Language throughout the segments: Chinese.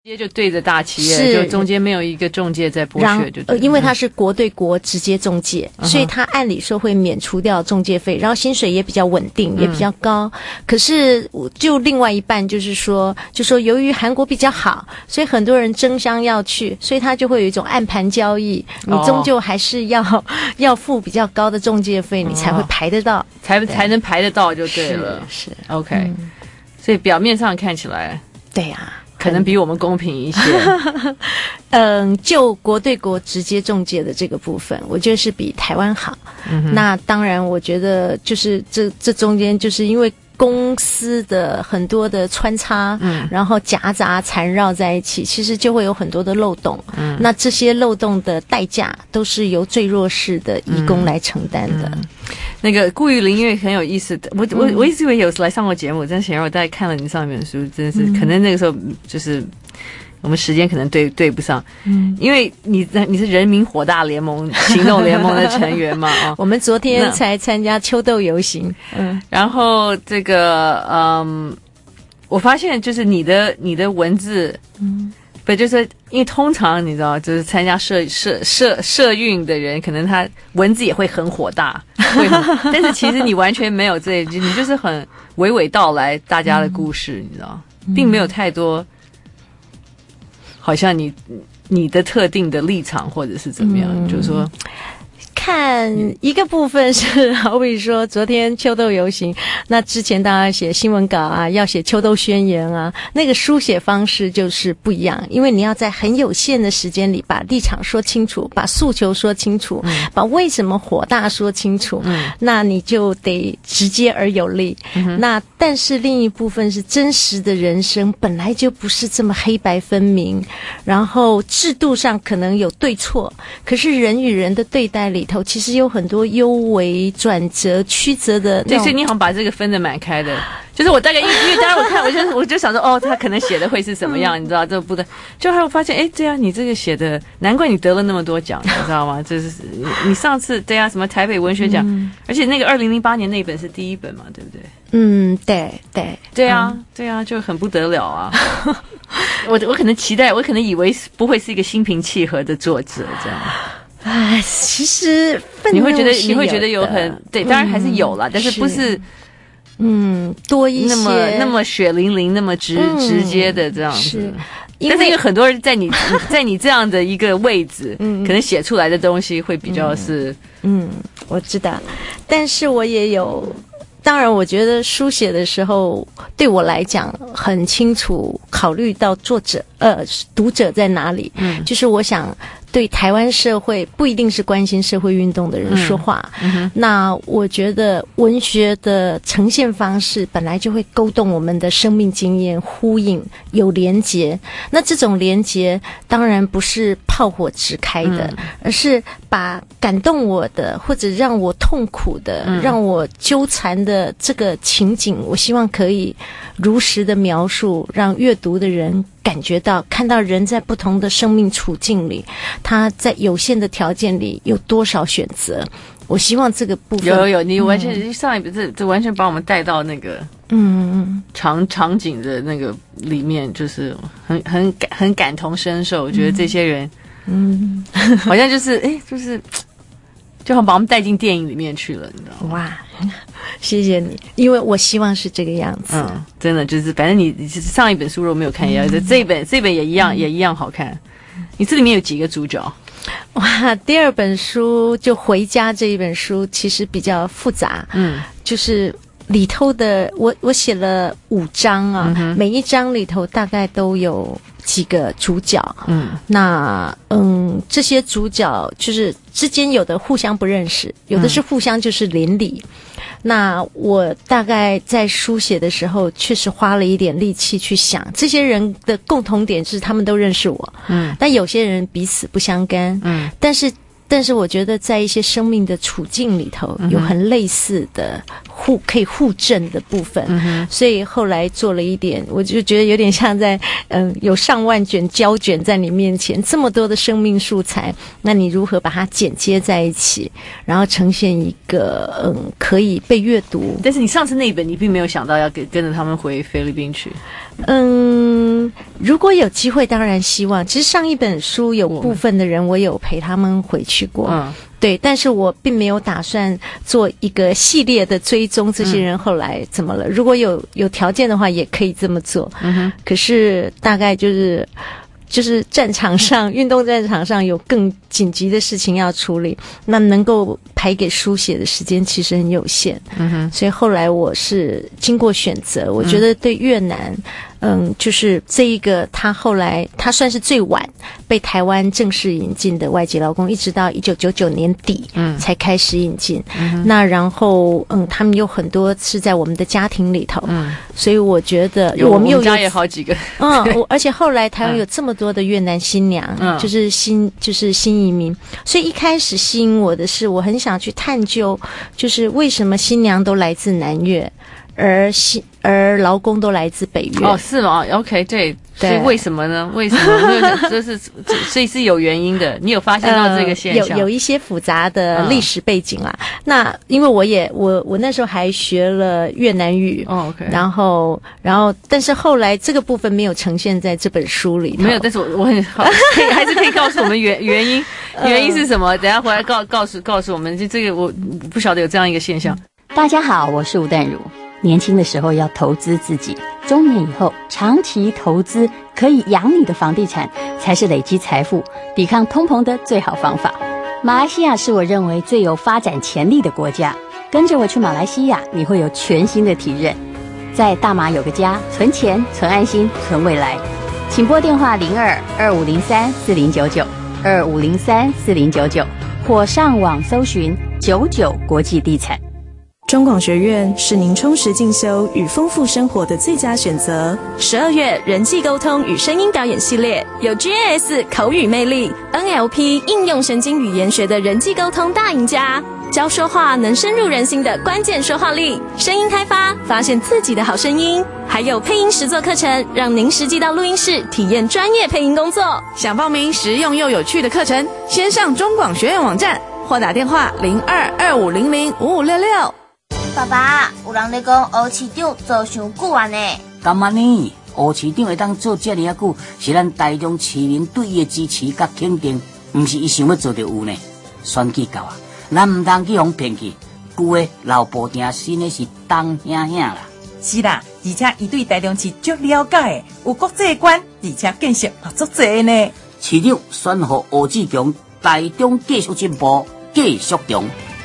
直接就对着大企业，就中间没有一个中介在剥削，就因为它是国对国直接中介，所以它按理说会免除掉中介费，然后薪水也比较稳定，也比较高。可是就另外一半就是说，由于韩国比较好，所以很多人争相要去，所以它就会有一种暗盘交易，你终究还是要付比较高的中介费，你才会排得到， 才能排得到就对了。 是 OK，所以表面上看起来， 对呀。 可能比我们公平一些。 就国对国直接中介的这个部分，我觉得是比台湾好。那当然，我觉得就是这中间就是因为公司的很多的穿插，然后夹杂缠绕在一起，其实就会有很多的漏洞。那这些漏洞的代价都是由最弱势的移工来承担的。 那个顾玉玲因为很有意思的，我一直以为有来上过节目，但显然我大概看了你上一本书，真的是可能那个时候就是我们时间可能对不上，因为你是人民火大联盟行动联盟的成员嘛， 我们昨天才参加秋斗游行， 然后这个我发现就是你的文字，不就是因为通常你知道，就是参加社运的人，可能他文字也会很火大，但是其实你完全没有这一句，你就是很娓娓道来大家的故事，你知道，并没有太多，好像你的特定的立场或者是怎么样，就是说。 看一个部分是好比说昨天秋斗游行，那之前大家写新闻稿啊，要写秋斗宣言啊，那个书写方式就是不一样，因为你要在很有限的时间里把立场说清楚，把诉求说清楚，把为什么火大说清楚，那你就得直接而有力。那但是另一部分是真实的人生本来就不是这么黑白分明，然后制度上可能有对错，可是人与人的对待里头其实有很多幽微转折曲折的。 对，所以你好像把这个分得蛮开的，就是我大概因为当然我看我就想说他可能写的会是什么样，你知道这不对，就还有发现这样你这个写的难怪你得了那么多奖，你知道吗？就是你上次对啊什么台北文学奖，而且那个2008年那本是第一本嘛，对不对？对啊，就很不得了啊！我可能期待，我可能以为不会是一个心平气和的作者这样。 其实你会觉得有很对，当然还是有啦，但是不是多一些那么血淋淋、那么直接的这样子。但是因为很多人在你这样的一个位置，可能写出来的东西会比较是我知道，但是我也有。当然我觉得书写的时候对我来讲很清楚考虑到读者在哪里，就是我想对台湾社会不一定是关心社会运动的人说话，那我觉得文学的呈现方式本来就会勾动我们的生命经验，呼应有连结，那这种连结当然不是炮火直开的，而是把感动我的或者让我痛苦的，让我纠缠的这个情景，我希望可以如实的描述，让阅读的人感觉到看到人在不同的生命处境里，他在有限的条件里有多少选择。我希望这个部分有你完全上一本这完全把我们带到那个场景的那个里面，就是很感同身受。我觉得这些人好像就是就好把我们带进电影里面去了，你知道吗？ 哇，谢谢你，因为我希望是这个样子。 真的就是，反正你上一本书如果没有看，也这一本也一样好看。你这里面有几个主角？ 哇，第二本书就《回家》这一本书其实比较复杂，就是里头的我写了5章啊，每一章里头大概都有几个主角，那这些主角就是之间有的互相不认识，有的是互相就是邻里。那我大概在书写的时候确实花了一点力气去想，这些人的共同点是他们都认识我，但有些人彼此不相干，但是我觉得在一些生命的处境里头有很类似的可以互证的部分，所以后来做了一点，我就觉得有点像在有上万卷胶卷在你面前，这么多的生命素材，那你如何把它剪接在一起，然后呈现一个可以被阅读。但是你上次那一本你并没有想到要跟着他们回菲律宾去。 如果有机会，当然希望。其实上一本书有部分的人，我有陪他们回去过，对，但是我并没有打算做一个系列的追踪这些人后来怎么了。如果有条件的话，也可以这么做。可是大概就是战场上运动战场上有更紧急的事情要处理，那能够排给书写的时间其实很有限。所以后来我是经过选择，我觉得对越南就是这一个他后来他算是最晚被台湾正式引进的外籍劳工，一直到1999年底才开始引进。那然后他们有很多是在我们的家庭里头，所以我觉得我们家也好几个而且后来台湾有这么多的越南新娘，就是新移民，所以一开始吸引我的是我很想去探究，就是为什么新娘都来自南越，而劳工都来自北越。 是吗 ？OK， 对，所以为什么呢？为什么？所以是有原因的。你有发现到这个现象？ 有一些复杂的历史背景啦。那因为我那时候还学了越南语 ，OK， 然后，但是后来这个部分没有呈现在这本书里头。 没有，但是我很好，还是可以告诉我们原因，原因是什么？等一下回来告诉我们，这个我不晓得有这样一个现象。 大家好，我是吴淡如。年轻的时候要投资自己，中年以后长期投资可以养你的房地产，才是累积财富、抵抗通膨的最好方法。马来西亚是我认为最有发展潜力的国家，跟着我去马来西亚，你会有全新的体验。在大马有个家，存钱、存安心、存未来。请拨电话02-2503-4099，2503-4099，或上网搜寻99国际地产。 中广学院是您充实进修与丰富生活的最佳选择。12月人际沟通与声音表演系列，有 GAS 口语魅力、NLP 应用神经语言学的人际沟通大赢家，教说话能深入人心的关键说话力，声音开发，发现自己的好声音，还有配音实作课程，让您实际到录音室体验专业配音工作。 想报名实用又有趣的课程，先上中广学院网站或打电话02-2500-5566。 爸爸，有人在讲吴市长做伤久啊呢？ 干嘛呢？吴市长会当做这么久，是咱台中市民对伊的支持甲肯定，不是伊想要做就有呢。选举到啊，咱唔当去互骗去，旧的老布丁新的是当兄兄啦。 是啦，而且伊对台中市足了解，有国际观，而且见识也足侪呢。 市长选予吴志强，台中继续进步，继续强。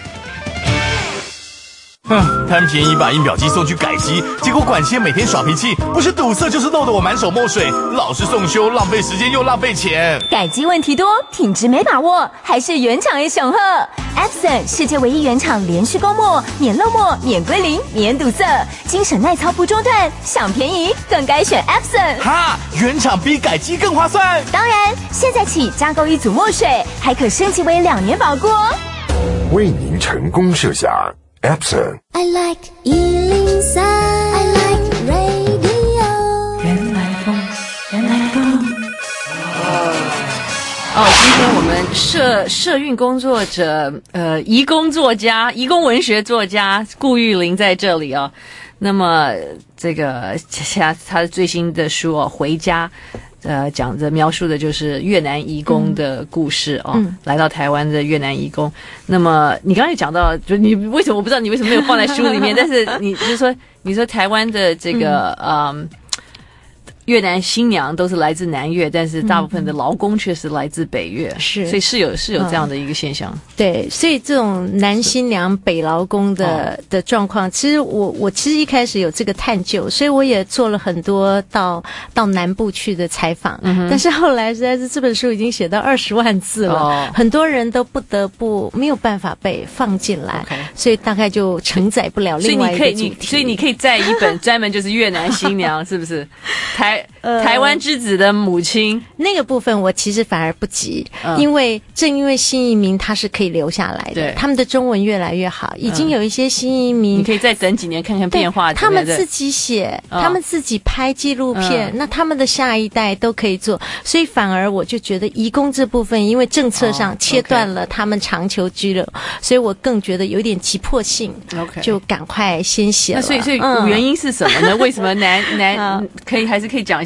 贪便宜把印表机送去改机，结果管线每天耍脾气，不是堵塞就是漏得我满手墨水，老是送修，浪费时间又浪费钱。 改机问题多，品质没把握，还是原厂也上好。Epson 世界唯一原厂连续供墨，免漏墨，免归零，免堵塞，精神耐操不中断，想便宜更该选 Epson。 哈，原厂比改机更划算。 当然，现在起加购一组墨水，还可升级为2年保固哦。 为您成功设想。Epson I like 103 I like radio 原来风今天我们社运工作者移工作家、移工文学作家顾玉玲在这里哦。那么这个他的最新的书哦，回家。讲着描述的就是越南移工的故事哦，来到台湾的越南移工。那么你刚才也讲到，就你为什么我不知道你为什么没有放在书里面，但是你说台湾的这个越南新娘都是来自南越，但是大部分的劳工却是来自北越，所以是有这样的一个现象。 对，所以这种南新娘北劳工的状况，其实我其实一开始有这个探究，所以我也做了很多到南部去的采访，但是后来实在是这本书已经写到20万字了，很多人都不得不没有办法被放进来，所以大概就承载不了另外一个主题。 所以你可以在一本专门就是越南新娘，是不是？台湾之子的母亲那个部分我其实反而不急，因为正因为新移民他是可以留下来的，他们的中文越来越好，已经有一些新移民， 你可以再等几年看看变化。 他们自己写，他们自己拍纪录片，那他们的下一代都可以做，所以反而我就觉得移工这部分，因为政策上切断了他们长久居留，所以我更觉得有点急迫性，就赶快先写了。 那所以原因是什么呢？为什么南还是可以讲一下？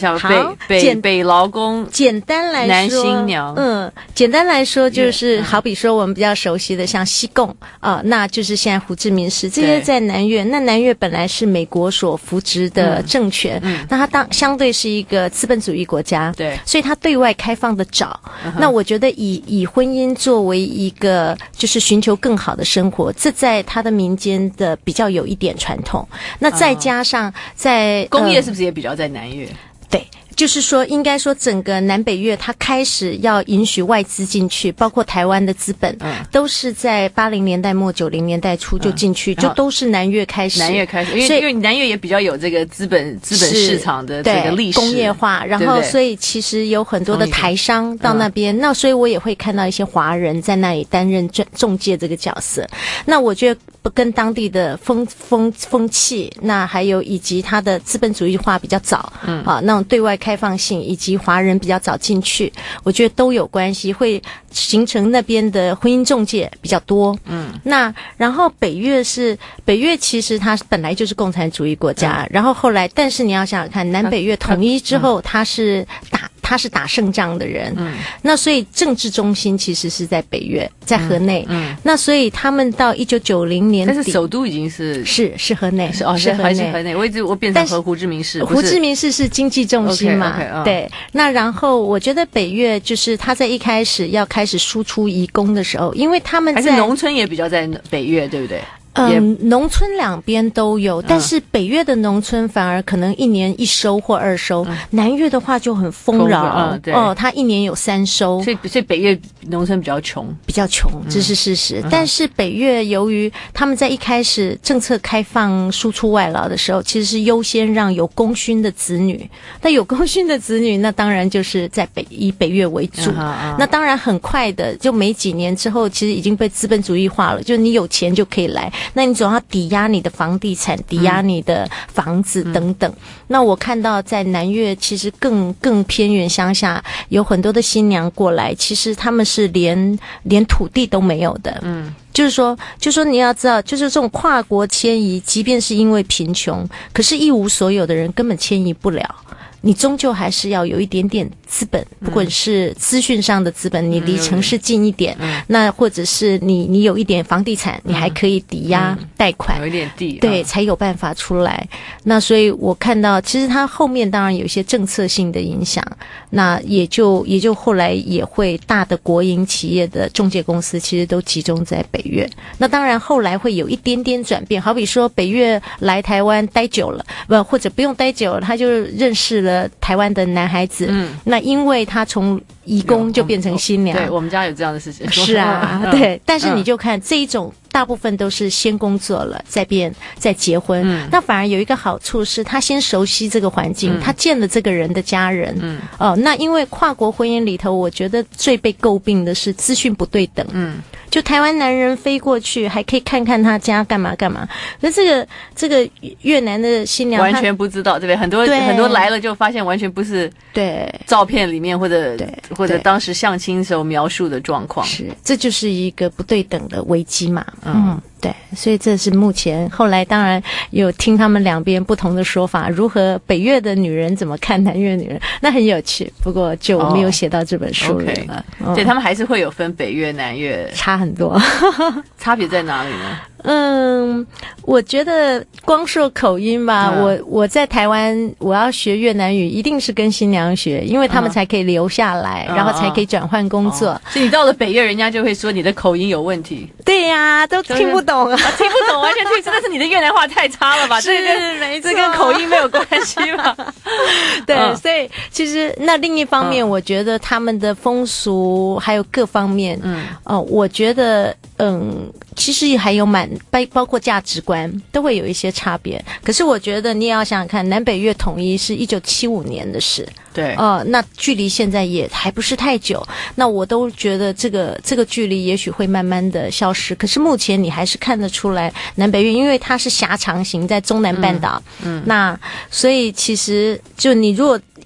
下吧。北劳宫， 简单来说， 南新娘， 简单来说就是好比说我们比较熟悉的像西贡那就是现在胡志明市，这些在南越。那南越本来是美国所扶植的政权，那它相对是一个资本主义国家， 对， 所以它对外开放的早。那我觉得以婚姻作为一个就是寻求更好的生活，这在它的民间的比较有一点传统。那再加上在工业是不是也比较在南越？ 对。就是说，应该说整个南北越它开始要允许外资进去，包括台湾的资本，都是在80年代末90年代初就进去，就都是南越开始。 因为南越也比较有这个资本市场的这个历史， 工业化，然后所以其实有很多的台商到那边，那所以我也会看到一些华人在那里担任中介这个角色。那我觉得跟当地的风气，那还有以及它的资本主义化比较早，那种对外开放性以及华人比较早进去，我觉得都有关系，会形成那边的婚姻中介比较多。那然后北越其实它本来就是共产主义国家，然后后来，但是你要想想看，南北越统一之后，他是打胜仗的人，那所以政治中心其实是在北越，在河内，那所以他们到1990年底， 但是首都已经是河内， 是河内，我变成胡志明市， 胡志明市是经济重心嘛，对。那然后我觉得北越就是他在一开始要开始输出移工的时候，因为他们还是农村也比较在北越，对不对？ 农村两边都有，但是北越的农村反而可能1年1收或2收，南越的话就很丰饶，它1年有3收， 所以北越农村比较穷， 这是事实。但是北越由于他们在一开始政策开放输出外劳的时候，其实是优先让有功勋的子女，那有功勋的子女，那当然就是以北越为主，那当然很快的就没几年之后，其实已经被资本主义化了，就你有钱就可以来。那你总要抵押你的房地产，抵押你的房子等等。那我看到在南越其实更偏远乡下有很多的新娘过来，其实他们是连土地都没有的。就是说你要知道，就是这种跨国迁移，即便是因为贫穷，可是一无所有的人根本迁移不了。你终究还是要有一点点资本，不管是资讯上的资本，你离城市近一点，那或者是你有一点房地产，你还可以抵押贷款， 有一点地， 对，才有办法出来。那所以我看到，其实它后面当然有一些政策性的影响，那也就后来也会大的国营企业的中介公司其实都集中在北越。那当然后来会有一点点转变，好比说北越来台湾待久了，或者不用待久了，他就认识了台湾的男孩子，那因为他从移工就变成新娘， 对，我们家有这样的事情， 是啊，对，但是你就看这一种大部分都是先工作了再结婚，那反而有一个好处是他先熟悉这个环境，他见了这个人的家人，那因为跨国婚姻里头，我觉得最被诟病的是资讯不对等，就台湾男人飞过去还可以看看他家干嘛，那这个越南的新娘完全不知道，对不对？很多来了就发现完全不是对照片里面或者当时相亲时候描述的状况， 是这就是一个不对等的危机嘛，对，所以这是目前后来当然有听他们两边不同的说法，如何北越的女人怎么看南越女人，那很有趣，不过就没有写到这本书里了。 对，他们还是会有分北越南越， 差很多。 差别在哪里呢？ 我觉得光说口音吧，我在台湾我要学越南语一定是跟新娘学，因为他们才可以留下来，然后才可以转换工作。 所以你到了北越，人家就会说你的口音有问题。 对呀，都听不懂啊， 听不懂，完全听，真的是你的越南话太差了吧？ 是没错， 这跟口音没有关系吧？ 对，所以其实那另一方面，我觉得他们的风俗还有各方面，我觉得其实还有包括价值观都会有一些差别。可是我觉得你也要想想看，南北越统一是1975年的事， 对， 那距离现在也还不是太久，那我都觉得这个距离也许会慢慢的消失。可是目前你还是看得出来南北越，因为它是狭长型在中南半岛，那所以其实就你如果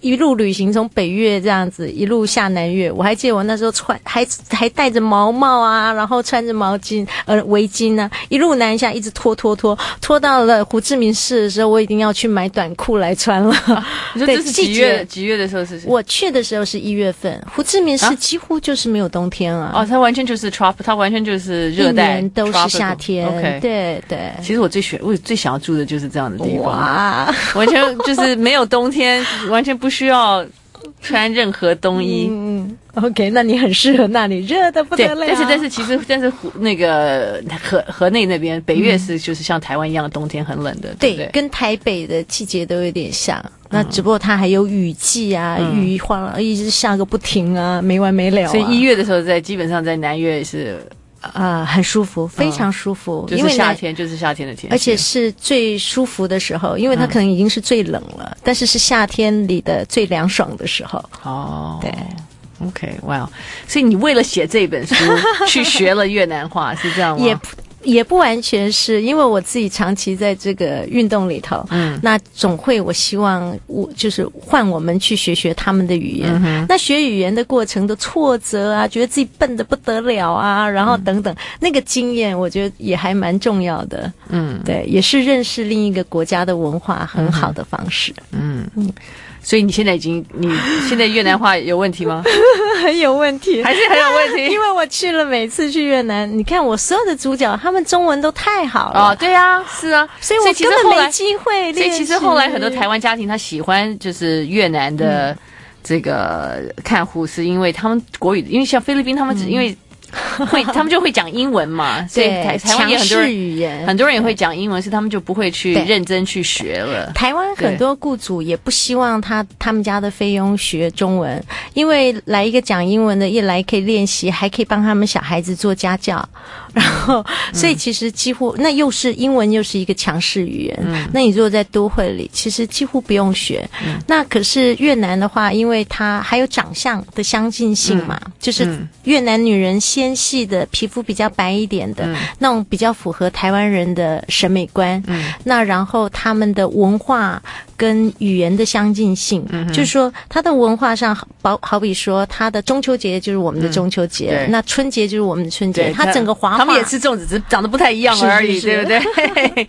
一路旅行，从北越这样子一路下南越。我还记得我那时候还戴着毛帽啊，然后穿着围巾啊，一路南下，一直拖到了胡志明市的时候，我一定要去买短裤来穿了。 你说这是几月的时候？是我去的时候是1月份，胡志明市几乎就是没有冬天啊。 哦，它完全就是它完全就是热带， 一年都是夏天。 OK， 对。 其实我最想要住的就是这样的地方，哇，完全就是没有冬天，完全不需要穿任何冬衣。 OK， 那你很适合那里，热的不得了。 但是其实那个河内那边北越是就是像台湾一样，冬天很冷的，对不对？ 跟台北的季节都有点像。那只不过它还有雨季啊，雨晃一直下个不停啊，没完没了。 所以1月的时候基本上在南越是很舒服，非常舒服， 就是夏天的天气， 而且是最舒服的时候，因为它可能已经是最冷了，但是夏天里的最凉爽的时候。 哦， 对。 OK， 哇，所以你为了写这本书去学了越南话，是这样吗？ 也不完全是，因为我自己长期在这个运动里头，那总会我希望就是换我们去学他们的语言。那学语言的过程的挫折啊，觉得自己笨得不得了啊，然后等等，那个经验我觉得也还蛮重要的。对，也是认识另一个国家的文化很好的方式。 所以你现在越南话有问题吗？ 很有问题， 还是很有问题。 因为我每次去越南，你看我所有的主角，他们中文都太好了。 哦，对啊，是啊， 所以我根本没机会练习。 所以其实后来很多台湾家庭他喜欢就是越南的这个看护，是因为他们国语，因为像菲律宾他们因为他们就会讲英文嘛，所以台湾也很多人也会讲英文，是他们就不会去认真去学了。 台湾很多雇主也不希望他们家的菲佣学中文，因为来一个讲英文的，一来可以练习，还可以帮他们小孩子做家教，然后所以其实几乎那又是英文又是一个强势语言。那你如果在都会里，其实几乎不用学。那可是越南的话，因为它还有长相的相近性嘛，就是越南女人纤细的皮肤比较白一点的，那种比较符合台湾人的审美观。那然后他们的文化跟语言的相近性，就是说他的文化上好比说他的中秋节就是我们的中秋节，那春节就是我们的春节，他整个华他们也吃粽子，只是长得不太一样而已，对不对？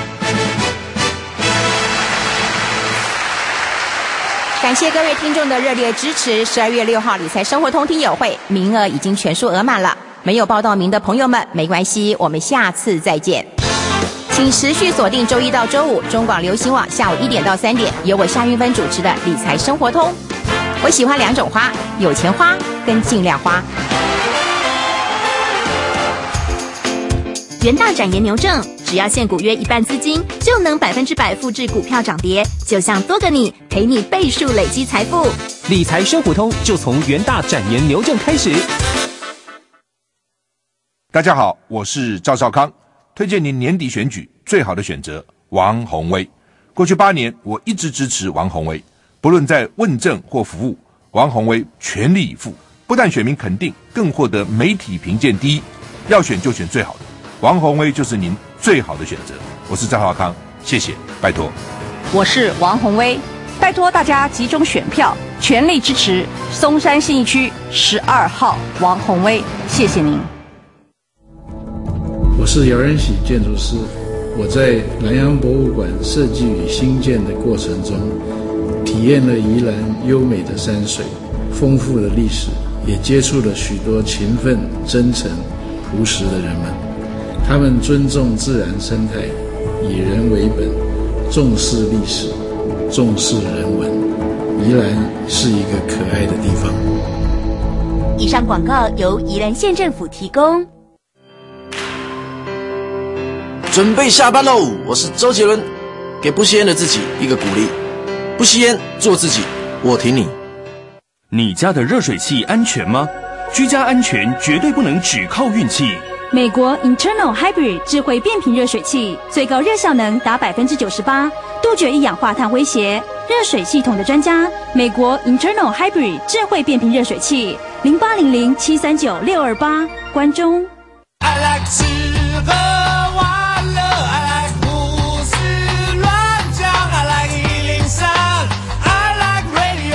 感谢各位听众的热烈支持。12月6号理财生活通听友会名额已经全数额满了，没有报到名的朋友们没关系，我们下次再见。请持续锁定周一到周五中广流行网下午1点到3点，由我夏运芬主持的理财生活通。我喜欢2种花，有钱花跟尽量花。 元大展研牛证，只要现股约1半资金，就能100%复制股票涨跌，就像多个你陪你倍数累积财富。 理财生活通就从元大展研牛证开始。 大家好，我是赵少康，推荐您年底选举最好的选择王宏威。过去8年，我一直支持王宏威，不论在问政或服务，王宏威全力以赴，不但选民肯定，更获得媒体评鉴第一。要选就选最好的。王宏威就是您最好的选择。我是赵少康，谢谢，拜托。 我是王宏威，拜托大家集中选票，全力支持松山信义区12号王宏威，谢谢您。 我是姚仁喜建筑师，我在南洋博物馆设计与兴建的过程中，体验了宜兰优美的山水、丰富的历史，也接触了许多勤奋、真诚、朴实的人们。他们尊重自然生态，以人为本，重视历史，重视人文。宜兰是一个可爱的地方。 以上广告由宜兰县政府提供。 准备下班喽！我是周杰伦，给不吸烟的自己一个鼓励：不吸烟，做自己，我挺你。 你家的热水器安全吗？居家安全绝对不能只靠运气。 美国 Internal Hybrid 智慧变频热水器，最高热效能达98%，杜绝一氧化碳威胁。热水系统的专家，美国 Internal Hybrid 智慧变频热水器，0800739628，关中。 I like 吃喝玩乐 I like 胡思乱想 I like 103 I like radio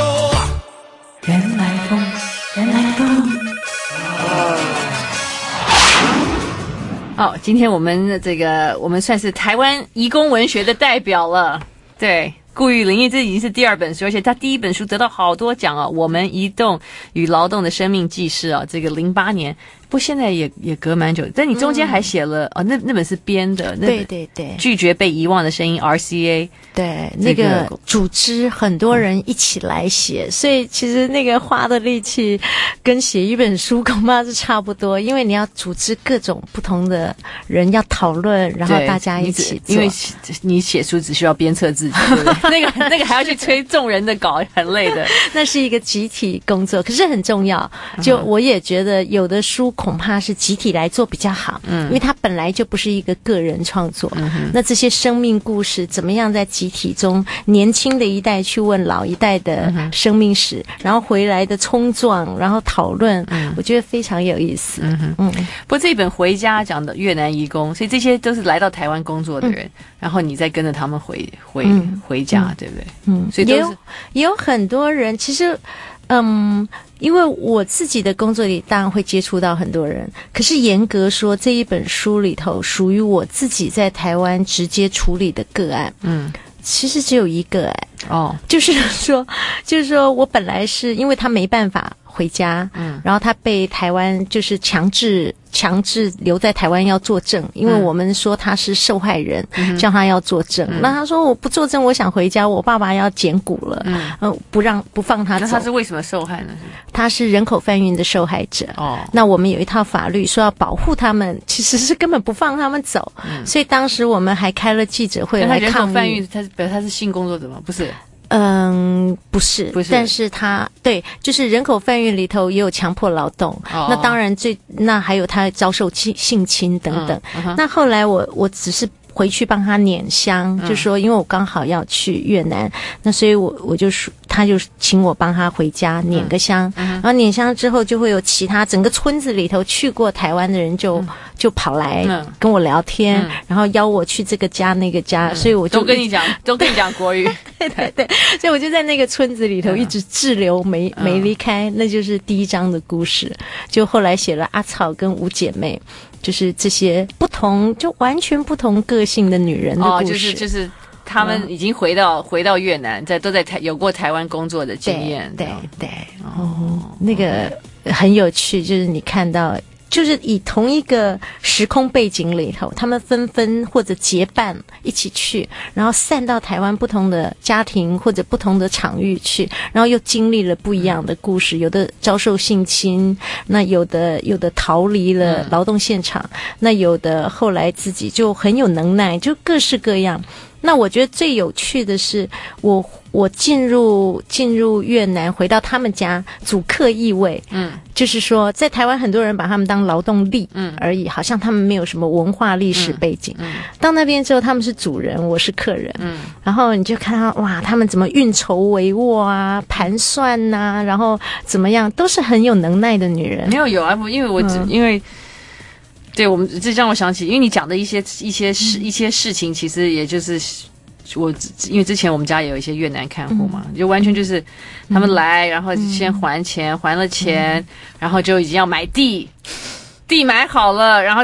今天我们算是台湾移工文学的代表了，对。顾玉玲，因为这已经是第2本书，而且他第1本书得到好多奖哦。我们移动与劳动的生命纪事啊，这个08年，不过现在也隔蛮久。但你中间还写了那本是编的， 对， 拒绝被遗忘的声音 RCA， 对，那个组织很多人一起来写，所以其实那个花的力气跟写1本书恐怕是差不多，因为你要组织各种不同的人要讨论，然后大家一起做。 因为你写书只需要鞭策自己，对不对？那个还要去催众人的稿，很累的。 那是一个集体工作，可是很重要。就我也觉得有的书恐怕是集体来做比较好，因为它本来就不是一个个人创作。那这些生命故事怎么样在集体中，年轻的一代去问老一代的生命史，然后回来的冲撞，然后讨论，我觉得非常有意思。 不过这一本回家讲的越南移工，所以这些都是来到台湾工作的人，然后你再跟着他们回家，对不对？所以也有很多人，其实，因为我自己的工作里当然会接触到很多人，可是严格说这一本书里头属于我自己在台湾直接处理的个案，其实只有一个就是说我本来是因为他没办法回家，然后他被台湾就是强制留在台湾要作证，因为我们说他是受害人，叫他要作证。那他说我不作证，我想回家，我爸爸要捡骨了，不放他走。 那他是为什么受害呢？ 他是人口贩运的受害者。那我们有一套法律说要保护他们，其实是根本不放他们走。所以当时我们还开了记者会来抗议。 人口贩运，他是性工作者吗？不是。 不是，但是他对，就是人口贩运里头也有强迫劳动，那当然那还有他遭受性侵等等。那后来我只是回去帮他捻香，就说因为我刚好要去越南，那所以我就说他就请我帮他回家捻个香，然后捻香之后就会有其他整个村子里头去过台湾的人就跑来跟我聊天，然后邀我去这个家那个家，所以我就都跟你讲国语， 对，所以我就在那个村子里头一直滞留，没离开，那就是第1章的故事。就后来写了阿草跟5姐妹，就是这些不同，就完全不同个性的女人的故事。 就是他们已经回到越南，都在有过台湾工作的经验。 对，那个很有趣，就是你看到。就是以同一个时空背景里头，他们纷纷或者结伴一起去，然后散到台湾不同的家庭或者不同的场域去，然后又经历了不一样的故事，有的遭受性侵，那有的逃离了劳动现场，那有的后来自己就很有能耐，就各式各样。那我觉得最有趣的是我进入越南，回到他们家主客意味，就是说在台湾很多人把他们当劳动力而已，好像他们没有什么文化历史背景。到那边之后，他们是主人，我是客人，然后你就看到哇，他们怎么运筹帷幄啊，盘算啊，然后怎么样，都是很有能耐的女人。 有啊，因为因为。对，我们这让我想起，因为你讲的一些事情，其实也就是因为之前我们家也有一些越南看护嘛，就完全就是他们来，然后先还钱，还了钱，然后就已经要买地买好了，然后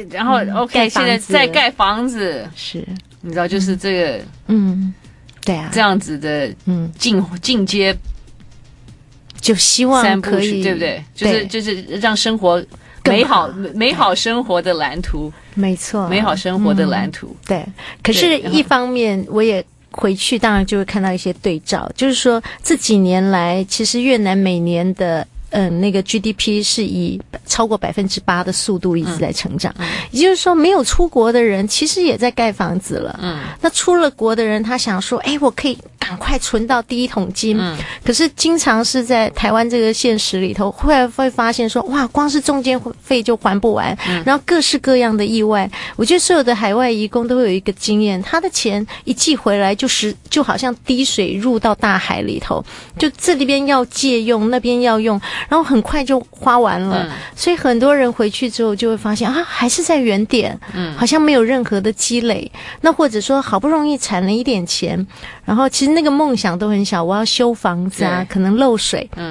OK， 现在再盖房子， 是， 你知道，就是这个， 对啊， 这样子的，进阶， 就希望可以， 对不对？就是让生活。美好生活的蓝图， 没错， 美好生活的蓝图。 对，可是一方面我也回去，当然就会看到一些对照，就是说这几年来，其实越南每年的那个 GDP 是以超过8%的速度一直在成长，也就是说，没有出国的人其实也在盖房子了。那出了国的人，他想说，我可以赶快存到第1桶金。可是经常是在台湾这个现实里头，会发现说，哇，光是中间费就还不完，然后各式各样的意外。我觉得所有的海外移工都会有一个经验，他的钱一寄回来就好像滴水入到大海里头，就这里边要借用，那边要用。然后很快就花完了，所以很多人回去之后就会发现还是在原点，好像没有任何的积累。那或者说好不容易攒了一点钱，然后其实那个梦想都很小，我要修房子啊，可能漏水，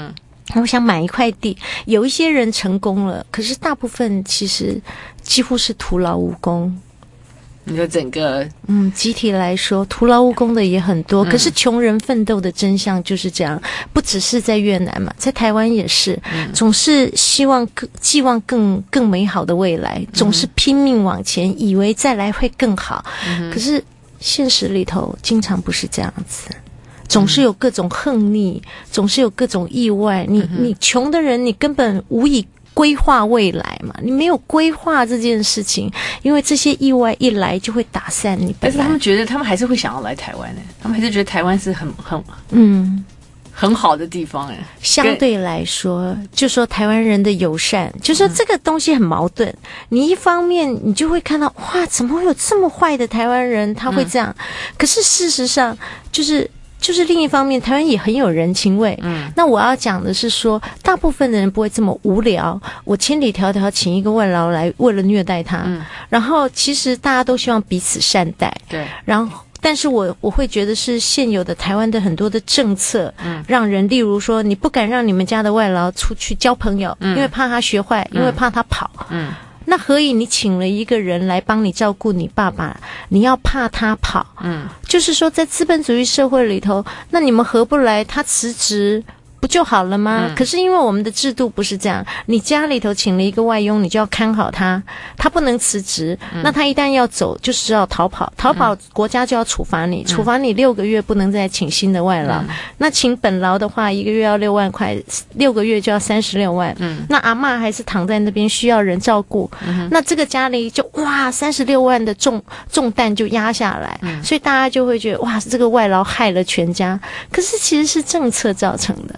我想买一块地，有一些人成功了，可是大部分其实几乎是徒劳无功。 你说整个集体来说，徒劳无功的也很多，可是穷人奋斗的真相就是这样，不只是在越南嘛，在台湾也是，总是寄望更美好的未来，总是拼命往前，以为再来会更好，可是现实里头经常不是这样子。总是有各种横逆，总是有各种意外。你穷的人，你根本无以规划未来嘛，你没有规划这件事情，因为这些意外一来就会打散你。 但是他们觉得，他们还是会想要来台湾他们还是觉得台湾是很好的地方相对来说，就说台湾人的友善，就说这个东西很矛盾。你一方面你就会看到，哇，怎么会有这么坏的台湾人，他会这样？可是事实上，就是另一方面，台湾也很有人情味。那我要讲的是说，大部分的人不会这么无聊。我千里迢迢请一个外劳来，为了虐待他。然后其实大家都希望彼此善待。对。然后，但是我会觉得是现有的台湾的很多的政策，让人，例如说，你不敢让你们家的外劳出去交朋友，因为怕他学坏，因为怕他跑。那何以你请了一个人来帮你照顾你爸爸，你要怕他跑？就是说在资本主义社会里头，那你们合不来，他辞职不就好了吗？可是因为我们的制度不是这样，你家里头请了一个外佣，你就要看好他，他不能辞职，那他一旦要走，就是要逃跑，国家就要处罚你6个月，不能再请新的外劳。那请本劳的话，1个月要6万块，6个月就要36万。那阿嬷还是躺在那边需要人照顾，那这个家里就哇36万的重担就压下来，所以大家就会觉得哇，这个外劳害了全家。可是其实是政策造成的。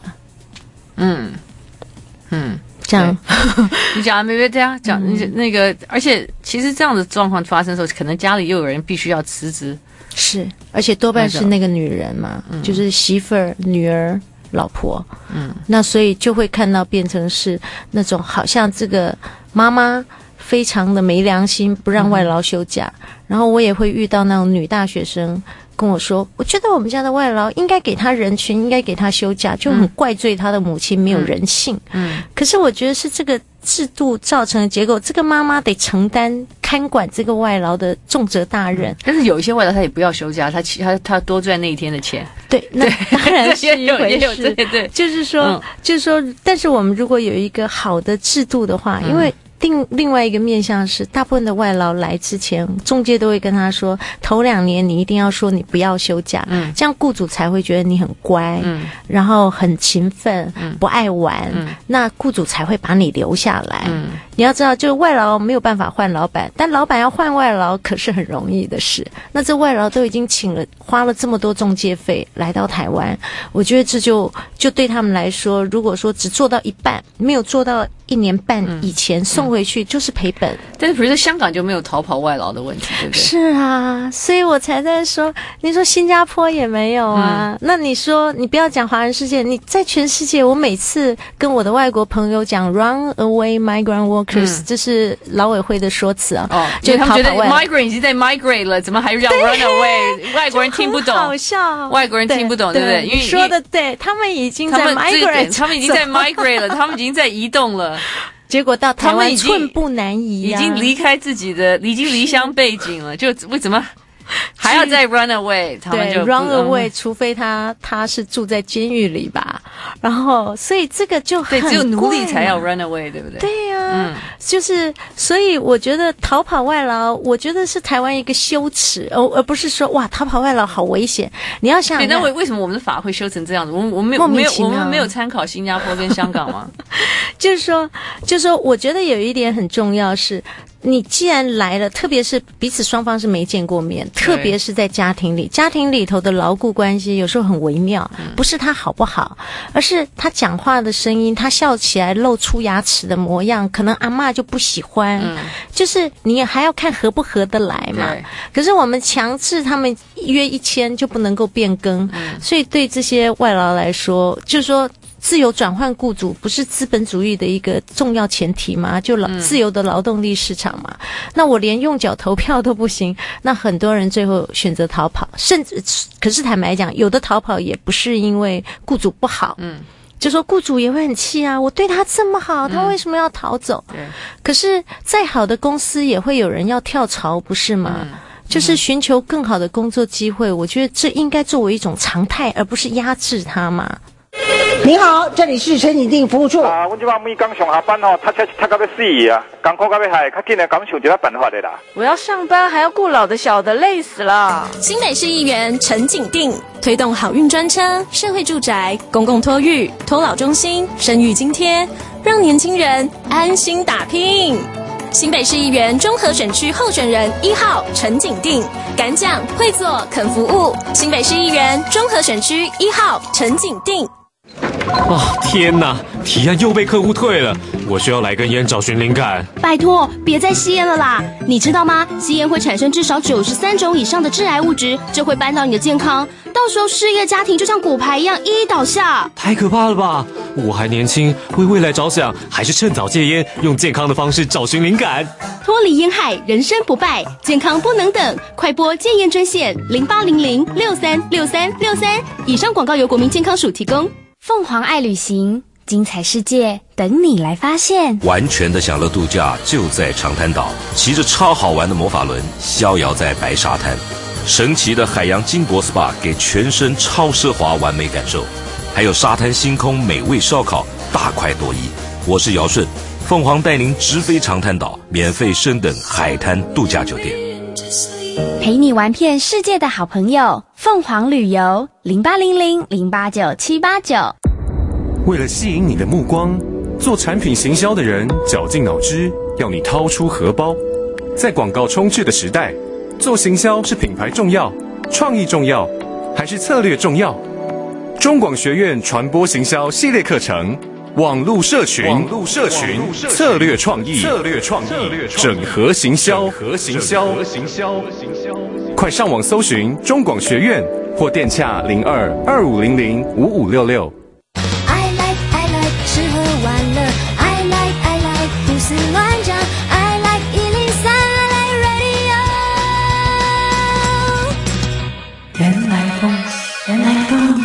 这样你讲没别这样讲，那个，而且其实这样的状况发生的时候，可能家里又有人必须要辞职， 是，而且多半是那个女人嘛，就是媳妇儿、女儿、老婆，那所以就会看到变成是那种好像这个妈妈非常的没良心，不让外劳休假，然后我也会遇到那种女大学生。跟我说，我觉得我们家的外劳应该给他人权，应该给他休假，就很怪罪他的母亲没有人性。可是我觉得是这个制度造成的结果，这个妈妈得承担看管这个外劳的重责大任。 但是有一些外劳他也不要休假，他多赚那一天的钱。 对，那当然是一回事。 对， 就是说，但是我们如果有一个好的制度的话，因为。另外一个面向是，大部分的外劳来之前，中介都会跟他说，头2年你一定要说你不要休假，这样雇主才会觉得你很乖，然后很勤奋，不爱玩，那雇主才会把你留下来。你要知道，就是外劳没有办法换老板，但老板要换外劳可是很容易的事。那这外劳都已经花了这么多中介费来到台湾，我觉得这就对他们来说，如果说只做到一半，没有做到1年半以前送回去就是赔本。 但是比如说香港就没有逃跑外劳的问题，对不对？ 是啊，所以我才在说，你说新加坡也没有啊，那你说你不要讲华人世界，你在全世界，我每次跟我的外国朋友讲 run away migrant workers，这是劳委会的说辞啊。 就他们觉得 migrant 已经在 migrate 了，怎么还让 run away？ 外国人听不懂， 好笑， 外国人听不懂，对不对？因为你说的对，他们已经在 migrate， 他们已经在 migrate 了，他们已经在移动了。 结果到台湾寸步难移， 已经离开自己的，已经离乡背井了，就为什么还要再 run away？ 他们就 run away， 除非他是住在监狱里吧。然后，所以这个就很对，只有奴隶才要 run away， 对不对？ 对呀，就是所以我觉得逃跑外劳，我觉得是台湾一个羞耻，而不是说哇逃跑外劳好危险。你要想， 对，那为什么我们的法会修成这样子？我们没有参考新加坡跟香港吗？ 就是说，我觉得有一点很重要是。你既然来了，特别是彼此双方是没见过面，特别是在家庭里头的牢固关系有时候很微妙，不是他好不好，而是他讲话的声音，他笑起来露出牙齿的模样，可能阿嬷就不喜欢，就是你还要看合不合得来嘛。可是我们强制他们约1签就不能够变更，所以对这些外劳来说，就是说自由转换雇主不是资本主义的一个重要前提吗？就自由的劳动力市场嘛。那我连用脚投票都不行，那很多人最后选择逃跑，甚至可是坦白讲，有的逃跑也不是因为雇主不好， 就说雇主也会很气啊，我对他这么好，他为什么要逃走？可是再好的公司也会有人要跳槽，不是吗？就是寻求更好的工作机会，我觉得这应该作为一种常态，而不是压制他嘛。 你好，这里是陈景定服务处。 我即摆每天上下班踏车是踏到要死啊，艰苦到要害，较紧的敢想一个办法的啦。 我要上班还要顾老的小的，累死了。 新北市议员陈景定推动好运专车、社会住宅、公共托育、托老中心、生育津贴，让年轻人安心打拼。新北市议员中和选区候选人1号陈景定，敢讲会做肯服务。新北市议员中和选区1号陈景定。 天哪！提案又被客户退了，我需要来根烟找寻灵感。 拜托，别再吸烟了啦！你知道吗？吸烟会产生至少93种以上的致癌物质，这会扳倒你的健康。到时候失业家庭就像骨牌一样一一倒下。 太可怕了吧！我还年轻，为未来着想，还是趁早戒烟，用健康的方式找寻灵感， 脱离烟害，人生不败，健康不能等。快拨戒烟专线0800636363。以上广告由国民健康署提供。 凤凰爱旅行，精彩世界等你来发现。 完全的享乐度假就在长滩岛，骑着超好玩的魔法轮，逍遥在白沙滩。神奇的海洋金箔 SPA 给全身超奢华完美感受，还有沙滩星空美味烧烤，大快朵颐。我是姚顺，凤凰带您直飞长滩岛，免费升等海滩度假酒店， 陪你玩遍世界的好朋友，凤凰旅游0800089789。 为了吸引你的目光，做产品行销的人绞尽脑汁，要你掏出荷包。在广告充斥的时代，做行销是品牌重要、创意重要，还是策略重要？中广学院传播行销系列课程，网络社群，策略创意，整合行销，快上网搜寻中广学院，或电洽02-2500-5566。 吃喝玩乐 I like 胡思乱想 I like 103 I like radio 原来风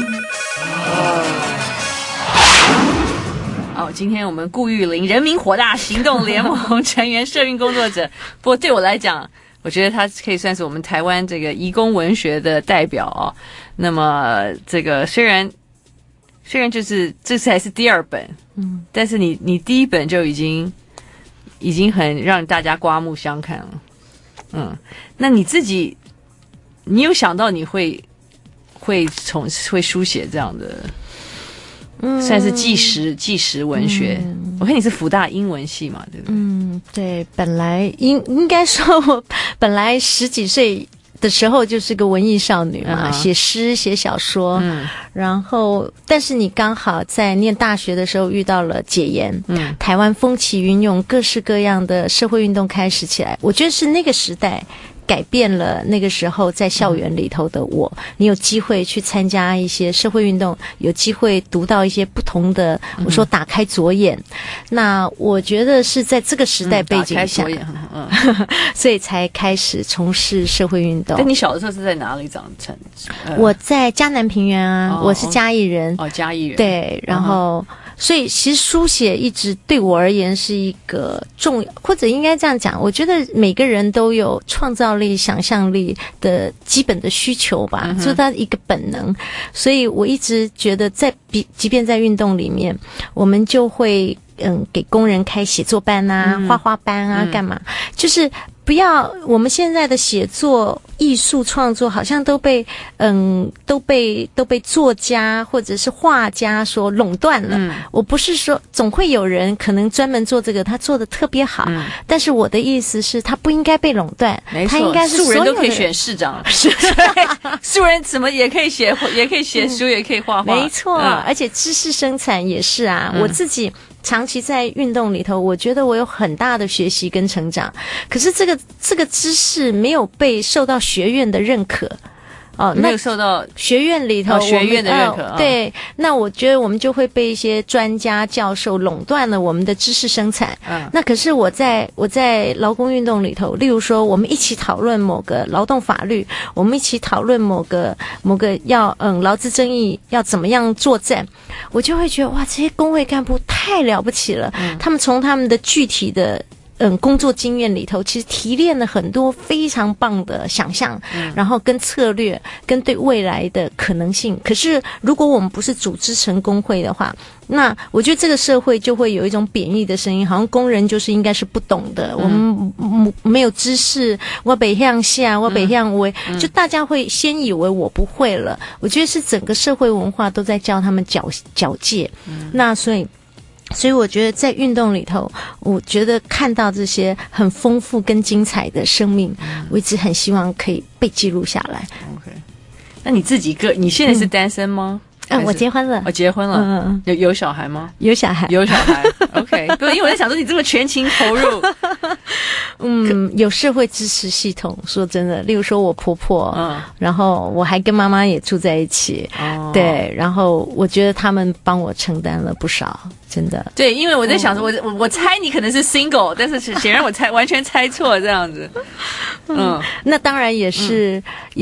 今天我们顾玉玲人民火大行动联盟成员社运工作者，不过对我来讲，我觉得他可以算是我们台湾这个移工文学的代表哦。那么这个虽然就是这次还是第2本，但是你第1本就已经很让大家刮目相看了，那你自己，你有想到你会书写这样的？算是纪实文学。我看你是辅大英文系嘛，对不对？ 对，本来应该说我本来10几岁的时候就是个文艺少女嘛，写诗写小说，然后但是你刚好在念大学的时候遇到了解严，台湾风起云涌，各式各样的社会运动开始起来，我觉得是那个时代改变了那个时候在校园里头的我，你有机会去参加一些社会运动，有机会读到一些不同的，我说打开左眼，那我觉得是在这个时代背景下，所以才开始从事社会运动。 但你小的时候是在哪里长成？ 我在嘉南平原啊，我是嘉义人。 嘉义人。对， 然后所以其实书写一直对我而言是一个或者应该这样讲，我觉得每个人都有创造力、想象力的基本的需求吧，做到一个本能。所以我一直觉得即便在运动里面，我们就会给工人开写作班啊、画画班啊，干嘛？就是不要我们现在的写作艺术创作好像都被作家或者是画家所垄断了。我不是说总会有人可能专门做这个，他做的特别好，但是我的意思是他不应该被垄断，他应该是素人都可以选市长，素人怎么也可以写书，也可以画画， 没错，而且知识生产也是啊，我自己长期在运动里头，我觉得我有很大的学习跟成长，可是这个知识没有被受到学院的认可， 没有受到学院里头学院的认可。 对，那我觉得我们就会被一些专家教授垄断了我们的知识生产。那可是我在劳工运动里头，例如说我们一起讨论某个劳动法律，我们一起讨论某个要劳资争议要怎么样作战，我就会觉得哇，这些工会干部太了不起了。他们从他们的具体的工作经验里头，其实提炼了很多非常棒的想象，然后跟策略，跟对未来的可能性。可是如果我们不是组织成工会的话，那我觉得这个社会就会有一种贬义的声音，好像工人就是应该是不懂的，我们没有知识，我北向下，我北向微，就大家会先以为我不会了。我觉得是整个社会文化都在教他们矫戒。那所以我觉得在运动里头，我觉得看到这些很丰富跟精彩的生命，我一直很希望可以被记录下来。 OK， 那你自己你现在是单身吗？ 我结婚了。 结婚了。有小孩吗？ 有小孩。 有小孩。OK， 不，因为我在想说你这么全情投入。 有社会支持系统。说真的，例如说我婆婆，然后我还跟妈妈也住在一起。对，然后我觉得他们帮我承担了不少，真的。 对，因为我在想说，我猜你可能是 single， 但是显然我完全猜错这样子。 那当然也是，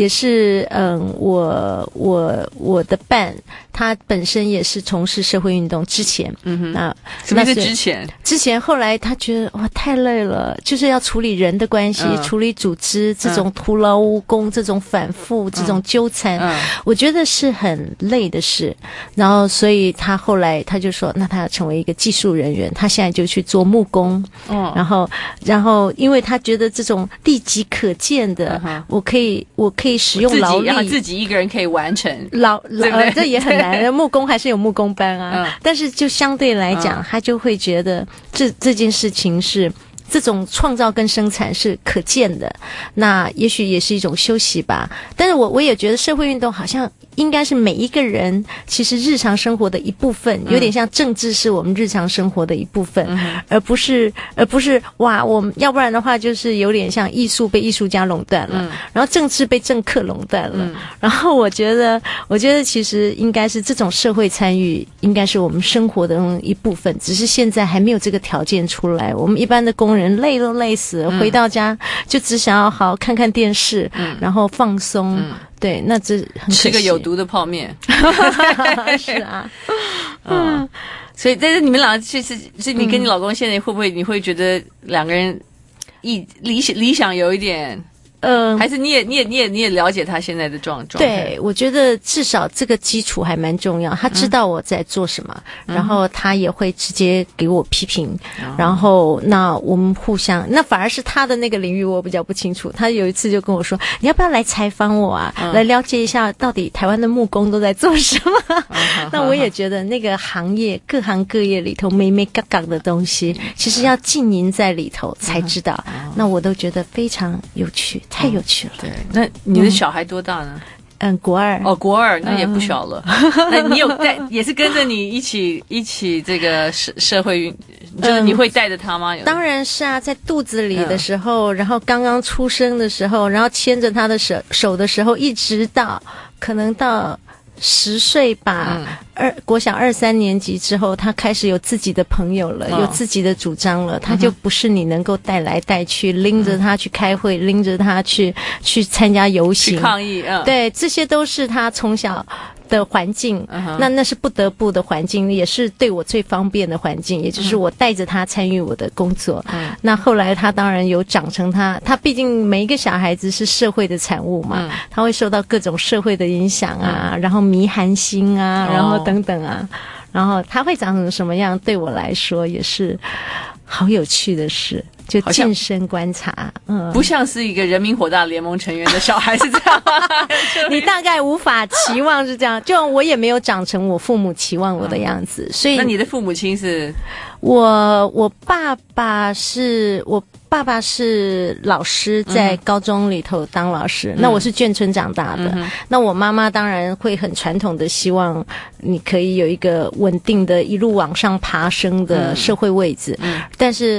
我的伴，他本身也是从事社会运动之前。 什么是之前？ 之前后来他觉得哇太累了，就是要处理人的关系，处理组织这种徒劳无功，这种反复，这种纠缠，我觉得是很累的事。然后所以他后来他就说，那他要成为一个技术人员，他现在就去做木工。然后因为他觉得这种立即可见的，我可以使用劳力， 然后自己一个人可以完成， 这也很难。木工还是有木工班啊，但是就相对来讲，他就会觉得这件事情是这种创造跟生产是可见的，那也许也是一种休息吧。但是我也觉得社会运动好像应该是每一个人其实日常生活的一部分，有点像政治是我们日常生活的一部分，而不是哇，我们要不然的话就是有点像艺术被艺术家垄断了，然后政治被政客垄断了。然后我觉得其实应该是这种社会参与应该是我们生活的一部分，只是现在还没有这个条件出来。我们一般的工人累都累死了，回到家就只想要好好看看电视，然后放松。对，那这很可惜， 吃个有毒的泡面。 是啊。 所以但是你们俩其实是你跟你老公现在会不会你会觉得两个人理想有一点还是你也了解他现在的状态？ 对，我觉得至少这个基础还蛮重要。他知道我在做什么，然后他也会直接给我批评，然后那我们互相，那反而是他的那个领域我比较不清楚。他有一次就跟我说：“你要不要来采访我啊？来了解一下到底台湾的木工都在做什么？”那我也觉得那个行业各行各业里头眉眉角角的东西，其实要浸淫在里头才知道。那我都觉得非常有趣。太有趣了。 对，那你的小孩多大呢？ 国二。 国二，那也不小了。那你有也是跟着你一起这个社会运，就是你会带着他吗？ 当然是啊，在肚子里的时候，然后刚刚出生的时候，然后牵着他的手的时候，一直到可能到10岁吧，国小2、3年级之后，他开始有自己的朋友了，有自己的主张了，他就不是你能够带来带去，拎着他去开会，拎着他去参加游行、 去抗议。 对，这些都是他从小的环境，那是不得不的环境，也是对我最方便的环境，也就是我带着他参与我的工作。那后来他当然有长成他毕竟每一个小孩子是社会的产物嘛，他会受到各种社会的影响啊，然后迷寒心啊，然后等等啊，然后他会长成什么样，对我来说也是好有趣的事。就近身观察， 不像是一个人民火大联盟成员的小孩是这样吗？ 你大概无法期望是这样，就我也没有长成我父母期望我的样子，所以。 那你的父母亲是？ 我爸爸是老师，在高中里头当老师。那我是眷村长大的。那我妈妈当然会很传统的希望你可以有一个稳定的一路往上爬升的社会位置。但是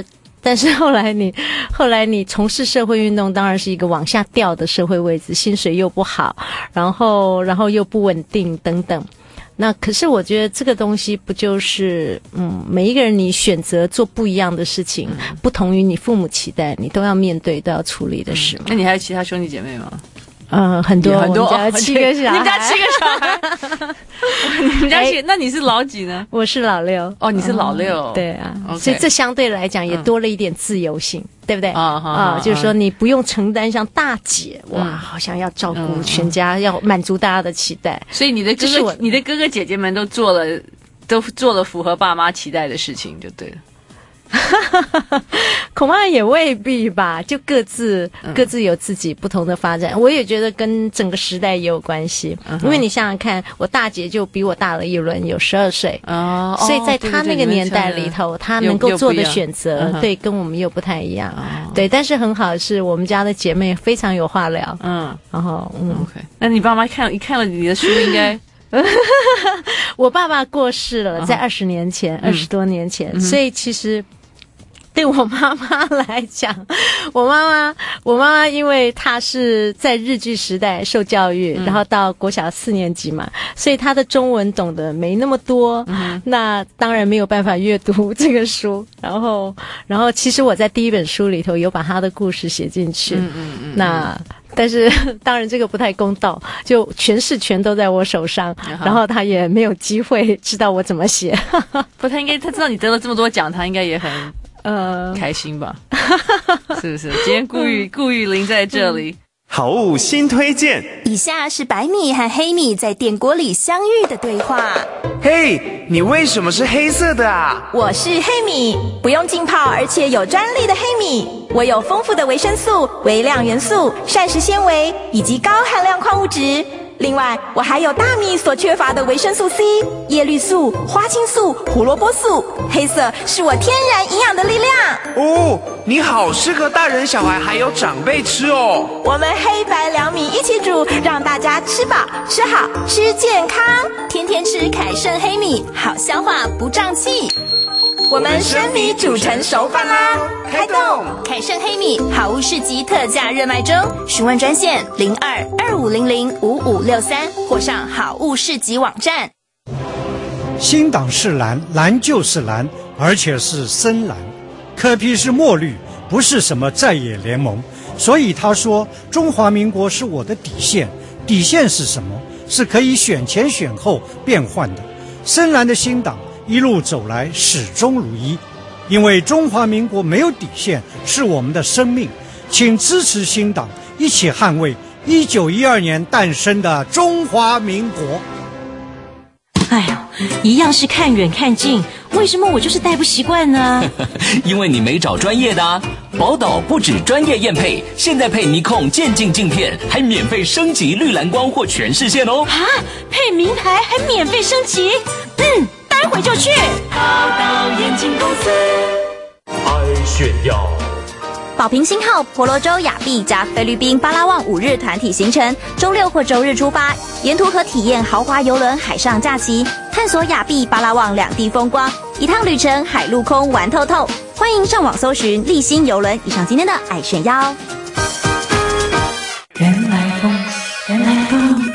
但是后来你从事社会运动，当然是一个往下掉的社会位置，薪水又不好，然后又不稳定等等。那可是我觉得这个东西不就是每一个人你选择做不一样的事情，不同于你父母期待，你都要面对都要处理的事嘛。 那你还有其他兄弟姐妹吗？ 很多， 我们家7个小孩， 你们家7个小孩，你们家那你是老几呢？ 我是老6。 哦，你是老6， 对啊，所以这相对来讲也多了一点自由性，对不对？就是说你不用承担像大姐，哇，好像要照顾全家，要满足大家的期待。 所以你的哥哥姐姐们都做了符合爸妈期待的事情，就对了。 恐怕也未必吧，就各自有自己不同的发展。我也觉得跟整个时代也有关系，因为你想想看，我大姐就比我大了一轮，有12岁，所以在她那个年代里头，她能够做的选择，对，跟我们又不太一样。对，但是很好的是，我们家的姐妹非常有话聊。然后 OK， 那你爸妈看了你的书，应该。 我爸爸过世了，在20年前，20多年前，所以其实对我妈妈来讲，我妈妈因为她是在日据时代受教育，然后到国小4年级嘛，所以她的中文懂得没那么多，那当然没有办法阅读这个书。然后其实我在第一本书里头有把她的故事写进去，但是当然这个不太公道，就诠释权都在我手上，然后他也没有机会知道我怎么写。 不，他知道你得了这么多奖，他应该也很开心吧？是不是？今天顾玉玲在这里。 好物新推荐， 以下是白米和黑米在电锅里相遇的对话。 嘿，你为什么是黑色的啊？ 我是黑米，不用浸泡而且有专利的黑米。我有丰富的维生素、微量元素、膳食纤维以及高含量矿物质。另外，我还有大米所缺乏的维生素 C、叶绿素、花青素、胡萝卜素。黑色是我天然营养的力量。 哦，你好适合大人、小孩还有长辈吃哦。 我们黑白两米一起煮，让大家吃饱、吃好、吃健康。天天吃凯盛黑米，好消化不胀气。我们生米煮成熟饭啦！开动！凯盛黑米好物市集特价热卖中，询问专线02-2500-5563或上好物市集网站。 新党是蓝，蓝就是蓝，而且是深蓝。柯 P 是墨绿，不是什么在野联盟。所以他说中华民国是我的底线，底线是什么？是可以选前选后变换的。深蓝的新党一路走来始终如一，因为中华民国没有底线，是我们的生命。请支持新党，一起捍卫1912年诞生的中华民国。 哎呦，一样是看远看近，为什么我就是戴不习惯呢？ 因为你没找专业的啊。宝岛不止专业验配，现在配尼控渐进镜片，还免费升级绿蓝光或全视线哦。 啊，配名牌还免费升级？待会就去。 宝岛眼镜公司爱炫耀。 宝瓶星号婆罗洲亚庇加菲律宾巴拉望5日团体行程，周6或周日出发，沿途可体验豪华邮轮海上假期，探索亚庇巴拉望两地风光，一趟旅程海陆空玩透透。欢迎上网搜寻立新邮轮。以上今天的爱炫耀。 人来疯，人来疯。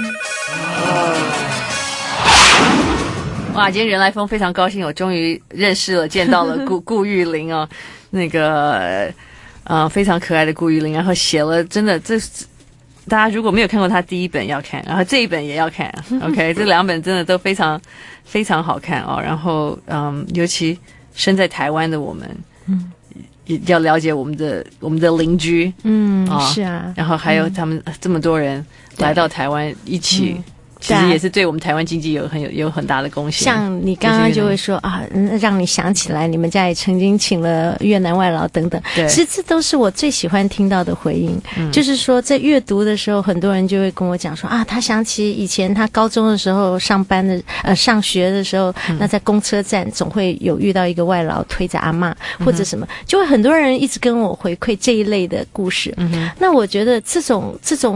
哇，今天人来疯非常高兴，我终于见到了顾玉玲哦，那个非常可爱的顾玉玲，然后写了真的大家如果没有看过他第一本要看，然后这一本也要看，OK， 这2本真的都非常非常好看哦。然后尤其身在台湾的我们，也要了解我们的邻居， 是啊， 然后还有他们这么多人来到台湾一起。其实也是对我们台湾经济有很大的贡献。 像你刚刚就会说啊，让你想起来你们家也曾经请了越南外劳等等。 对， 其实这都是我最喜欢听到的回应。就是说在阅读的时候，很多人就会跟我讲说啊，他想起以前他高中的时候上学的时候，那在公车站总会有遇到一个外劳推着阿嬷或者什么，就会很多人一直跟我回馈这一类的故事。那我觉得这种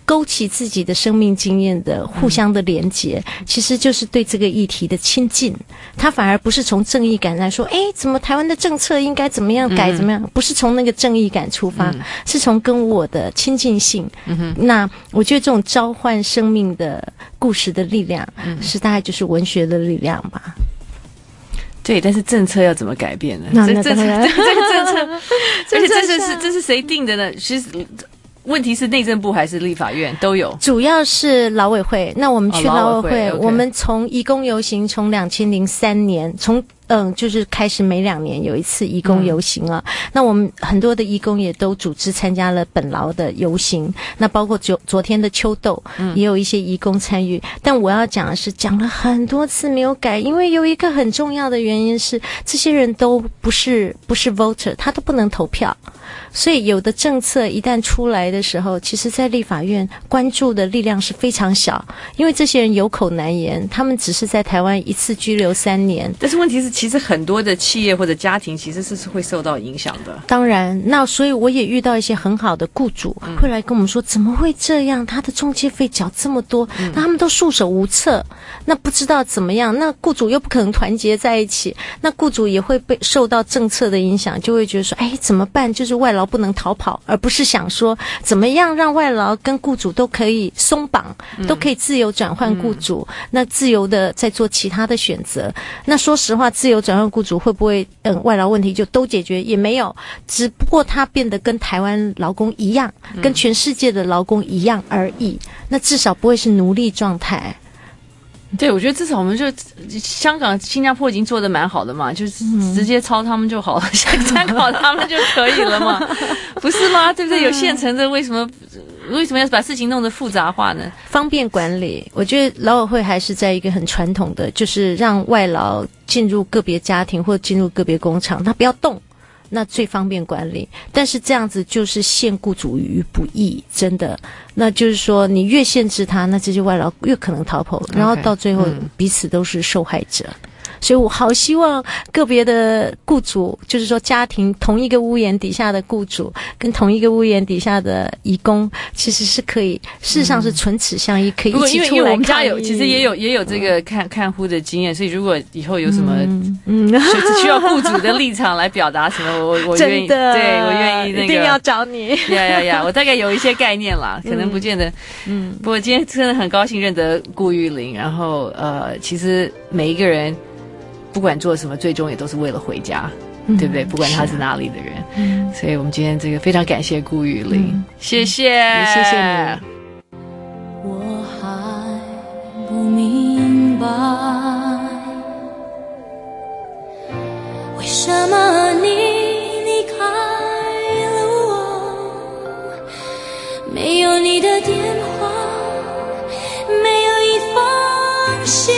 勾起自己的生命经验的互相的连结，其实就是对这个议题的亲近。他反而不是从正义感来说，怎么台湾的政策应该怎么样改怎么样，不是从那个正义感出发，是从跟我的亲近性。那我觉得这种召唤生命的故事的力量，是大概就是文学的力量吧。 对，但是政策要怎么改变呢？这个政策，而且这是谁定的呢？其实问题是内政部还是立法院都有， 主要是劳委会。那我们去劳委会， okay. 我们从移工游行从2003年就是开始每2年有一次移工游行啊。那我们很多的移工也都组织参加了本劳的游行，那包括昨天的秋斗，也有一些移工参与。但我要讲的是，讲了很多次没有改，因为有一个很重要的原因是，这些人都不是 voter， 他都不能投票。所以有的政策一旦出来的时候，其实在立法院关注的力量是非常小，因为这些人有口难言，他们只是在台湾一次拘留3年。 但是问题是，其实很多的企业或者家庭其实是会受到影响的。 当然，那所以我也遇到一些很好的雇主会来跟我们说，怎么会这样？他的中介费缴这么多，那他们都束手无策，那不知道怎么样，那雇主又不可能团结在一起，那雇主也会被受到政策的影响，就会觉得说，怎么办？就是外劳不能逃跑，而不是想说怎么样让外劳跟雇主都可以松绑，都可以自由转换雇主，那自由的在做其他的选择。那说实话，自由转换雇主会不会外劳问题就都解决？也没有，只不过它变得跟台湾劳工一样，跟全世界的劳工一样而已。那至少不会是奴隶状态。 对，我觉得至少我们就香港、新加坡已经做得蛮好的嘛，就是直接抄他们就好了，参考他们就可以了嘛，不是吗？对不对？有现成的，为什么要把事情弄得复杂化呢？ 方便管理，我觉得劳委会还是在一个很传统的，就是让外劳进入个别家庭或进入个别工厂，他不要动。那最方便管理，但是这样子就是陷雇主于不义，真的。那就是说，你越限制他，那这些外劳越可能逃跑，然后到最后彼此都是受害者。所以我好希望个别的雇主，就是说家庭同一个屋檐底下的雇主跟同一个屋檐底下的移工，其实是可以，事实上是唇齿相依，可以一起出来抗议。 因为我们家其实也有这个看护的经验，所以如果以后有什么需要雇主的立场来表达什么，我愿意，对，我愿意那个一定要找你。 呀，我大概有一些概念啦，可能不见得。不过今天真的很高兴认得顾玉玲，然后其实每一个人。不管做什么，最终也都是为了回家，对不对？不管他是哪里的人，所以我们今天这个非常感谢顾玉玲，谢谢， 也谢谢你。 我还不明白，为什么你离开了我，没有你的电话，没有一封信。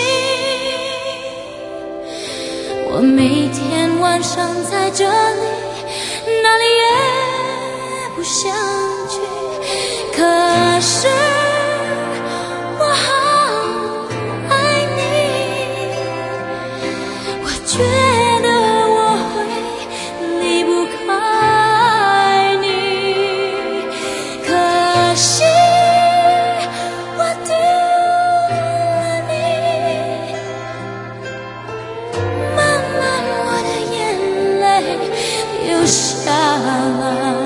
我每天晚上在这里，哪里也不想去，可是我好爱你，我觉得我会离不开你，可惜我丢了你，慢慢我的眼泪流下来。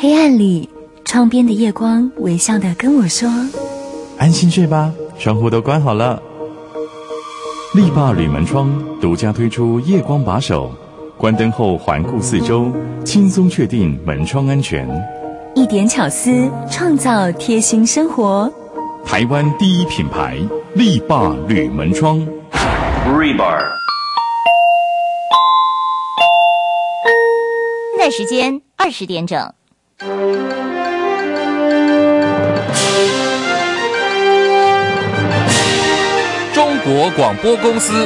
黑暗里，窗边的夜光微笑地跟我说： 安心睡吧，窗户都关好了。力霸铝门窗独家推出夜光把手，关灯后环顾四周，轻松确定门窗安全。 一点巧思，创造贴心生活。 台湾第一品牌力霸铝门窗。 Rebar。 现在时间20点整。 中国广播公司。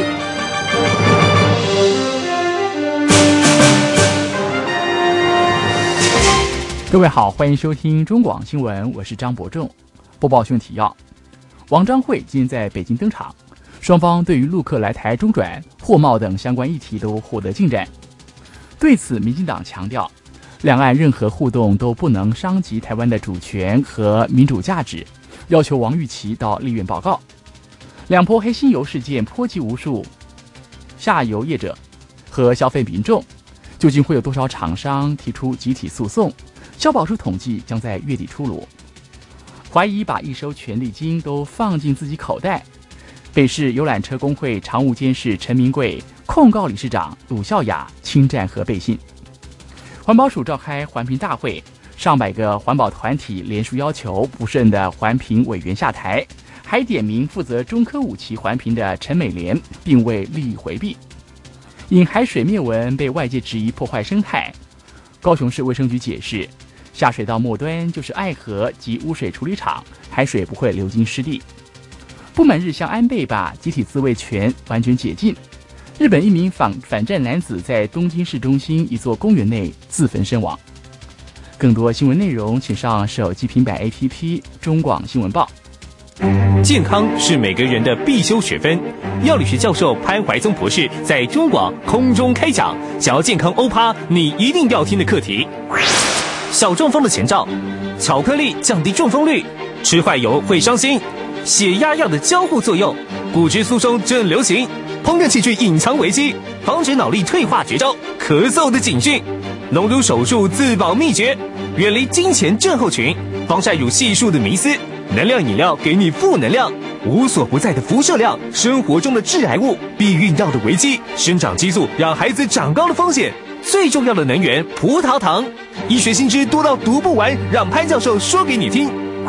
各位好，欢迎收听中广新闻，我是张伯仲。播报新闻提要：王章惠今天在北京登场，双方对于陆客来台中转、货贸等相关议题都获得进展。对此，民进党强调，两岸任何互动都不能伤及台湾的主权和民主价值，要求王玉琦到立院报告。两波黑心油事件波及无数下游业者和消费民众，究竟会有多少厂商提出集体诉讼？消保署统计将在月底出炉。怀疑把一收权利金都放进自己口袋，北市游览车工会常务监事陈明贵控告理事长鲁孝雅侵占和背信。环保署召开环评大会，上百个环保团体联署要求不胜的环评委员下台，还点名负责中科5期环评的陈美莲，并未利益回避。因海水灭蚊被外界质疑破坏生态，高雄市卫生局解释，下水道末端就是爱河及污水处理厂，海水不会流经湿地。不满日向安倍把集体自卫权完全解禁。日本一名反战男子在东京市中心一座公园内自焚身亡。更多新闻内容请上手机平板 APP 中广新闻报。 健康是每个人的必修学分。药理学教授潘怀宗博士在中广空中开讲，想要健康欧趴，你一定要听的课题。小中风的前兆：巧克力降低中风率，吃坏油会伤心，血压药的交互作用，骨质疏松正流行，烹饪器具隐藏危机，防止脑力退化绝招，咳嗽的警讯，隆乳手术自保秘诀，远离金钱症候群，防晒乳系数的迷思。能量饮料给你负能量，无所不在的辐射量，生活中的致癌物，避孕药的危机，生长激素让孩子长高的风险，最重要的能源葡萄糖，医学新知多到读不完，让潘教授说给你听。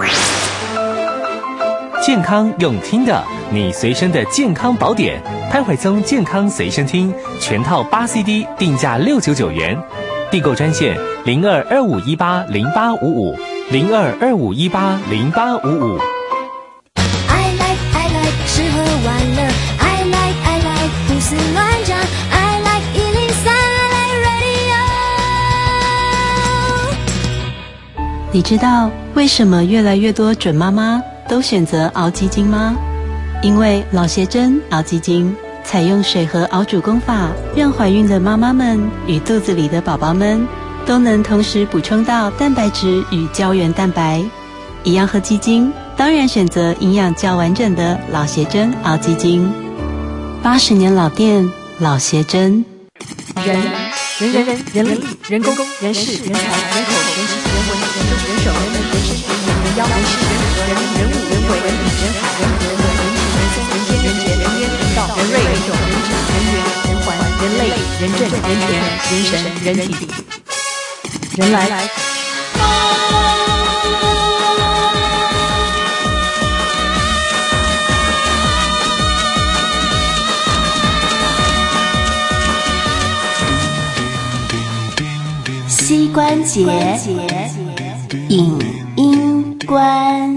健康用听的，你随身的健康宝典，潘怀宗健康随身听全套8 CD， 定价699元，订购专线0225180855，0225180855。 I like 吃喝玩乐 I like 胡思乱想 I like 103 I like radio。 你知道为什么越来越多准妈妈都选择熬鸡精吗？因为老协珍熬鸡精采用水和熬煮功法，让怀孕的妈妈们与肚子里的宝宝们都能同时补充到蛋白质与胶原蛋白。一样喝鸡精，当然选择营养较完整的老协珍熬鸡精。80年老店，老协珍。 人力、人工、人事、人才、人口、人情、人文、人文、人手、人能、人事、人人、人妖、人事、人和、人物、人为、人理、人海、人和、人文、人情、人生、人间、人杰、人烟、人道、人瑞、人种、人质、人缘、人环、人类、人政、人权、人神、人体、人来。 膝关节影音关。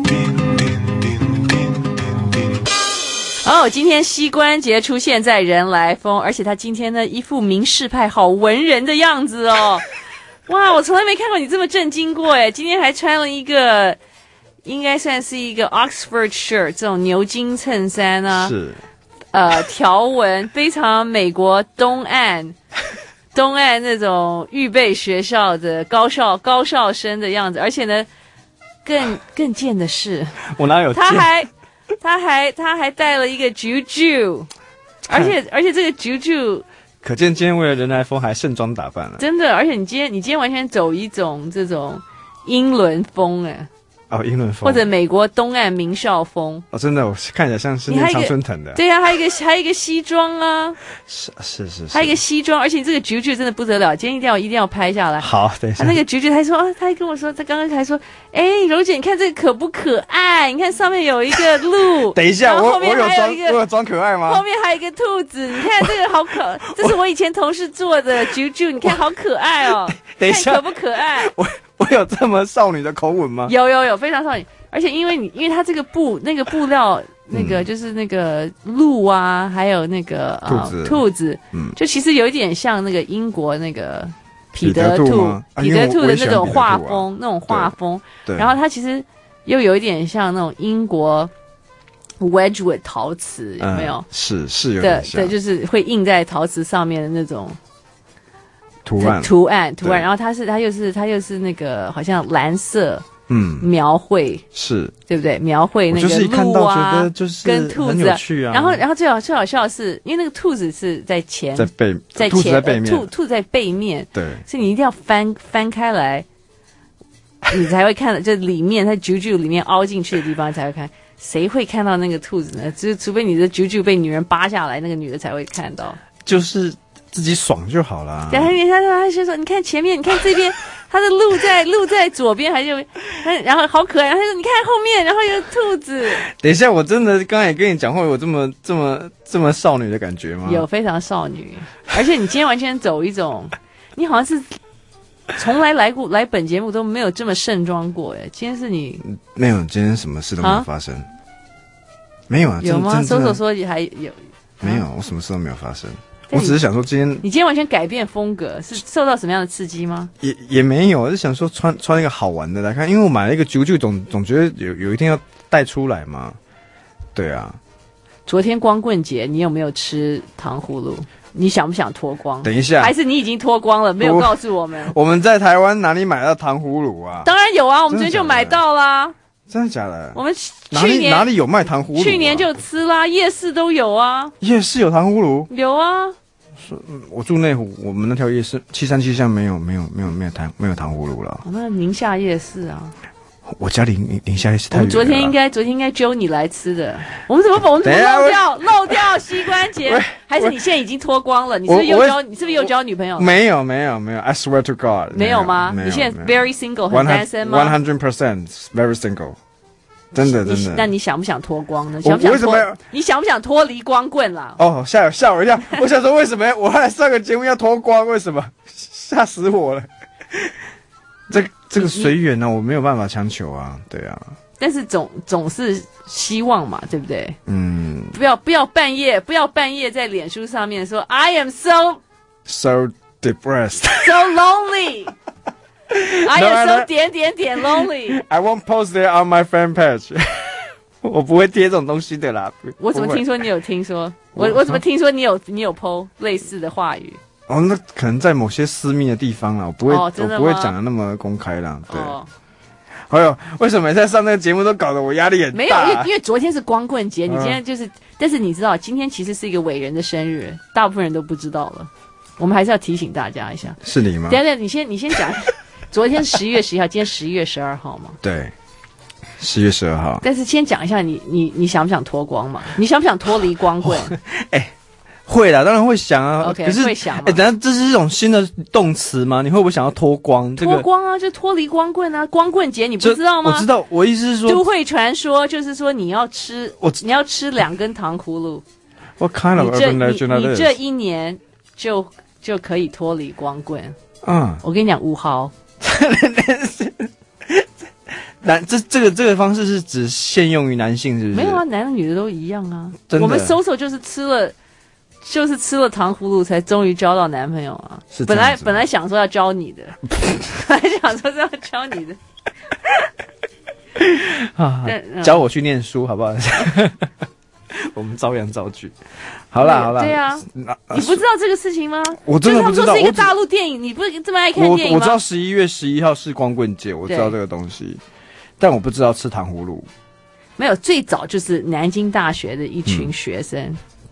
今天膝关节出现在人来疯，而且他今天呢一副名士派好文人的样子哦。哇，我从来没看过你这么震惊过诶，今天还穿了一个应该算是一个 Oxford shirt 这种牛津衬衫啊， 是条纹非常美国东岸那种预备学校的高校生的样子，而且呢更贱的是， 我哪有贱？ 他还带了一个 juju， 而且这个 juju， 可见今天为了人来疯还盛装打扮了。 真的，而且你今天完全走一种这种英伦风哎。 哦，英伦风或者美国东岸名校风哦，真的，我看起来像是念常春藤的。 对啊，还有一个西装啊， 是， 还有一个西装，而且这个菊菊真的不得了，今天一定要拍下来。 好，等一下。 那个菊菊还说，他还跟我说，他刚刚还说，柔姐，你看这个可不可爱？你看上面有一个鹿。 等一下，我有装可爱吗？ 后面还有一个兔子，你看这个好可，这是我以前同事做的菊菊，你看好可爱哦。 等一下， 可不可爱？ 我有这么少女的口吻吗？ 有，非常少女。而且因为它这个布料，那个就是那个鹿啊，还有那个兔子，就其实有一点像那个英国那个彼得兔的那种画风，然后它其实又有一点像那种英国 Wedgwood 陶瓷，有没有？ 是有点像， 对，就是会印在陶瓷上面的那种。图案，然后它又是那个好像蓝色，描绘是， 对不对？描绘那个鹿啊，跟兔子啊。然后最好笑的是，因为那个兔子是在前，在兔子在背面， 兔在背面， 对， 所以你一定要翻开来，你才会看到，就里面它啾啾里面凹进去的地方才会看。谁会看到那个兔子呢？就是除非你的啾啾被女人扒下来，那个女的才会看到。 就是自己爽就好了。 然后他就说：“你看前面，你看这边，他的鹿在左边，然后好可爱。”然后他说：“你看后面，然后有兔子。” 等一下，我真的刚才也跟你讲话，有这么少女的感觉吗？ 有，非常少女。而且你今天完全走一种，你好像是从来来本节目都没有这么盛装过哎。今天是你没有，今天什么事都没有发生。没有啊？ 有吗？搜说还有没有？我什么事都没有发生。我只是想说，你今天完全改变风格，是受到什么样的刺激吗？ 也没有，我是想说穿一个好玩的来看，因为我买了一个啾啾，总觉得有一天要带出来嘛。对啊。 昨天光棍节，你有没有吃糖葫芦？你想不想脱光？ 等一下， 还是你已经脱光了，没有告诉我们？ 我们在台湾哪里买到糖葫芦啊？ 当然有啊，我们昨天就买到啦。 真的假的？ 我们去年哪里有卖糖葫芦？ 去年就吃啦，夜市都有啊。 夜市有糖葫芦？ 有啊。 我住内湖，我们那条夜市737巷没有糖葫芦了。 我们宁夏夜市啊。 我家离宁夏夜市太远了。 昨天应该揪你来吃的。我们怎么漏掉膝关节？还是你现在已经脱光了？你是不是又交女朋友？ 没有 I swear to God 没有吗？你现在 very single 很单身吗 ？100% very single。真的。 那你想不想脱光呢？你想不想脱离光棍啦？ 哦，吓我一跳！我想说为什么我还上个节目要脱光？为什么？吓死我了！这个随缘呢，我没有办法强求啊，对啊。 但是总是希望嘛，对不对？不要半夜在脸书上面说 I am so depressed, so lonely. I am so 点lonely. I won't post it on my fan page. 我不会贴这种东西的啦。 我怎么听说你有听说？我怎么听说你有 po 类似的话语？ 哦，那可能在某些私密的地方啦，我不会讲的那么公开啦。对。哎呦，为什么在上那个节目都搞得我压力很大？ 没有，因为昨天是光棍节，你今天就是，但是你知道，今天其实是一个伟人的生日，大部分人都不知道了。我们还是要提醒大家一下。 是你吗？ 等一下，你先讲。昨天11月11号，今天11月12号嘛。 对，11月12号。 但是先讲一下，你想不想脱光嘛？你想不想脱离光棍？ 会啦，当然会想啊。 OK， 可是会想嘛。 等下这是一种新的动词吗？你会不会想要脱光？ 脱光啊，就脱离光棍啊！光棍节你不知道吗？ 我知道，我意思是说， 都会传说就是说你要吃2根糖葫芦。 What kind of urban legend is this？ 你这一年就可以脱离光棍。我跟你讲，5毫。 这个方式是只限用于男性，是不是？ 没有啊，男的女的都一样啊。我们搜就是吃了糖葫芦才终于交到男朋友啊！本来想说要教你的，本来想说是要教你的。 教我去念书好不好？我们朝阳造句。好啦。 对啊，你不知道这个事情吗？ 我真的不知道。 就是他们说是一个大陆电影，你不是这么爱看电影吗？ 我知道11月11号是光棍节，我知道这个东西，但我不知道吃糖葫芦。 没有，最早就是南京大学的一群学生。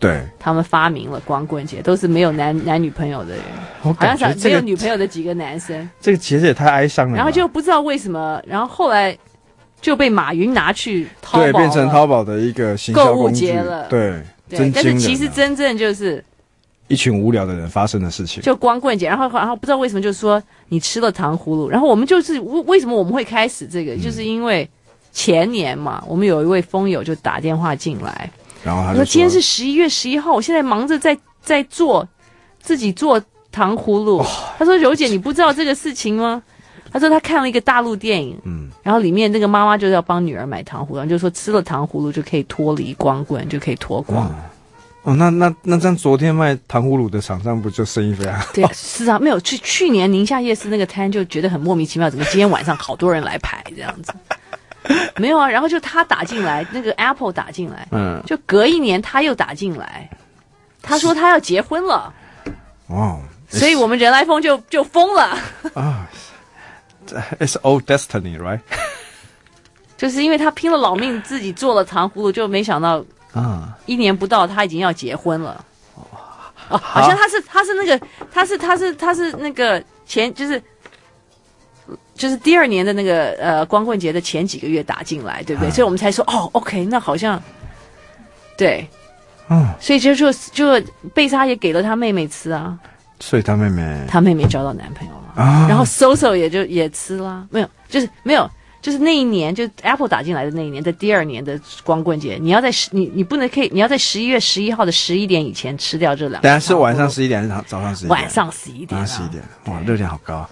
对， 他们发明了光棍节，都是没有男女朋友的人， 我感觉没有女朋友的几个男生， 这个节日也太哀伤了。 然后就不知道为什么，然后后来就被马云拿去淘宝了， 对，变成淘宝的一个行销购物工具节了。 对， 但是其实真正就是一群无聊的人发生的事情， 就光棍节，然后不知道为什么就是说你吃了糖葫芦，然后我们就是为什么我们会开始这个，就是因为前年嘛，我们有一位风友就打电话进来， 然后他就说今天是11月11号，我现在忙着在做自己做糖葫芦。他说柔姐你不知道这个事情吗？他说他看了一个大陆电影，然后里面那个妈妈就是要帮女儿买糖葫芦，就说吃了糖葫芦就可以脱离光棍，就可以脱光。 那这样昨天卖糖葫芦的厂商不就生意非常好？ 对，是啊，没有去年宁夏夜市那个摊就觉得很莫名其妙，怎么今天晚上好多人来排这样子？没有啊，然后就他打进来，那个 Apple 打进来，就隔一年他又打进来，他说他要结婚了，所以我们人来疯就疯了啊。It's old destiny, right? 就是因为他拼了老命自己做了糖葫芦，就没想到1年不到他已经要结婚了。好像他是那个前就是第2年的那个光棍节的前几个月打进来，对不对？所以我们才说OK， 那好像对，所以就贝莎也给了他妹妹吃啊， 所以他妹妹交到男朋友了，然后 Soso 也吃啦，没有，就是那一年，就 Apple 打进来的那一年，在第2年的光棍节，你要在你不能可以，你要在11月11号的11点以前吃掉这2个。 等下是晚上11点还是早上11点？ 晚上11点。 晚上11点，哇，热量好高。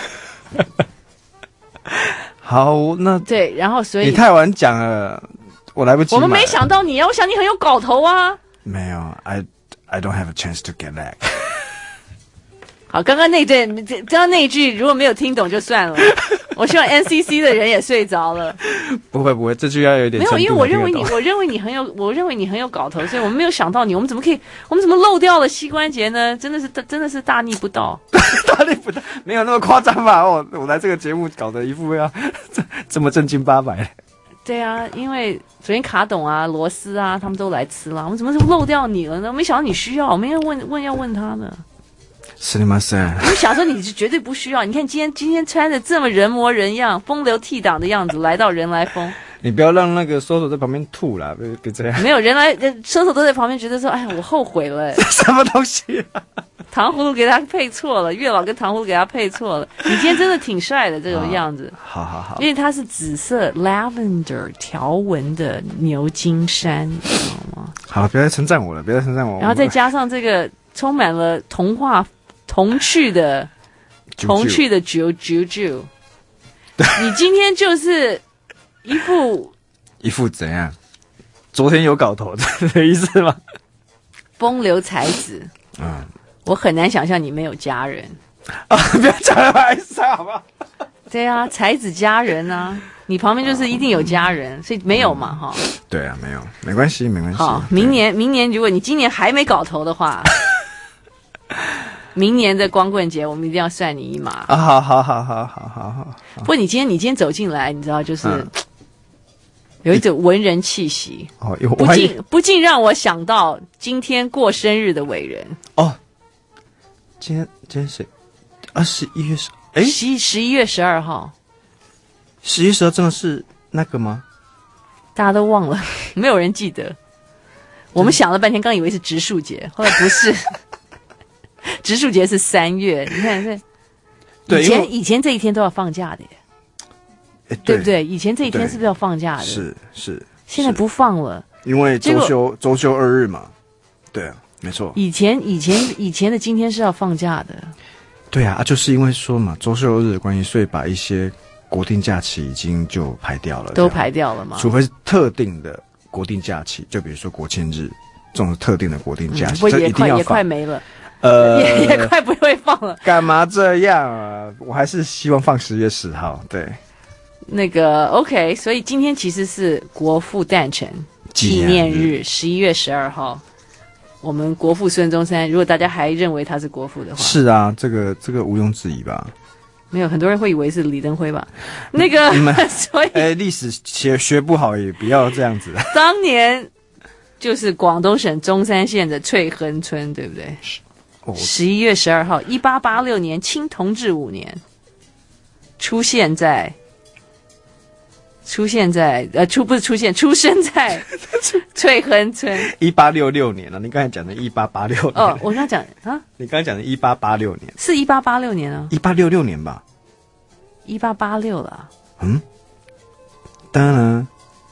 好，那对，然后所以你太晚讲了，我来不及。 我们没想到你啊，我想你很有搞头啊。 没有 ，I don't have a chance to get back 。 好，刚刚那一句如果没有听懂就算了。我希望 NCC 的人也睡着了。 不会，这句要有点没有，因为我认为你很有搞头，所以我们没有想到你，我们怎么漏掉了膝关节呢？真的是大逆不道。 大逆不道，没有那么夸张吧？我来这个节目搞得一副要这么正经八百。 对啊，因为昨天卡董啊、罗斯啊他们都来吃了，我们怎么漏掉你了呢？没想到你需要，我们要问他呢。 是你妈塞！ 我想说你是绝对不需要。你看今天穿的这么人模人样、风流倜傥的样子，来到人来疯。 你不要让那个搜手在旁边吐啦，别这样。 没有搜手都在旁边觉得说，哎呀，我后悔了。 什么东西啊？ 糖葫芦给他配错了，月老跟糖葫芦给他配错了。你今天真的挺帅的这种样子。 好。 因为它是紫色 lavender 条纹的牛筋衫，你知道吗？ 好了，别再称赞我了。 然后再加上这个充满了童趣的啾啾，你今天就是一副怎样？昨天有搞头的意思吗？ 风流才子，我很难想象你没有家人不要讲了，还是好不好？ 对啊，才子佳人啊，你旁边就是一定有家人，所以没有嘛哈。 对啊，没有，没关系。 好，明年如果你今年还没搞头的话。明年的光棍节，我们一定要算你一马啊！好。 不过你今天走进来，你知道，就是有一种文人气息哦， 不禁让我想到今天过生日的伟人哦。今天谁？11月 11月12号。 11月12号真的是那个吗？ 大家都忘了，没有人记得。我们想了半天，刚以为是植树节，后来不是。植树节是3月，你看这，以前这一天都要放假的耶，对不对？以前这一天是不是要放假的？ 是， 现在不放了， 因为周休2日嘛。对啊，没错。 以前的今天是要放假的。 对啊，就是因为说嘛，周休2日的关系，所以把一些国定假期已经就排掉了， 都排掉了嘛。 除非是特定的国定假期，就比如说国庆日这种特定的国定假期， 这一定要放，也快没了。也快不会放了。 干嘛这样啊？我还是希望放10月10号。对， 那个 OK， 所以今天其实是国父诞辰纪念日，11月12号。我们国父孙中山，如果大家还认为他是国父的话， 是啊，这个毋庸置疑吧？ 没有，很多人会以为是李登辉吧？那个，所以历史学不好也不要这样子。 当年就是广东省中山县的翠亨村，对不对？11月12号，1886年，清同治5年，出生在翠亨村。 1866年了，你刚才讲的1886年。 哦，我刚讲啊， 你刚才讲的1886年是1886年啊 ，1866年吧 ？1886了。 当然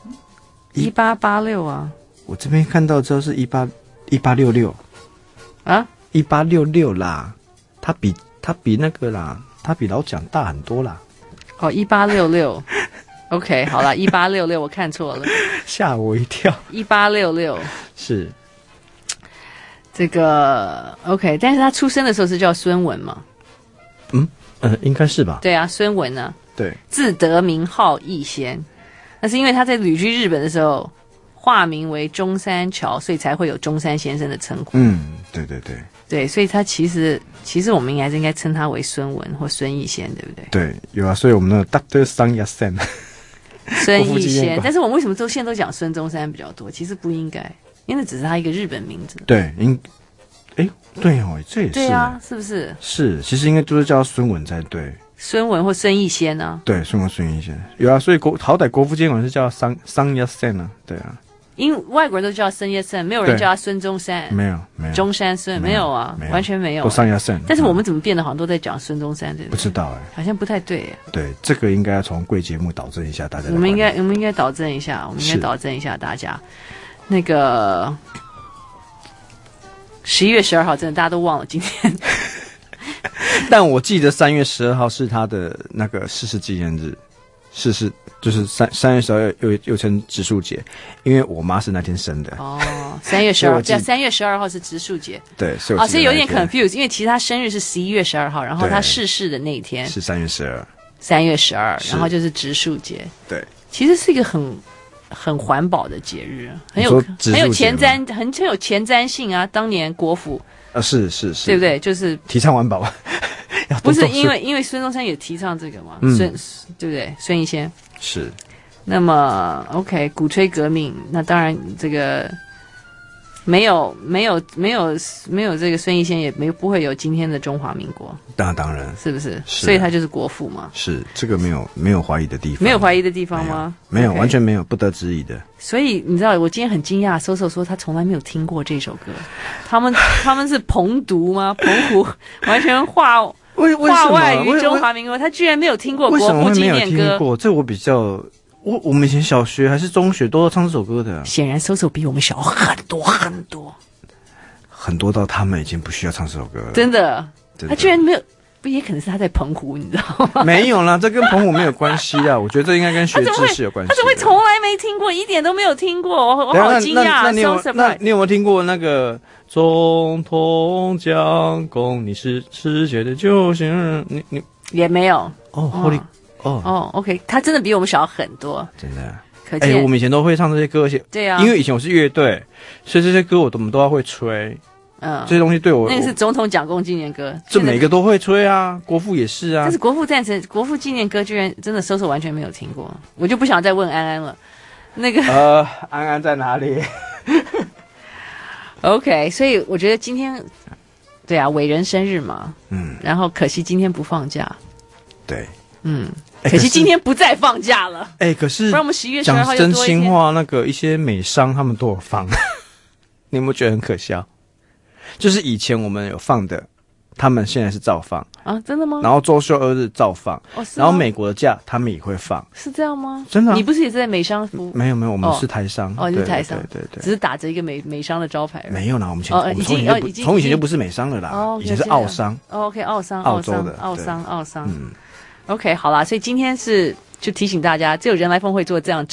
1886啊。 我这边看到之后是1866 啊 ，1866啦，他比那个啦，他比老蒋大很多啦。 哦，1866。OK， 好了，1866，我看错了， 吓我一跳。 1866 是这个 OK， 但是他出生的时候是叫孙文嘛？ 应该是吧？ 对啊，孙文啊， 对， 字德名号逸仙，那是因为他在旅居日本的时候化名为中山桥，所以才会有中山先生的称呼。对，所以他其实我们应该称他为孙文或孙逸仙，对不对？ 对，有啊，所以我们那个 Dr. Sun Yat-sen。 孙逸仙，但是我们为什么现在都讲孙中山比较多？其实不应该，因为那只是他一个日本名字。 对，对哦，这也是。 对啊，是不是？ 是，其实应该都是叫孙文才对。 孙文或孙逸仙啊？ 对，孙逸仙有啊，所以好歹国父纪念馆是叫Sun Yat-sen啊，对啊。 因为外国人都叫孙逸仙，没有人叫他孙中山。 没有， 中山孙没有啊，完全没有。 都Sun Yat-sen。 但是我们怎么变得好像都在讲孙中山？对不对？ 不知道好像不太对。 对，这个应该要从贵节目导正一下大家。 我们应该导正一下，大家。那个11月12号，真的大家都忘了今天。 但我记得3月12号是他的那个逝世纪念日，就是3月12号又称植树节，因为我妈是那天生的。 哦，3月12号，对，3月12号是植树节。 对，所以有点 confused， 因为其实他生日是11月12号，然后他逝世的那一天是3月12。 3月12，然后就是植树节。 对， 其实是一个很环保的节日，很有前瞻，很有前瞻性啊。当年国府是， 对不对？就是提倡环保。 不是因为孙中山也提倡这个嘛，对不对？孙逸仙是。 那么 OK， 鼓吹革命，那当然这个没有这个孙逸仙，也不会有今天的中华民国。 当然， 是不是？所以他就是国父嘛。 是，这个没有怀疑的地方。 没有怀疑的地方吗？ 没有，完全没有，不得质疑的。 所以你知道，我今天很惊讶，搜说他从来没有听过这首歌。他们是澎湖吗？澎湖完全话外于中华民国，他居然没有听过国父纪念歌。为什么会没有听过？这我比较，我们以前小学还是中学都要唱这首歌的。 显然搜比我们小很多很多， 很多到他们已经不需要唱这首歌了。 真的，他居然没有。不也可能是他在澎湖，你知道吗？ 没有啦，这跟澎湖没有关系啊。我觉得这应该跟学知识有关系。 他怎么会从来没听过，一点都没有听过？我好惊讶。 那你有没有听过那个总统蒋公？你是世界的救星人？你也没有哦。 OK， 他真的比我们小很多， 真的。 可见我们以前都会唱这些歌，而且对啊， 因为以前我是乐队，所以这些歌我们都要会吹。这些东西对我， 那个是总统蒋公纪念歌， 这每个都会吹啊，国父也是啊。 但是国父纪念歌居然真的搜完全没有听过，我就不想再问安安了。那个安安在哪里 ？OK， 所以我觉得今天，对啊，伟人生日嘛，然后可惜今天不放假， 对， 可惜今天不再放假了。 可是不然我们11月12号讲真心话，那个一些美商他们都有放，你有没有觉得很可笑？就是以前我们有放的，他们现在是照放啊？真的吗？ 然后周休2日照放，然后美国的假他们也会放， 是这样吗？ 真的？ 你不是也是在美商服务？ 没有，我们是台商。 你是台商， 对， 只是打着一个美商的招牌。 没有啦，我们从以前就不是美商了啦，以前是澳商。 OK， 澳商， 澳洲的澳商。OK， 好啦，所以今天就提醒大家，只有人来疯会做这样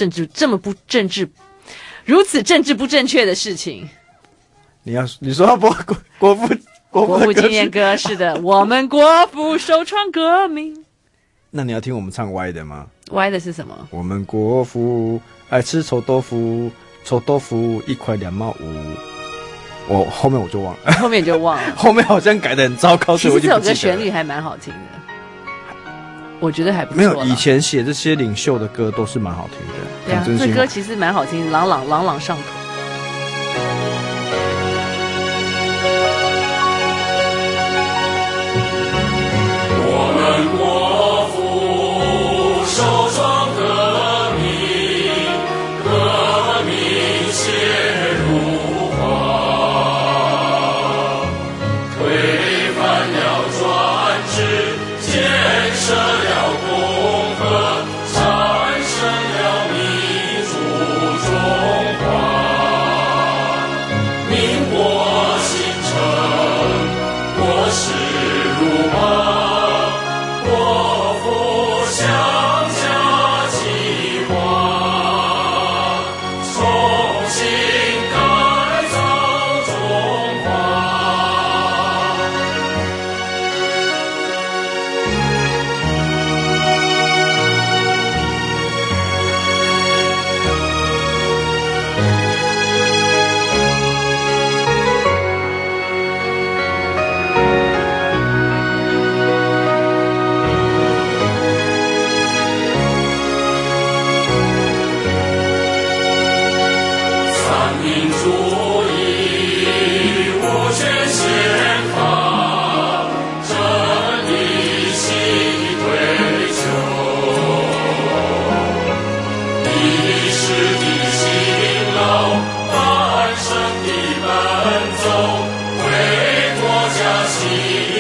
如此政治不正确的事情。 你说要播国父纪念歌，是的，我们国父首创革命。 那你要听我们唱歪的吗？ 歪的是什么？ 我们国父爱吃臭豆腐1块2毛5。后面我就忘了， 后面就忘了， 后面好像改得很糟糕。 其实这首歌旋律还蛮好听的，我觉得还不错。 没有，以前写这些领袖的歌都是蛮好听的。 对啊，这歌其实蛮好听，朗朗上口。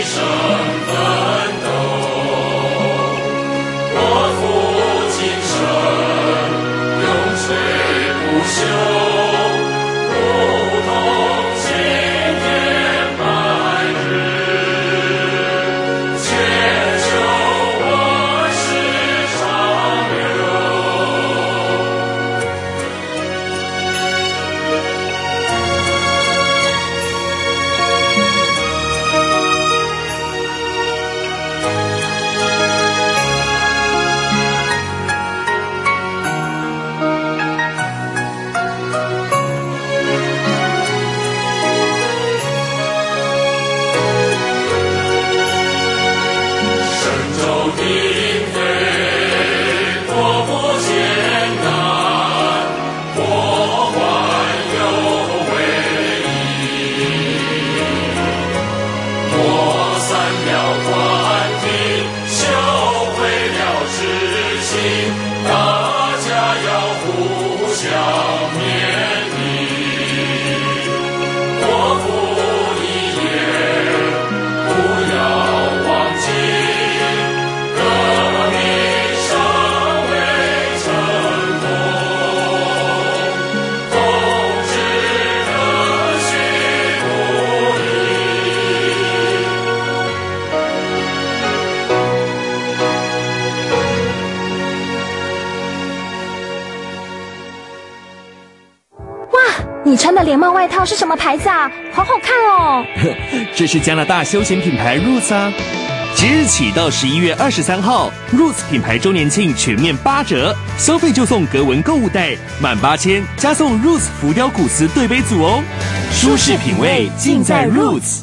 你穿的连帽外套是什么牌子啊？好好看哦！ 这是加拿大休闲品牌 Roots 啊！即日起到11月23号 ，Roots 品牌周年庆全面8折，消费就送格纹购物袋，满8000加送 Roots 浮雕古瓷对杯组哦。舒适品味尽在 Roots。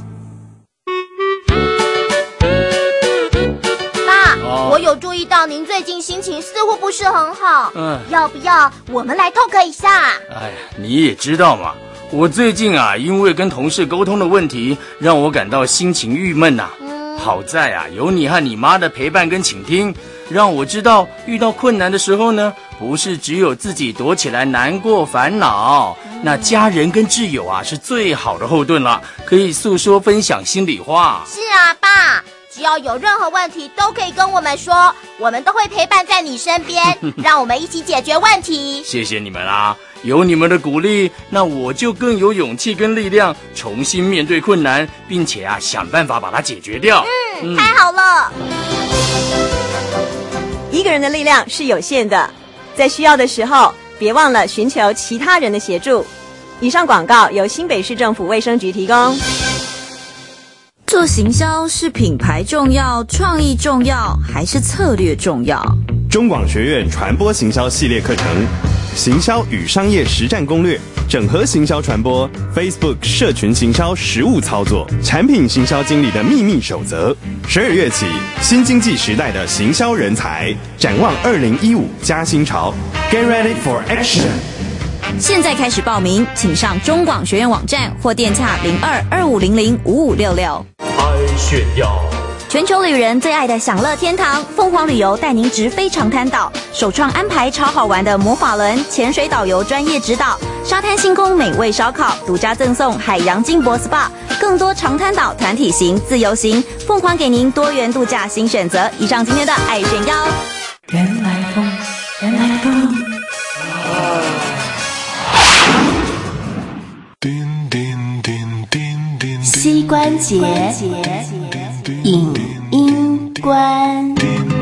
我有注意到您最近心情似乎不是很好，要不要我们来 talk 一下？ 哎呀，你也知道嘛，我最近啊，因为跟同事沟通的问题，让我感到心情郁闷呐。好在啊，有你和你妈的陪伴跟倾听，让我知道遇到困难的时候呢，不是只有自己躲起来难过烦恼，那家人跟挚友啊是最好的后盾了，可以诉说分享心里话。 是啊，爸。只要有任何问题都可以跟我们说，我们都会陪伴在你身边，让我们一起解决问题。 谢谢你们啦，有你们的鼓励，那我就更有勇气跟力量重新面对困难，并且啊想办法把它解决掉。 太好了。 一个人的力量是有限的，在需要的时候，别忘了寻求其他人的协助。以上广告由新北市政府卫生局提供。 做行销是品牌重要、创意重要，还是策略重要？ 中广学院传播行销系列课程，行销与商业实战攻略，整合行销传播 ，Facebook 社群行销实务操作，产品行销经理的秘密守则。12月起，新经济时代的行销人才，展望2015加新潮 ，Get ready for action！ 现在开始报名，请上中广学院网站或电洽02-2500-5566。 炫耀！ 全球旅人最爱的享乐天堂凤凰旅游带您直飞长滩岛，首创安排超好玩的魔法轮、潜水导游专业指导、沙滩星空美味烧烤，独家赠送海洋金箔 SPA， 更多长滩岛团体行、自由行，凤凰给您多元度假新选择。以上今天的爱炫耀。 原来风，原来风。膝关节影音观。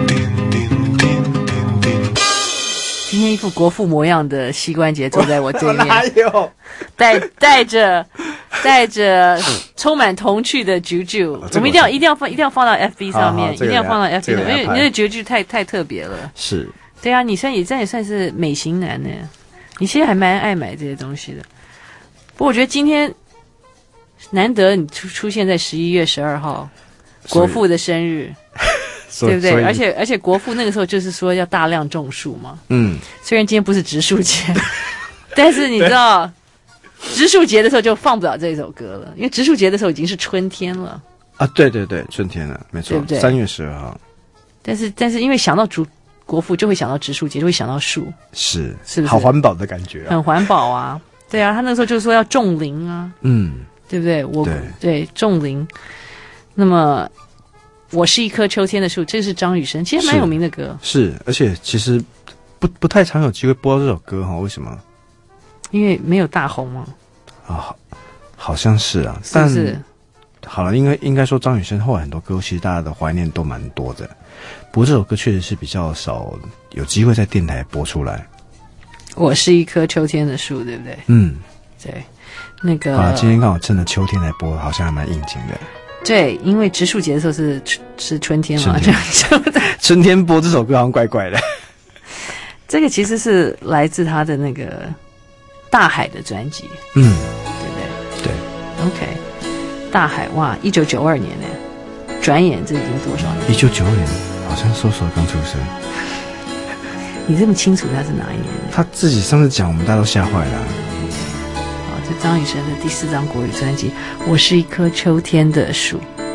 今天一副国父模样的膝关节坐在我对面， 哪有带着充满童趣的啾啾，我们一定要放到 FB 上面，一定要放到 FB 上面，因为那个啾啾太特别了。 是， 对啊，你这样也算是美型男呢。你其实还蛮爱买这些东西的。不过我觉得今天难得你出现在11月12号，国父的生日。对不对？而且国父那个时候就是说要大量种树嘛。虽然今天不是植树节，但是你知道，植树节的时候就放不了这首歌了，因为植树节的时候已经是春天了。 啊，对，春天了，没错，对3月12号。 但是因为想到国父，就会想到植树节，就会想到树，是不是？ 好环保的感觉啊， 很环保啊。对啊，他那个时候就说要种林啊，对不对？对种林。 那么我是一棵秋天的树，这是张雨生，其实蛮有名的歌。 是，而且其实不太常有机会播到这首歌哈，为什么？ 因为没有大红吗？ 啊，好像是啊， 是不是？ 好了，应该说张雨生后来很多歌，其实大家的怀念都蛮多的。不过这首歌确实是比较少有机会在电台播出来。 我是一棵秋天的树，对不对？ 嗯， 对。那个好了，今天刚好趁着秋天来播，好像还蛮应景的。 对，因为植树节的时候是春天嘛，这样说的。 春天播这首歌好像怪怪的。 这个其实是来自他的那个大海的专辑，对不对？ 对 ，OK， 大海哇，1992年呢，转眼这已经多少年 ？1992年，好像搜索刚出生。 你这么清楚他是哪一年？ 他自己上次讲，我们大家都吓坏了。 这张雨生的第4张国语专辑《我是一棵秋天的树》。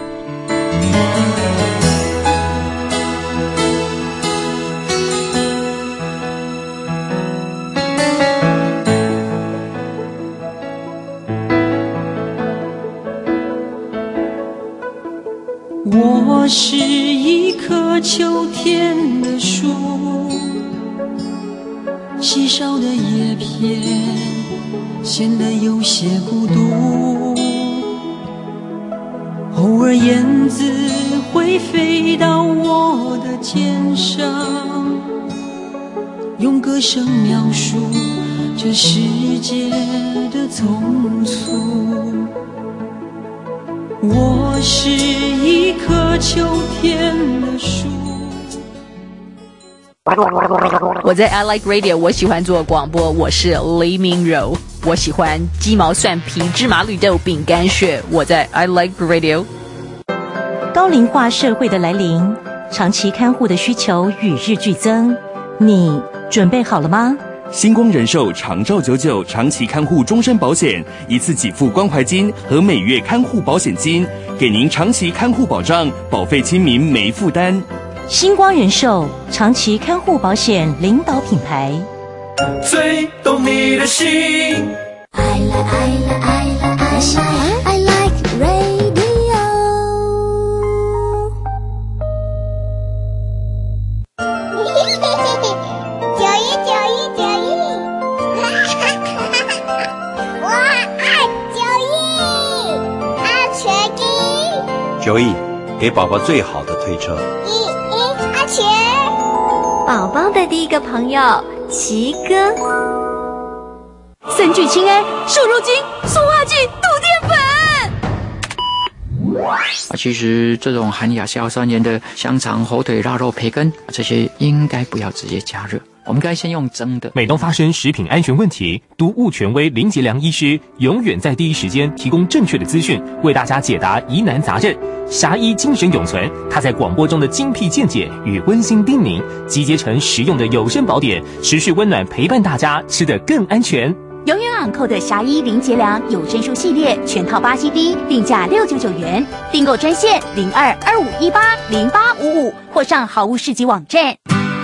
我是一棵秋天的树，稀少的叶片显得有些孤独，偶尔燕子会飞到我的肩上，用歌声描述这世界的匆促。我是一棵秋天的树。 我在 I Like Radio， 我喜欢做广播，我是黎明柔，我喜欢鸡毛蒜皮芝麻绿豆饼干屑，我在 I Like Radio。 高龄化社会的来临，长期看护的需求与日俱增，你准备好了吗？ 星光人寿长照99长期看护终身保险，一次给付关怀金和每月看护保险金，给您长期看护保障，保费亲民没负担。 星光人寿长期看护保险领导品牌， 最懂你的心。 I like radio。 9亿，给宝宝最好的推车。 阿全，宝宝的第一个朋友奇哥。 三聚氰胺、瘦肉精、塑化剂、杜淀粉。 其实这种含亚硝酸盐的香肠、火腿、腊肉、培根，这些应该不要直接加热，我们应该先用蒸的。 每当发生食品安全问题，毒物权威林杰良医师永远在第一时间提供正确的资讯，为大家解答疑难杂症。侠医精神永存，他在广播中的精辟见解与温馨叮咛，集结成实用的有声宝典，持续温暖陪伴大家，吃得更安全。 永远昂扣的侠医林杰良有声书系列全套8 CD， 定价699元，订购专线0225180855或上好物市集网站。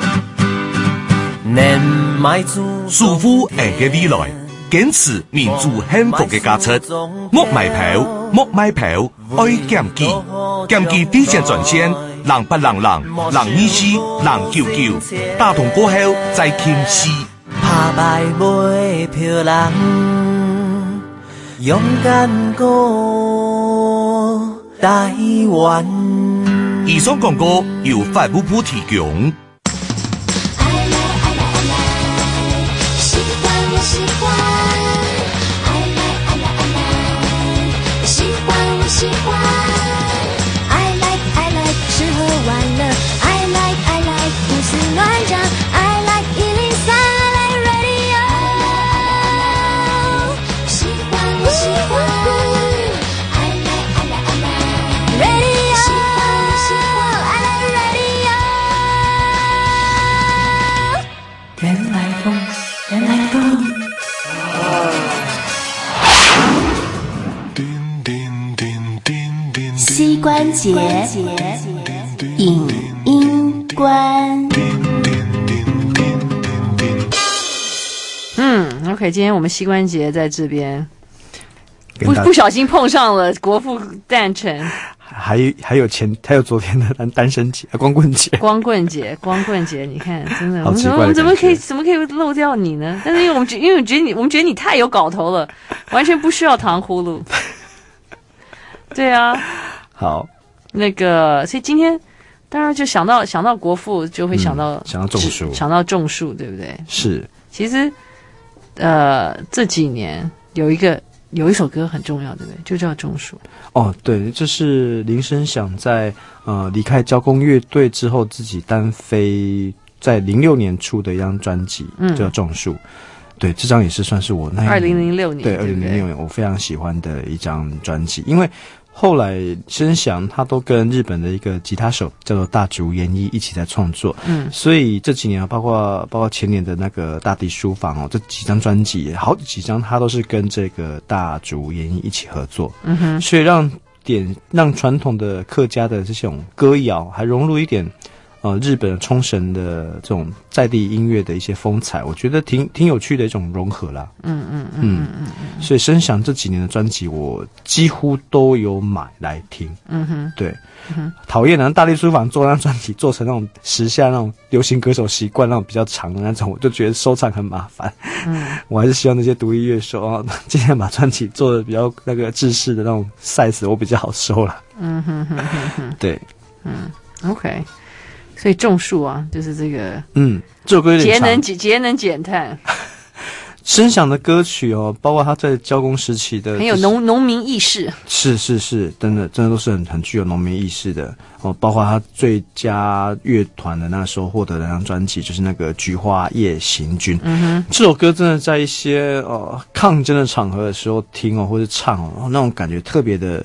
舒服嘅未來，堅持民主幸福嘅價值。莫買票，莫買票，愛檢記，檢記地線專線0800-024-099，打通過後再傾視。 打敗每票人，勇敢過台灣。 以上廣告由法務部提供。 喜欢 I like 吃喝玩乐 I like 胡思乱想 I like 103 I like radio 喜欢 I like radio 喜欢 I like radio 原来风膝关节影音关。 OK， 今天我们膝关节在这边不小心碰上了国父诞辰， 还有昨天的单身节、光棍节， 光棍节，你看，真的， 好奇怪的我们怎么可以感觉漏掉你呢？但是因为我们觉得你太有搞头了，完全不需要糖葫芦。对啊， 好， 那个，所以今天当然就想到国父，就会想到种树，对不对？ 是。 其实，这几年有一首歌很重要，对不对？就叫《种树》。 哦，对，这是林声响在离开交工乐队之后自己单飞，在06年出的一张专辑，叫《种树》。对，这张也是算是我那 2006年， 对，2006年我非常喜欢的一张专辑，因为后来声响他都跟日本的一个吉他手叫做大竹研一一起在创作，所以这几年包括前年的那个大地书房这几张专辑，好几张他都是跟这个大竹研一一起合作，所以让传统的客家的这种歌谣还融入一点日本冲绳的这种在地音乐的一些风采，我觉得挺有趣的一种融合啦。所以声响这几年的专辑我几乎都有买来听。对。讨厌大地书房做那张专辑做成那种时下那种流行歌手习惯那种比较长的那种，我就觉得收藏很麻烦。我还是希望那些独立乐手尽量把专辑做的比较那个制式的那种 size， 我比较好收啦。对。 OK。所以种树啊，就是这个， 这首歌有点长， 节能减碳。 声响的歌曲包括他在交工时期的， 很有农民意识。 是，真的都是很具有农民意识的包括他最佳乐团的那时候获得的那张专辑，就是那个《菊花夜行军》。这首歌真的在一些抗争的场合的时候听或者唱那种感觉特别的。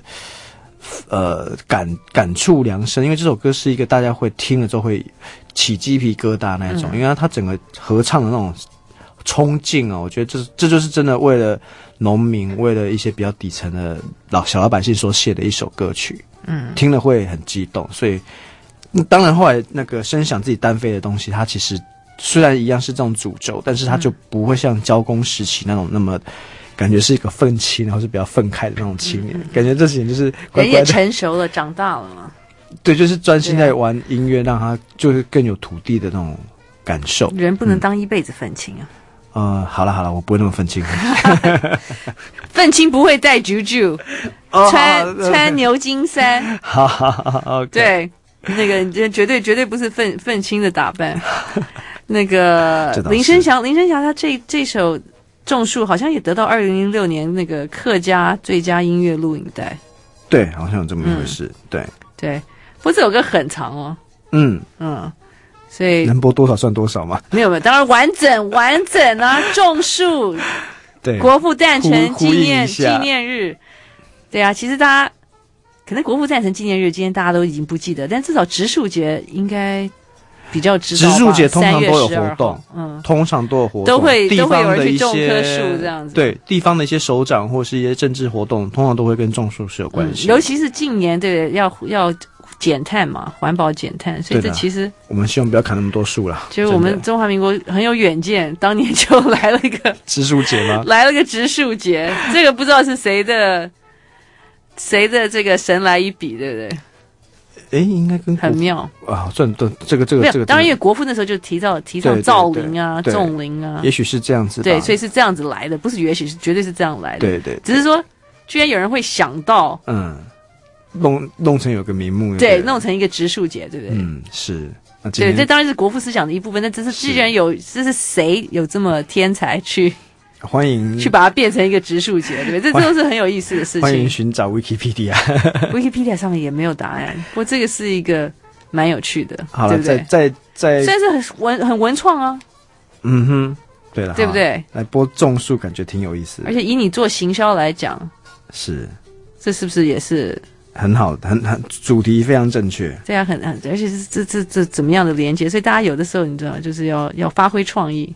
感触良深，因为这首歌是一个大家会听了之后会起鸡皮疙瘩那种，因为它整个合唱的那种冲劲我觉得这就是真的为了农民，为了一些比较底层的小老百姓所写的一首歌曲，听了会很激动。所以当然后来那个声响自己单飞的东西，它其实虽然一样是这种诅咒，但是它就不会像交工时期那种那么。感觉是一个愤青，然后是比较愤慨的那种青年，感觉这几年就是乖乖的人也成熟了，长大了嘛。 对，就是专心在玩音乐，让他就是更有土地的那种感受。 人不能当一辈子愤青啊。好了，我不会那么愤青。 愤青不会戴啾啾，穿牛津衫。 好， 对，那个绝对不是愤青的打扮。那个林声祥他这首。种树好像也得到2006年那个客家最佳音乐录影带， 对，好像有这么一回事，对， 不过这首歌很长所以能播多少算多少嘛？ 没有，当然完整啊，种树， 对， 国父诞辰纪念日，对啊，其实大家可能国父诞辰纪念日今天大家都已经不记得，但至少植树节应该。比较知道吧， 植树节通常都有活动，通常都有活动， 都会有人去种棵树这样子。 对，地方的一些首长或是一些政治活动，通常都会跟种树是有关系。 尤其是近年，对，要减碳嘛，环保减碳，所以这其实我们希望不要砍那么多树啦。 就是我们中华民国很有远见，当年就来了一个植树节吗？ 来了个植树节，这个不知道是谁的这个神来一笔，对不对？ 应该跟很妙啊！这个当然，因为国父那时候就提倡造林啊、种林啊， 也许是这样子， 对，所以是这样子来的，不是也许是绝对是这样来的， 对， 只是说居然有人会想到， 弄成有个名目， 对，弄成一个植树节，对不对？ 是， 对，这当然是国父思想的一部分，但这是谁有这么天才去？ 欢迎去把它变成一个植树节，对不对？这都是很有意思的事情。 欢迎寻找 Wikipedia 上面也没有答案，不过这个是一个蛮有趣的， 好了， 对不对？ 在虽然是很文创啊， 对了， 对不对？ 来播种树感觉挺有意思的， 而且以你做行销来讲，这是不是也是很好，很主题非常正确， 这样很而且是这怎么样的连接？所以大家有的时候你知道，就是要发挥创意。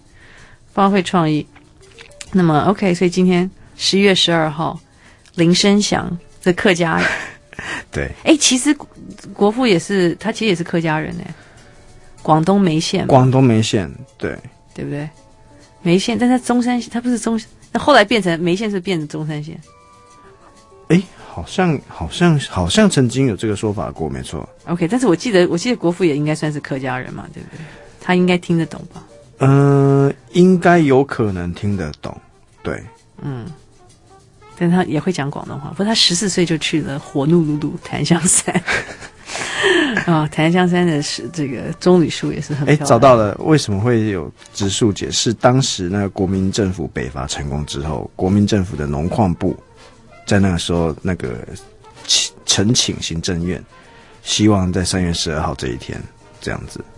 那么 OK， 所以今天11月12号，林声祥这客家， 对， 其实国父他其实也是客家人广东梅县， 对不对？梅县，但他中山，他不是中，那后来变成梅县是变成中山县， 好像曾经有这个说法过，没错。 OK， 但是我记得国父也应该算是客家人嘛，对不对？他应该听得懂吧？ 应该有可能听得懂，对。 但他也会讲广东话，不过他14岁就去了火怒鲁鲁檀香山。檀香山的这个棕榈树也是很漂亮。 找到了，为什么会有植树节？是当时那个国民政府北伐成功之后，国民政府的农矿部在那个时候那个呈请行政院，希望在3月12号这一天这样子。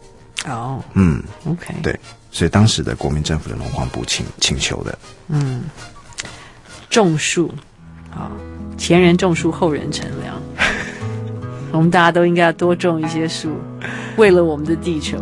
OK， 对，所以当时的国民政府的农矿部请求的。 种树，前人种树，后人乘凉。我们大家都应该要多种一些树，为了我们的地球。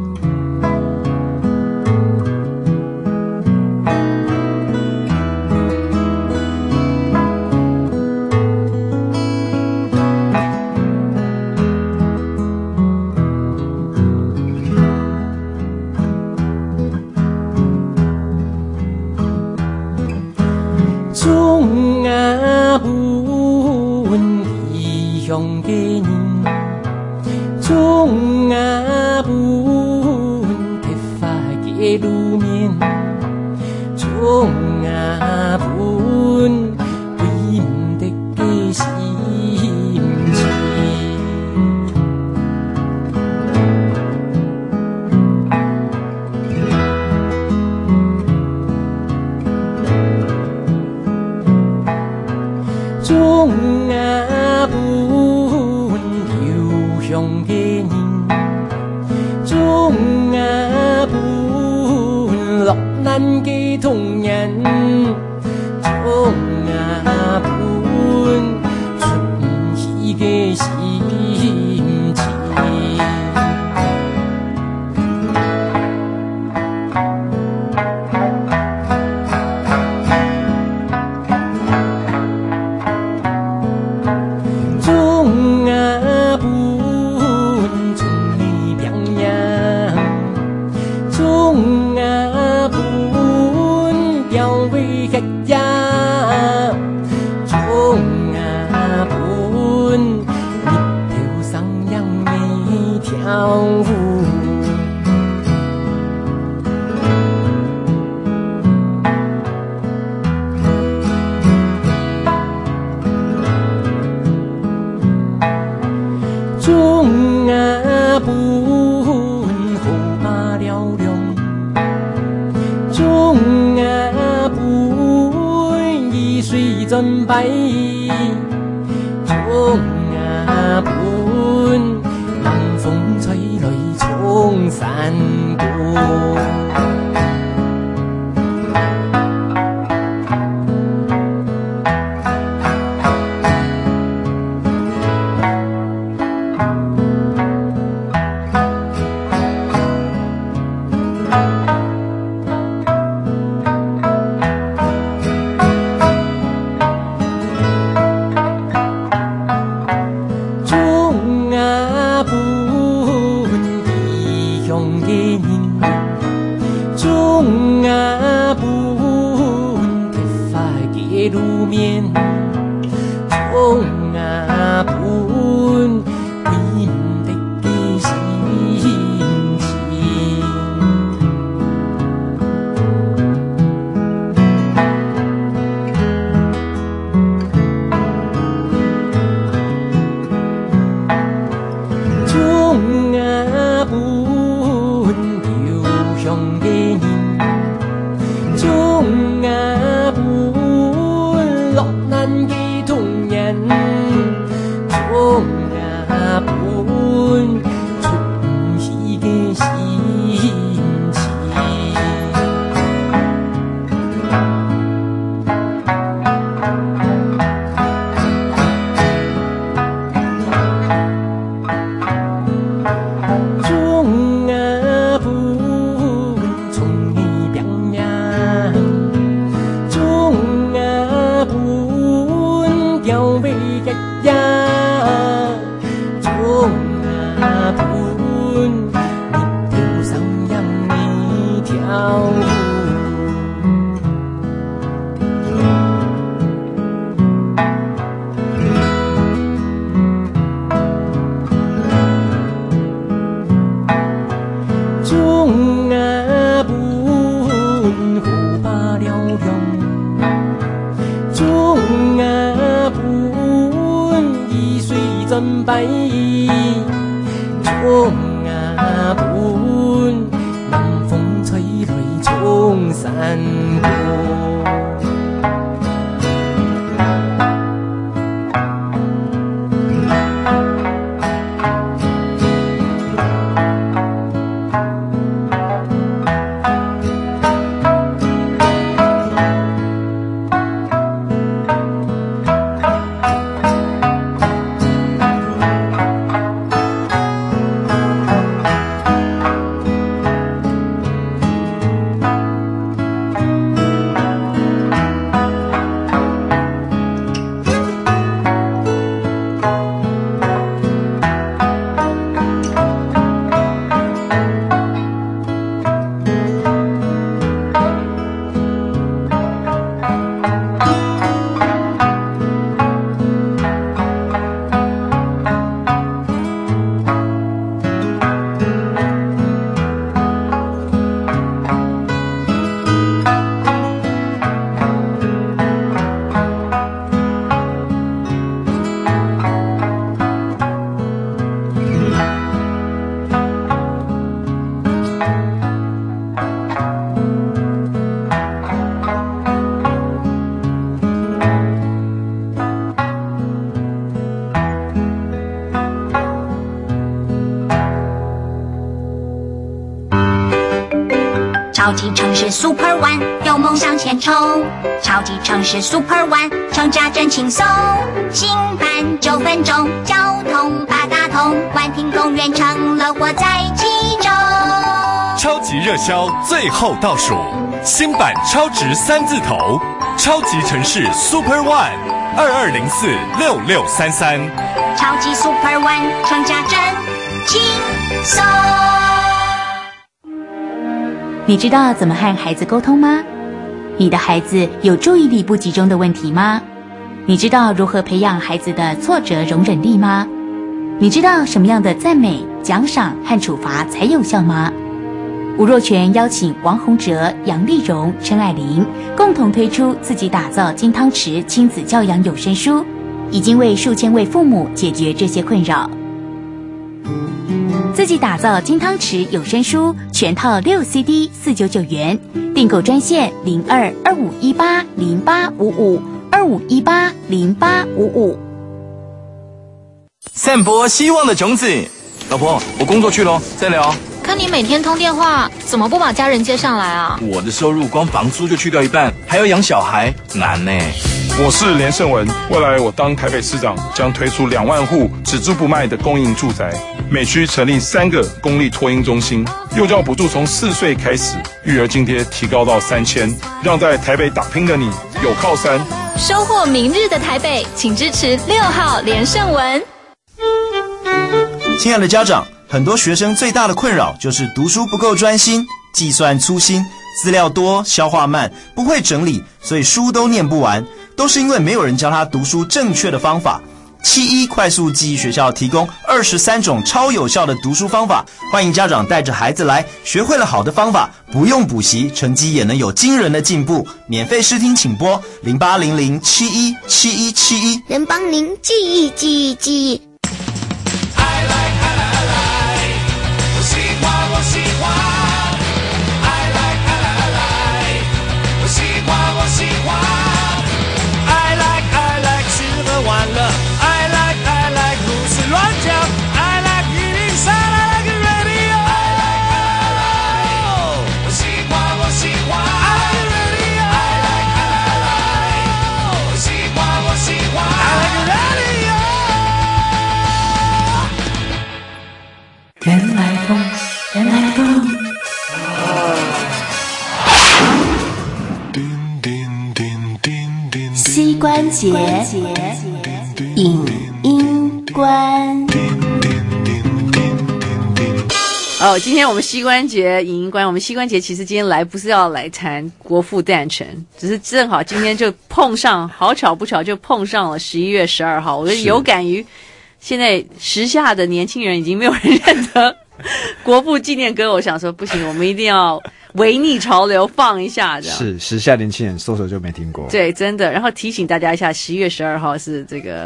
中啊本异乡的人，中啊本铁发的路面，中啊本为唔得嘅心情。中啊本故乡嘅人，中啊本落难嘅童年，中啊本出喜嘅心情。中啊本春意飘扬，中啊本要为客家，中啊本日头上扬眉跳舞。中啊本好把了亮，中啊本雨水真白，中啊本南风吹来冲山歌。中啊本异乡嘅人，中啊本铁发嘅路面，中啊本为唔得嘅心情。中啊本故乡嘅人，中啊本落难拜冲啊本，南风吹来冲山坡。 超级城市 Super One， 有梦想前冲。超级城市 Super One， 成家真轻松。新版9分钟，交通八达通，万庭公园成了活在其中。 超级热销最后倒数，新版超值3字头，超级城市 Super One，22046633。 超级 Super One， 成家真轻松。 你知道怎么和孩子沟通吗？你的孩子有注意力不集中的问题吗？你知道如何培养孩子的挫折容忍力吗？你知道什么样的赞美、奖赏和处罚才有效吗？吴若权邀请王洪哲、杨丽蓉、陈爱玲共同推出自己打造金汤匙亲子教养有声书，已经为数千位父母解决这些困扰。自己打造金汤匙有声书全套6 CD 499元，订购专线02-2518-0855，2518-0855。 散播希望的种子。老婆，我工作去咯，再聊。 看你每天通电话，怎么不把家人接上来啊？ 我的收入光房租就去掉一半，还要养小孩，难呢。 我是连胜文，未来我当台北市长，将推出2万户只住不卖的公营住宅，每区成立3个公立托婴中心，幼教补助从4岁开始，育儿津贴提高到3000，让在台北打拼的你有靠山。 收获明日的台北，请支持6号连胜文。 亲爱的家长，很多学生最大的困扰就是读书不够专心，计算粗心，资料多，消化慢，不会整理，所以书都念不完，都是因为没有人教他读书正确的方法。71快速记忆学校提供23种超有效的读书方法，欢迎家长带着孩子来，学会了好的方法，不用补习，成绩也能有惊人的进步。免费试听请拨0800717171， 能帮您记忆记忆记忆。 原来风，原来风。 膝关节，影音关。 哦，今天我们膝关节影音关，我们膝关节其实今天来不是要来谈国父诞辰，只是正好今天就碰上，好巧不巧就碰上了11月12号，我觉得有感于现在时下的年轻人已经没有人认得国父纪念歌，我想说不行，我们一定要违逆潮流放一下这样。 是时下年轻人搜索就没听过。 对，真的。然后提醒大家一下，11月12号是这个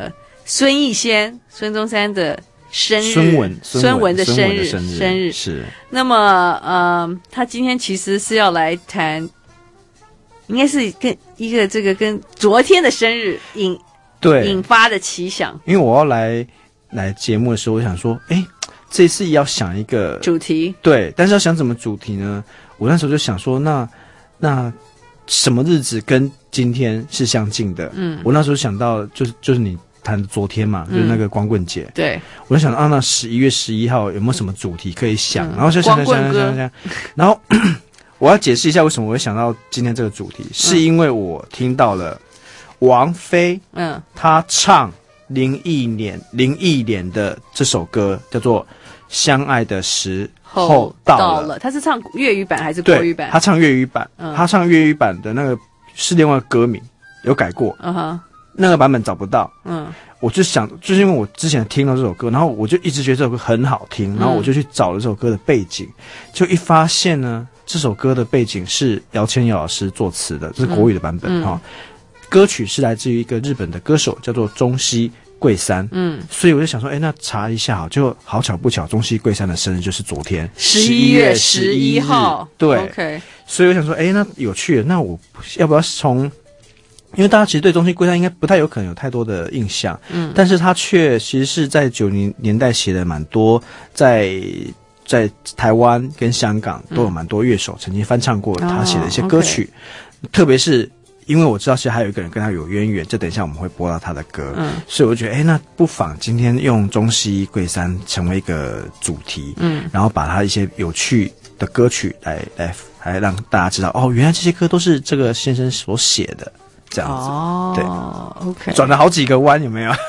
孙逸仙、孙中山的生日， 孙文的生日是。 那么他今天其实是要来谈，应该是跟昨天的生日引发的奇想。 因为我要来节目的时候，我想说，这次要想一个主题， 对，但是要想怎么主题呢？我那时候就想说，那什么日子跟今天是相近的？我那时候想到就是你谈的昨天嘛，就是那个光棍节。 对， 我就想到那11月11号有没有什么主题可以想？然后就想，然后我要解释一下为什么我会想到今天这个主题，是因为我听到了王菲，她唱林忆莲的这首歌叫做《相爱的时候到了》。 他是唱粤语版还是国语版？ 他唱粤语版，他唱粤语版的那个是另外一个歌名，有改过，那个版本找不到。我就想，就是因为我之前听到这首歌，然后我就一直觉得这首歌很好听，然后我就去找了这首歌的背景，就一发现呢，这首歌的背景是姚千瑶老师作词的，这是国语的版本哈。歌曲是来自于一个日本的歌手，叫做中西贵三。所以我就想说，那查一下好，就好巧不巧，中西贵三的生日就是昨天11月11号。对 ，OK。所以我想说，那有趣了，那我要不要从？因为大家其实对中西贵三应该不太有可能有太多的印象，但是他却其实是在90年代写的蛮多，在台湾跟香港都有蛮多乐手曾经翻唱过他写的一些歌曲，特别是。因为我知道其实还有一个人跟他有渊源，这等一下我们会播到他的歌，所以我觉得那不妨今天用中西贵三成为一个主题，然后把他一些有趣的歌曲来让大家知道，原来这些歌都是这个先生所写的，这样子。对 ，OK， 转了好几个弯，有没有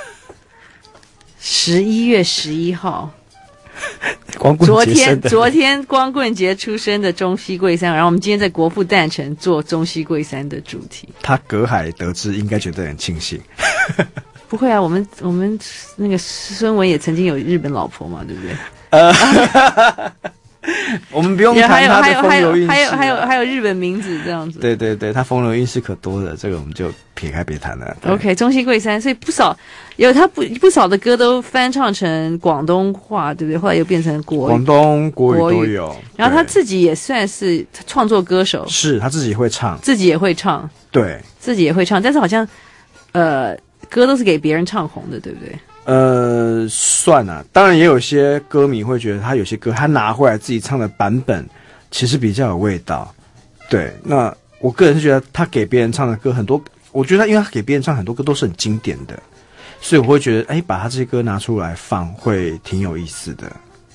？11月11号。 光棍节生的昨天光棍节出生的中西贵三，然后我们今天在国父诞辰做中西贵三的主题。 他隔海得知，应该觉得很庆幸。 不会啊，我们那个孙文也曾经有日本老婆嘛，对不对？ 我们不用谈他的风流韵事， 还有日本名字这样子。 对对对，他风流韵事可多了，这个我们就撇开别谈了。 OK， 中西贵三，所以他不少的歌都翻唱成广东话，对不对？后来又变成广东国语都有。 然后他自己也算是创作歌手， 是他自己会唱， 自己也会唱， 对， 自己也会唱，但是好像歌都是给别人唱红的，对不对？ 算啊，当然也有些歌迷会觉得他有些歌他拿回来自己唱的版本其实比较有味道。对，那我个人是觉得他给别人唱的歌很多，我觉得因为他给别人唱很多歌都是很经典的，所以我会觉得把他这些歌拿出来放会挺有意思的。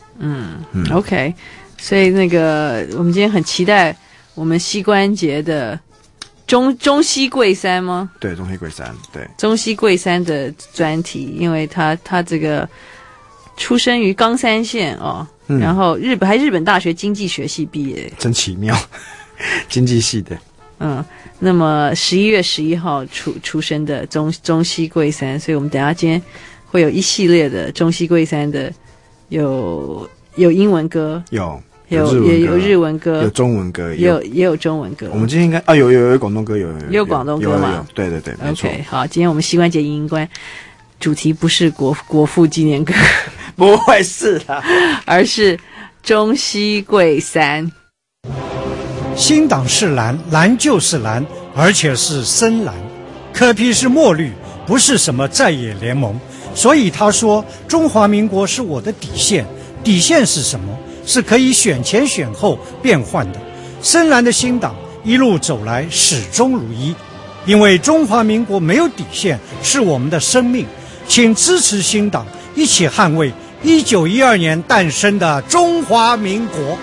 OK， 所以那个我们今天很期待我们膝关节的中西贵三吗？ 对，中西贵三，对， 中西贵三的专题，因为他这个出生于冈山县然后日本大学经济学系毕业， 真奇妙，经济系的。 那么11月11号出生的中西贵三，所以我们等一下今天会有一系列的中西贵三的，有英文歌，有日文歌， 有中文歌， 也有中文歌。 我们今天应该有广东歌， 有广东歌嘛？ 对对对，没错。 OK， 好，今天我们膝关节迎关主题不是国父纪念歌， 不会是的， 而是中西贵三。 新党是蓝，蓝就是蓝，而且是深蓝。柯 P 是墨绿，不是什么在野联盟。所以他说，中华民国是我的底线。底线是什么？是可以选前选后变换的。深蓝的新党一路走来始终如一，因为中华民国没有底线，是我们的生命。请支持新党，一起捍卫1912年诞生的中华民国。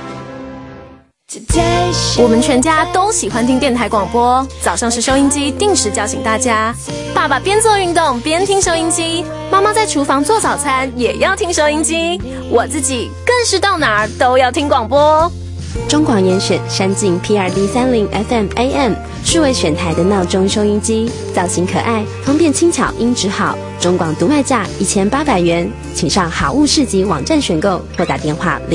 我们全家都喜欢听电台广播，早上是收音机定时叫醒大家。爸爸边做运动边听收音机，妈妈在厨房做早餐也要听收音机，我自己更是到哪儿都要听广播。 中广严选山境 PRD30 FM AM 数位选台的闹钟收音机，造型可爱，方便轻巧，音质好。中广独卖价1800元，请上好物市集网站选购，或打电话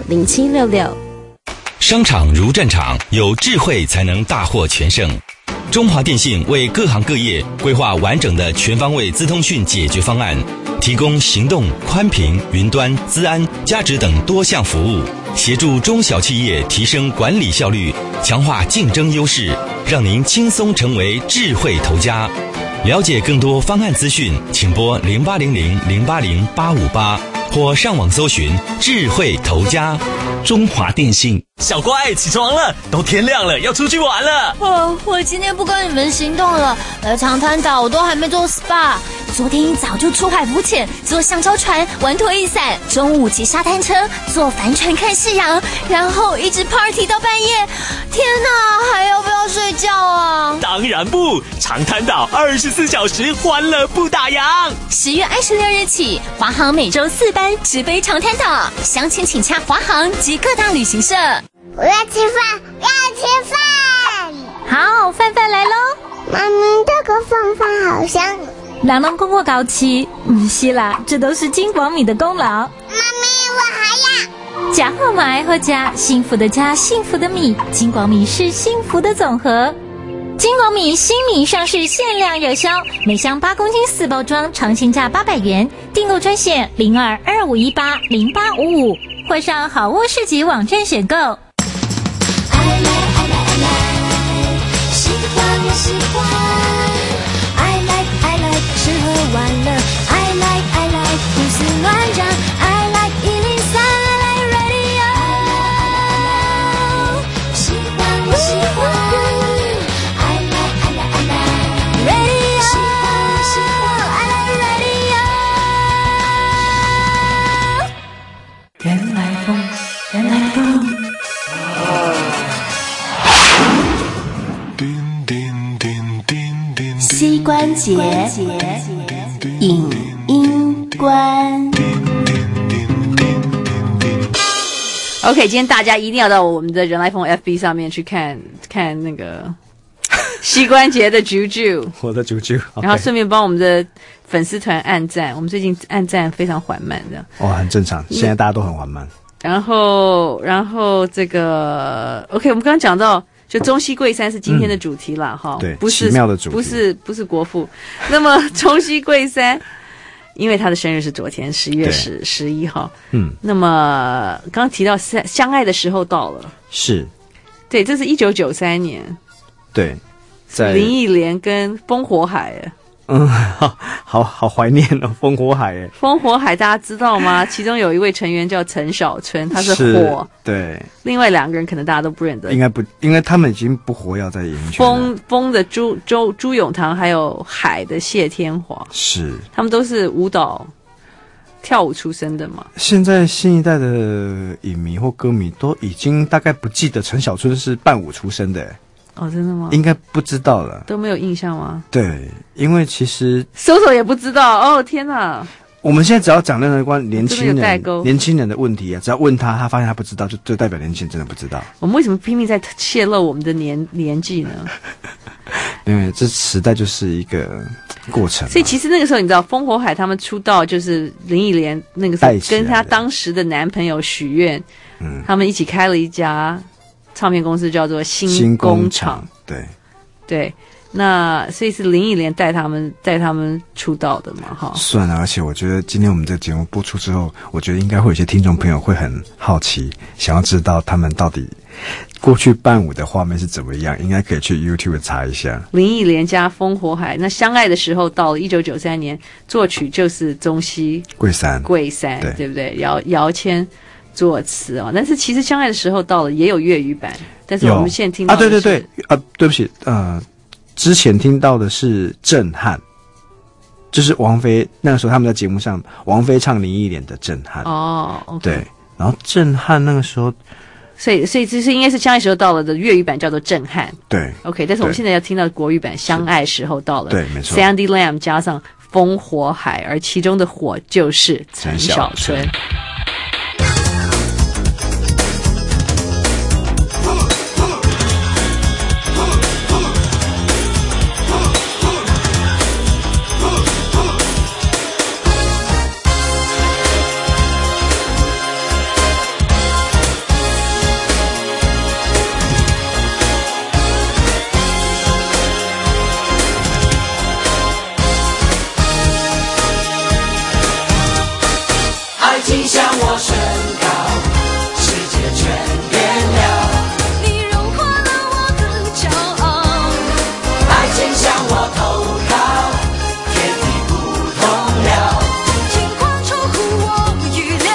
0225180766。 商场如战场，有智慧才能大获全胜。 中华电信为各行各业规划完整的全方位资通讯解决方案，提供行动、宽频、云端、资安、价值等多项服务，协助中小企业提升管理效率，强化竞争优势，让您轻松成为智慧头家。了解更多方案资讯，请拨0800-080-858或上网搜寻智慧头家。中华电信。 小乖，起床了，都天亮了，要出去玩了。 我今天不跟你们行动了，来长滩岛我都还没做 SPA。昨天一早就出海浮潜，坐香蕉船，玩拖衣伞，中午骑沙滩车，坐帆船看夕阳，然后一直 party 到半夜。天哪，还要不要睡觉啊？ 当然不，长滩岛24小时欢乐不打烊。 10月26日起，华航每周4班直飞长滩岛，详情请洽华航及各大旅行社。 我要吃饭，要吃饭。 好，饭饭来咯。 妈咪，这个饭饭好香。 人拢讲我搞吃，不是啦，这都是金广米的功劳。 妈咪，我还要。 家好嘛爱好家，幸福的家，幸福的米，金广米是幸福的总和。金广米新米上市，限量热销，每箱8公斤4包装，常青价800元，订购专线0225180855，或上好物市集网站选购。 喜欢I like 吃喝玩乐 I like 胡思乱想 I like 103 I like radio 喜欢I like radio 喜欢I like radio 原来风膝关节影音观。 OK， 今天大家一定要到我们的人来疯 FB 上面去看那个膝关节的啾啾， 我的啾啾， 然后顺便帮我们的粉丝团按赞。我们最近按赞非常缓慢的， 很正常，现在大家都很缓慢。 然后这个 OK， 我们刚刚讲到。就中西贵三是今天的主题啦，哈、 对， 不是奇妙的主题， 不是国父。那么中西贵三，因为他的生日是昨天11月11号，那么刚刚提到相爱的时候到了， 是， 对，这是1993年， 对，在林忆莲跟风火海， 好怀念哦，风火海哎， 风火海大家知道吗？其中有一位成员叫陈小春，他是火， 对， 另外2个人可能大家都不认得， 应该不，因为他们已经不活跃在演艺圈了。 风的朱永堂，还有海的谢天华， 是， 他们都是舞蹈跳舞出身的嘛。 现在新一代的影迷或歌迷都已经大概不记得陈小春是伴舞出身的。 哦，真的吗？ 应该不知道了， 都没有印象吗？ 对，因为其实搜也不知道。哦，天哪！ 我们现在只要讲任何关年轻人的问题啊，只要问他发现他不知道，就代表年轻人真的不知道。 我们为什么拼命在泄露我们的年纪呢？ 因为这时代就是一个过程。 所以其实那个时候，你知道，风火海他们出道就是林忆莲那个时候跟她当时的男朋友许愿，他们一起开了一家唱片公司叫做新工厂，对，那所以是林忆莲带他们出道的嘛，哈。 算了，而且我觉得今天我们这个节目播出之后，我觉得应该会有些听众朋友会很好奇，想要知道他们到底过去伴舞的画面是怎么样，应该可以去 YouTube 查一下。 林忆莲加风火海，那相爱的时候到了1993年，作曲就是中西贵三，对不对？姚谦作词啊，但是其实相爱的时候到了也有粤语版，但是我们现在听到的是对不起，之前听到的是震撼，就是王菲那个时候他们在节目上，王菲唱林忆莲的震撼 ，okay. 对，然后震撼那个时候， 所以这是应该是相爱时候到了的粤语版叫做震撼， 对 ，OK， 但是我们现在要听到国语版相爱时候到了， 对，没错 ，Sandy Lam 加上风火海，而其中的火就是陈小春。 我宣告，世界全变了。 你融化了我的骄傲， 爱情向我投靠，天地不同了。 情况出乎我预料。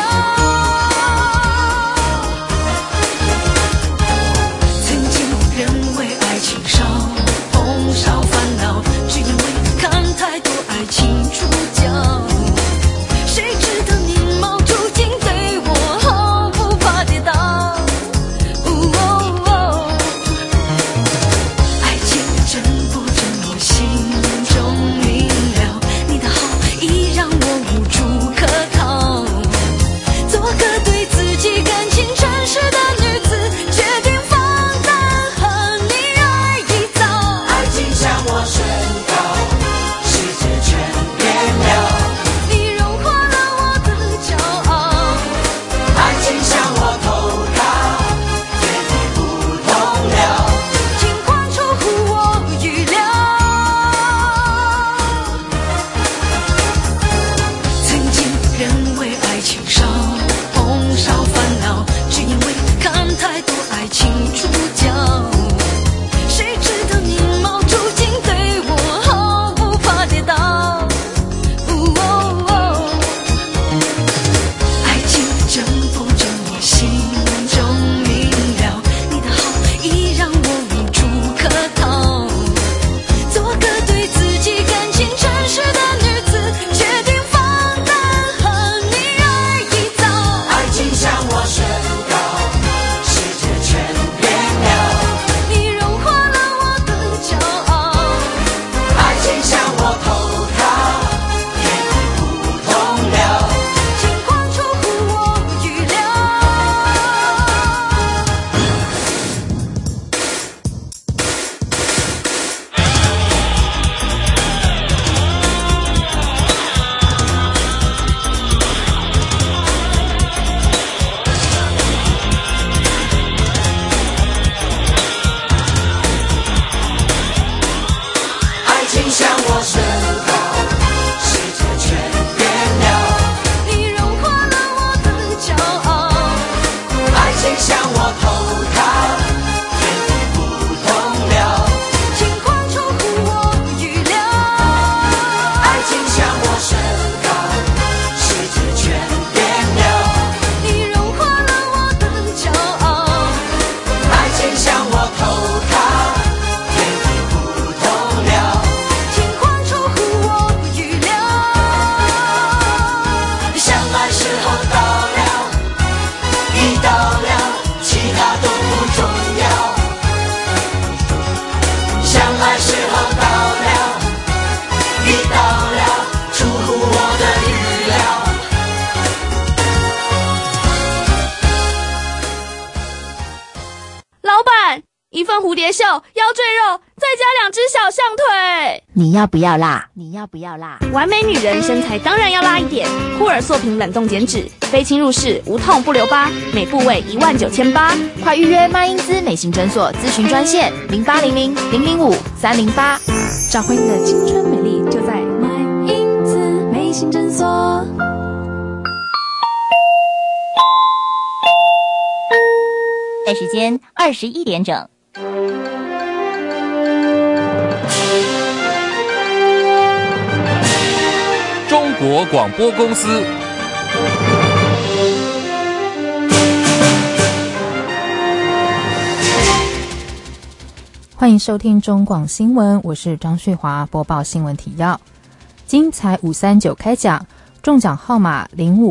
曾经认为爱情少，碰少烦恼，只因为看太多爱情主角。谁知道你冒出镜对我好，不怕跌倒。爱情真不真我心中明了，你的好已让我无处可逃。做个对自己感情诚实的女子，决定放胆和你爱一遭。 爱情向我宣告，世界全变了。 你融化了我的骄傲， 爱情向我投靠，天地不同了。 情况出乎我预料。曾经认为爱情少，碰少烦恼，只因为看太多爱情主角。谁知道你冒出镜对我好，不怕跌倒。爱情真不真我心中明了，你的好已让我无处可逃。做个对自己感情诚实的女子，决定放胆和你爱一遭。 爱情向我宣告，世界全变了。 你融化了我的骄傲， 爱情向我投靠，天地不同了。 情况出乎我预料。 爱情向我宣告，世界全变了。 你融化了我的骄傲， 爱情向我投靠，天地不同了。 情况出乎我预料。 爱情向我宣告，世界全变了。 你融化了我的骄傲， 爱情向我投靠，天地不同了。 情况出乎我预料。 相爱时候到了，一到了，其他都不重要。相爱时候到了，一到了，出乎我的预料。 老板，一份蝴蝶袖，腰赘肉，再加2只小象腿。 你要不要辣？你要不要辣？ 完美女人身材当然要辣一点。护尔塑瓶冷冻减脂，非侵入式，无痛不留疤，每部位19800。 快预约麦因兹美型诊所咨询专线0800-005-308，找回你的青春美丽，就在麦因兹美型诊所。 在时间21点整。 中国广播公司。 欢迎收听中广新闻，我是张旭华，播报新闻提要。精彩539开奖，中奖号码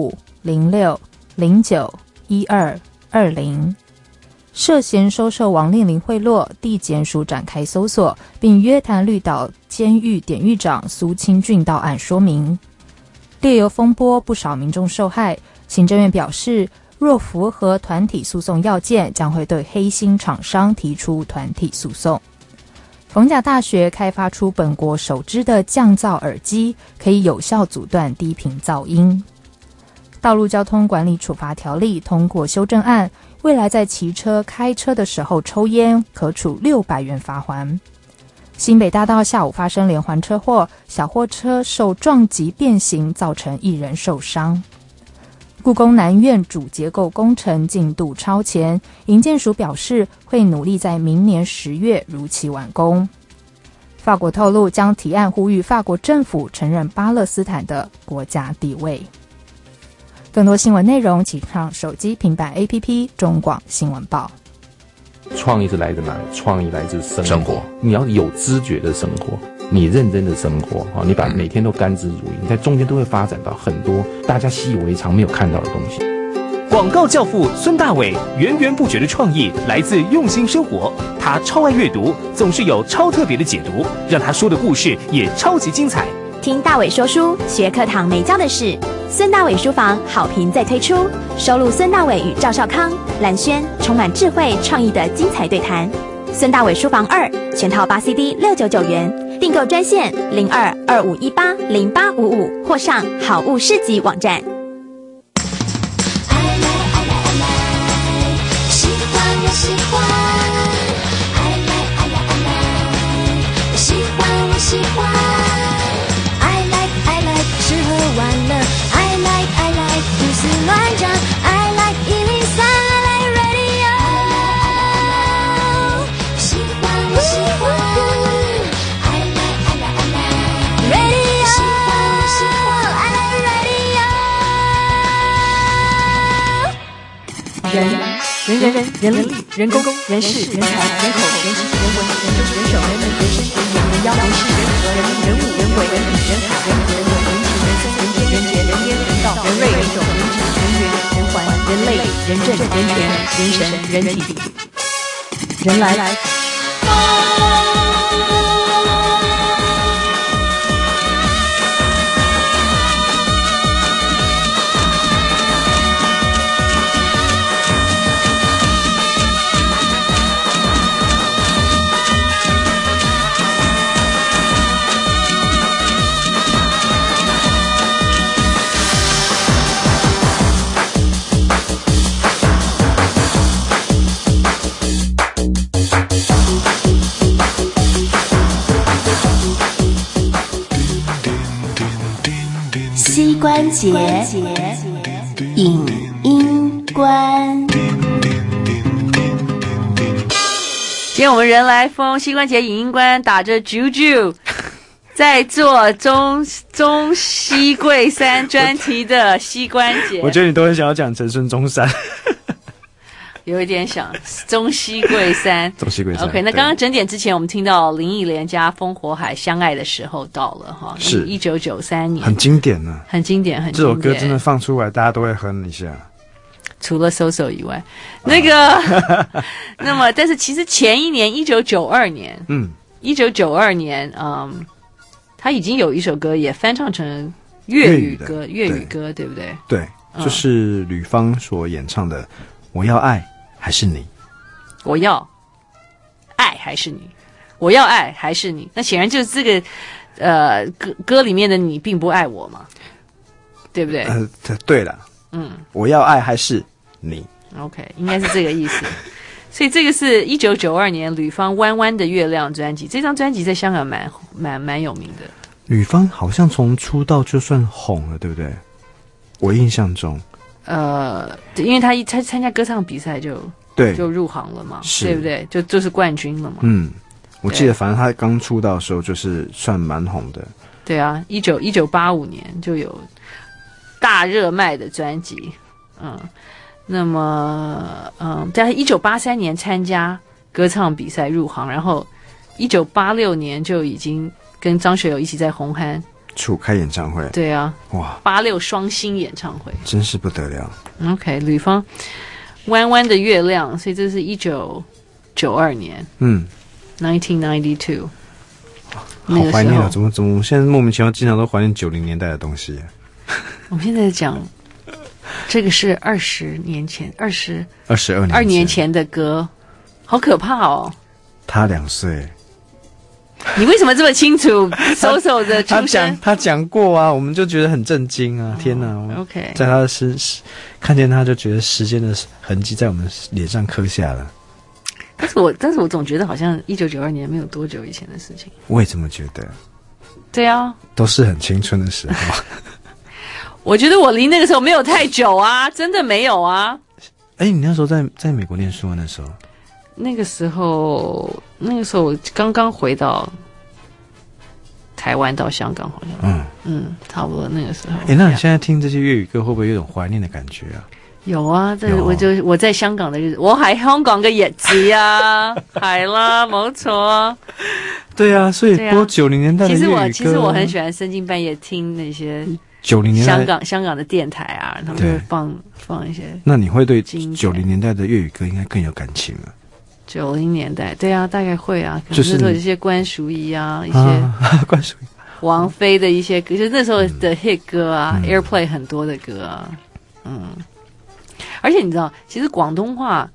05、06、09、12、20。涉嫌收受王令麟贿赂，地检署展开搜索，并约谈绿岛监狱典狱长苏清俊到案说明。猎油风波，不少民众受害，行政院表示，若符合团体诉讼要件，将会对黑心厂商提出团体诉讼。逢甲大学开发出本国首支的降噪耳机，可以有效阻断低频噪音。道路交通管理处罚条例通过修正案，未来在骑车、开车的时候抽烟，可处600元罚锾。新北大道下午发生连环车祸，小货车受撞击变形，造成1人受伤。 故宫南院主结构工程进度超前，营建署表示会努力在明年10月如期完工。法国透露将提案呼吁法国政府承认巴勒斯坦的国家地位。更多新闻内容请上手机平板 APP 中广新闻报。 创意是来自哪里？创意来自生活。你要有知觉的生活，你认真的生活，你把每天都甘之如饴，你在中间都会发展到很多大家习以为常没有看到的东西。 广告教父孙大炜源源不绝的创意来自用心生活，他超爱阅读，总是有超特别的解读，让他说的故事也超级精彩。 听大炜说书，学课堂没教的事。孙大炜书房好评再推出，收录孙大炜与赵少康、蓝轩充满智慧创意的精彩对谈。孙大炜书房2全套8 CD 699元，订购专线0225180855或上好物市集网站。 喜欢我喜欢，爱来爱来爱来，喜欢我喜欢。吃喝玩乐 I like 胡思乱想 I like 103 I like radio 喜欢我喜欢 I like radio 喜欢我喜欢 I 人 like radio 力人工人事人才人口人情人文人政人手人民人身人眼人妖人事人和人物人鬼人品人海人和人文人情人生人天人杰人天人道人瑞人种人质人缘人环人类人政人权人神人体人来。 膝关节影音观。 今天我们人来疯膝关节影音观打着啾啾，在做中西贵山专题的膝关节。 我觉得你都很想要讲陈孙中山。 有一点想中西贵山， 中西贵山。 OK， 那刚刚整点之前，我们听到林忆莲加烽火海相爱的时候到了哈， 是 1993年， 很经典呢， 很经典，很经典。 这首歌真的放出来，大家都会哼一下。 除了 SoSo 以外，那个，那么，但是其实前一年1992年，1992年，他已经有一首歌也翻唱成粤语歌，对不对？ 对，就是吕方所演唱的《我要爱还是你》。 我要爱还是你？我要爱还是你？那显然就是这个歌里面的你并不爱我嘛，对不对？ 对了，我要爱还是你 ？OK， 应该是这个意思。所以这个是1992年吕方《弯弯的月亮》专辑，这张专辑在香港蛮有名的。 吕方好像从出道就算红了，对不对？我印象中， 因为他参加歌唱比赛就入行了嘛，对不对？就是冠军了嘛。 我记得反正他刚出道的时候就是算蛮红的。 对啊，1985年就有大热卖的专辑，那么在1983年参加歌唱比赛入行，然后1986年就已经跟张学友一起在红磡开演唱会。 对啊， 哇 ，86双星演唱会真是不得了。 OK， 吕方弯弯的月亮，所以这是1992年，1992。 好怀念啊！怎么现在莫名其妙经常都怀念90年代的东西。 我们现在讲这个是22年前的歌，好可怕哦！ 他2岁， 你为什么这么清楚？SoSo的出生， 他讲过啊，我们就觉得很震惊啊！天哪 ，OK， 在他的看见他就觉得时间的痕迹在我们脸上刻下了。 但是我总觉得好像1992年没有多久以前的事情。 我也这么觉得。 对啊， 都是很青春的时候。 我觉得我离那个时候没有太久啊，真的没有啊。 哎，你那时候在美国念书啊？那时候我刚刚回到台湾到香港，好像差不多那个时候。 哎，那你现在听这些粤语歌，会不会有种怀念的感觉啊？ 有啊，我在香港的日子，我喺香港嘅日子啊，係啦，冇錯。 對啊，所以播90年代的粵語歌。 其實我很喜歡深更半夜聽那些 90年代香港的電台啊，他們會放一些。 那你會對90年代的粵語歌應該更有感情啊 ？90年代，對啊，大概會啊，可能有一些關淑怡啊，一些關淑怡、 王菲的一些歌，就是那時候的 hit 歌啊，Airplay 很多的歌啊，而且你知道，其實廣東話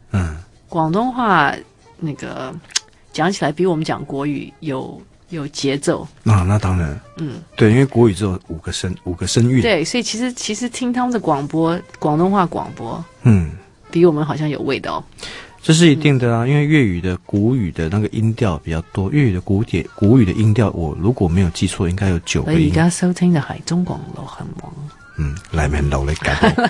那個講起來比我們講國語有節奏啊，那當然，對，因為國語只有五個聲韻， 對，所以其實聽他們的廣東話廣播，比我們好像有味道， 這是一定的啊，因為粵語的古語的那個音調比較多，粵語的古語的音調，我如果沒有記錯，應該有9個音。 你而家收聽嘅係中廣流行網， 黎明流你解。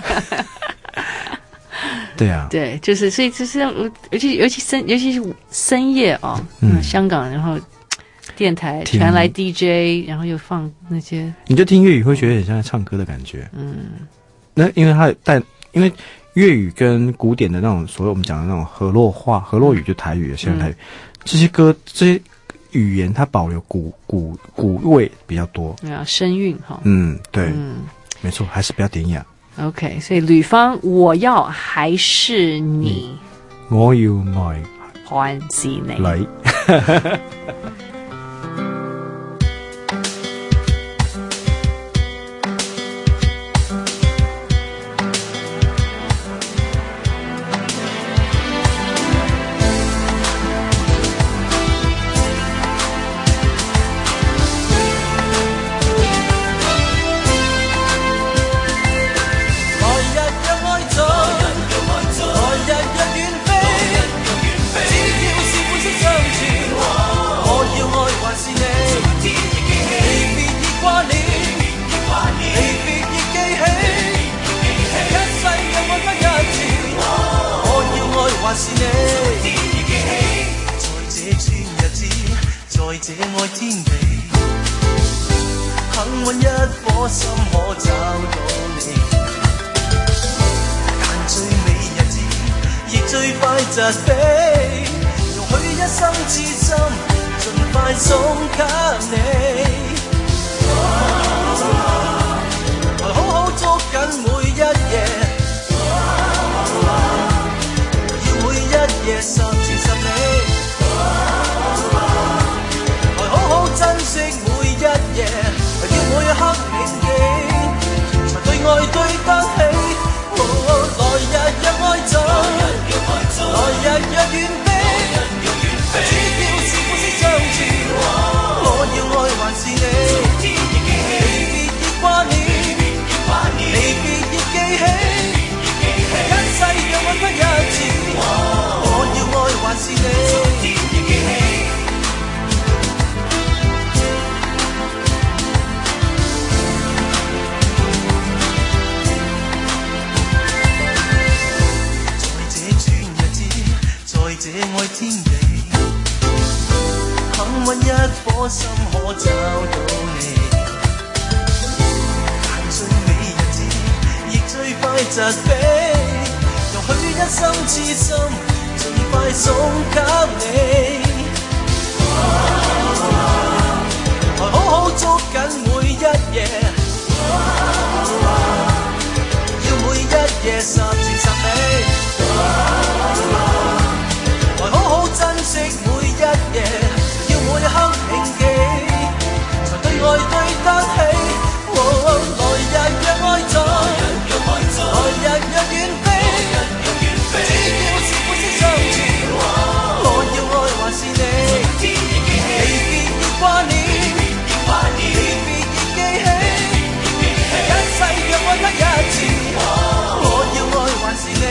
對啊， 對，就是所以就是尤其是深夜啊，香港然後電台傳來 DJ， 然後又放那些， 你就聽粵語會覺得很像在唱歌的感覺。那因為因為粵語跟古典的那種，所謂我們講的那種河洛話、河洛語就台語、現代台語，這些歌這些語言它保留古味比較多， 聲韻哈。 對，沒錯，還是比較典雅。 OK， 所以呂方，我要還是你， 我要愛還是你。 我要愛還是你。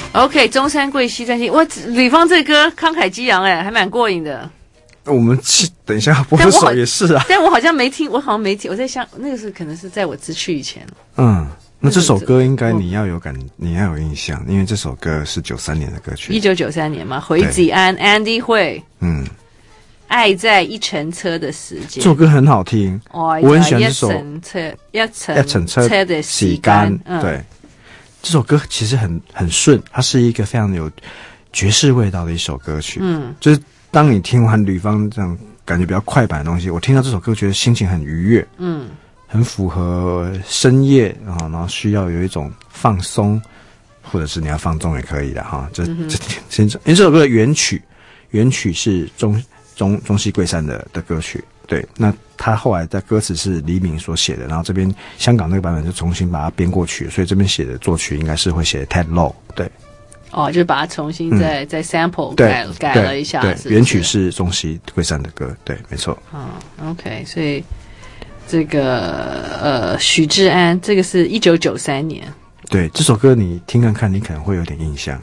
OK， 中山贵西专辑，哇，吕方这歌慷慨激昂还蛮过瘾的。 我们等一下播这首也是啊， 但我好像没听，我在想那个是可能是在我之去以前。 那这首歌应该你要有印象，因为这首歌是93年的歌曲 ，1993年嘛，回子安 Andy 会，爱在一程车的时间， 这首歌很好听，我很喜欢这首一程车的时间， 对，这首歌其实很顺，它是一个非常有爵士味道的一首歌曲，就是当你听完吕方这样感觉比较快板的东西，我听到这首歌觉得心情很愉悦，很符合深夜然后需要有一种放松，或者是你要放纵也可以的哈。因为这首歌的原曲是中西贵山的歌曲，对，那他后来的歌词是黎明所写的，然后这边香港那个版本就重新把它编过去，所以这边写的作曲应该是会写 Ted Lowe， 对。 就是把它重新再 sample 改了一下， 对， 是不是？ 原曲是中西贵山的歌，对，没错。 OK， 所以这个许志安，这个是1993年。 对，这首歌你听看看，你可能会有点印象。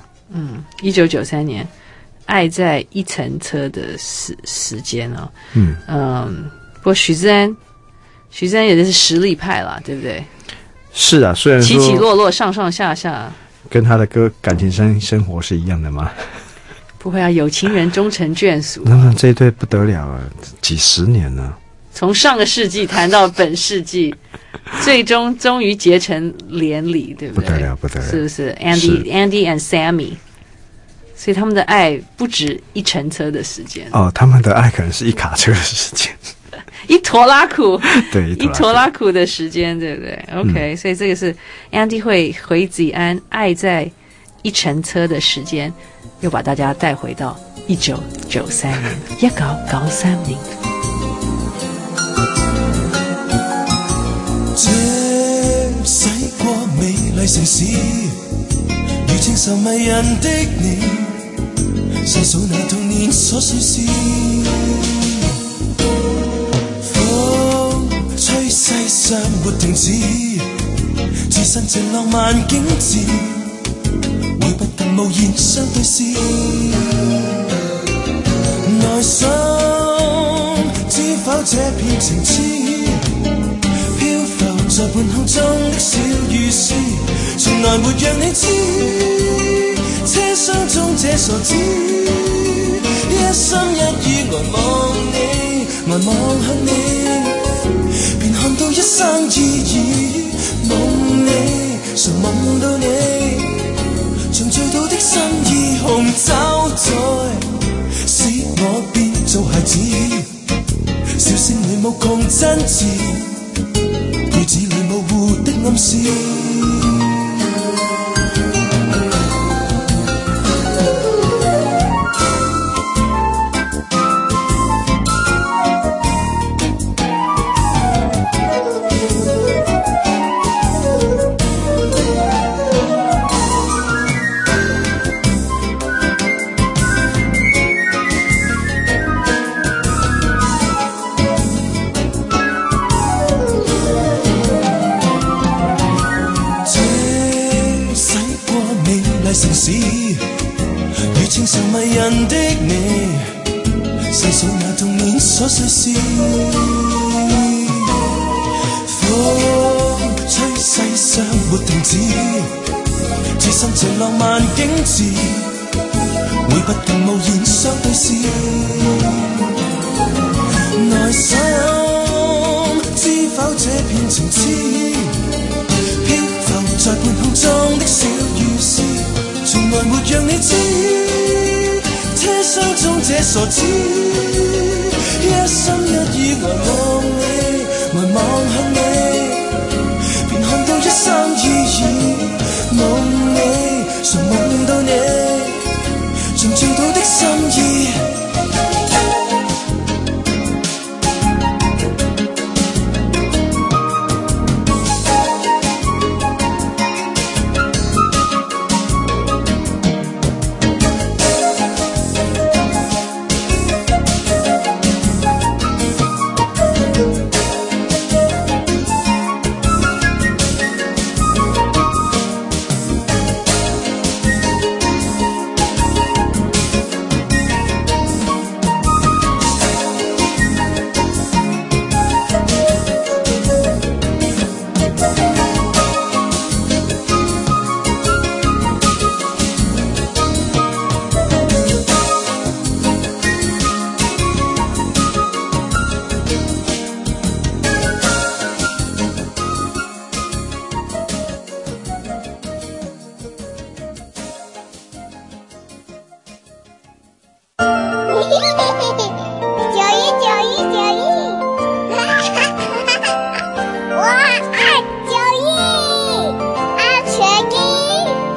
1993年，爱在一程车的时间哦。不过许志安也是实力派啦，对不对？ 是啊，虽然说起起落落，上上下下。 跟他的歌感情生活是一样的吗？ 不会啊，有情人终成眷属。 那这一对不得了啊，几十年了， 从上个世纪谈到本世纪，最终于结成连理，对不对？ 不得了， 是不是 ？Andy and Sammy， 所以他们的爱不止一程车的时间他们的爱可能是一卡车的时间。 一拖拉苦， 对， 一拖拉苦的时间，对不对 ？OK，所以这个是 Andy 会回子安爱在一程车的时间，又把大家带回到1993年1993年。 這駛過美麗城市，如情愁迷人的你，細數那童年瑣碎事。吹世上沒停止，置身這浪漫景致，會不近無言相對視。內心知否這片情痴，漂浮在半空中的小雨絲，從來沒讓你知，車廂中這傻子，一心一意呆望你，呆望向你。便看到一生意義，夢你，常夢到你，像醉倒的心意，紅酒在使我變做孩子，笑聲裏無窮真摯，句子裏模糊的暗示。城市如情愁迷人的你，細數那童年瑣碎事。風吹世上沒停止，置身這浪漫景致，會不近無言相對視。內心知否這片情痴，漂浮在半空中的小雨絲，從來沒讓你知，車廂中這傻子，一心一意呆望你，呆望向你，便看到一生意義，夢你，常夢到你，像醉倒的心意。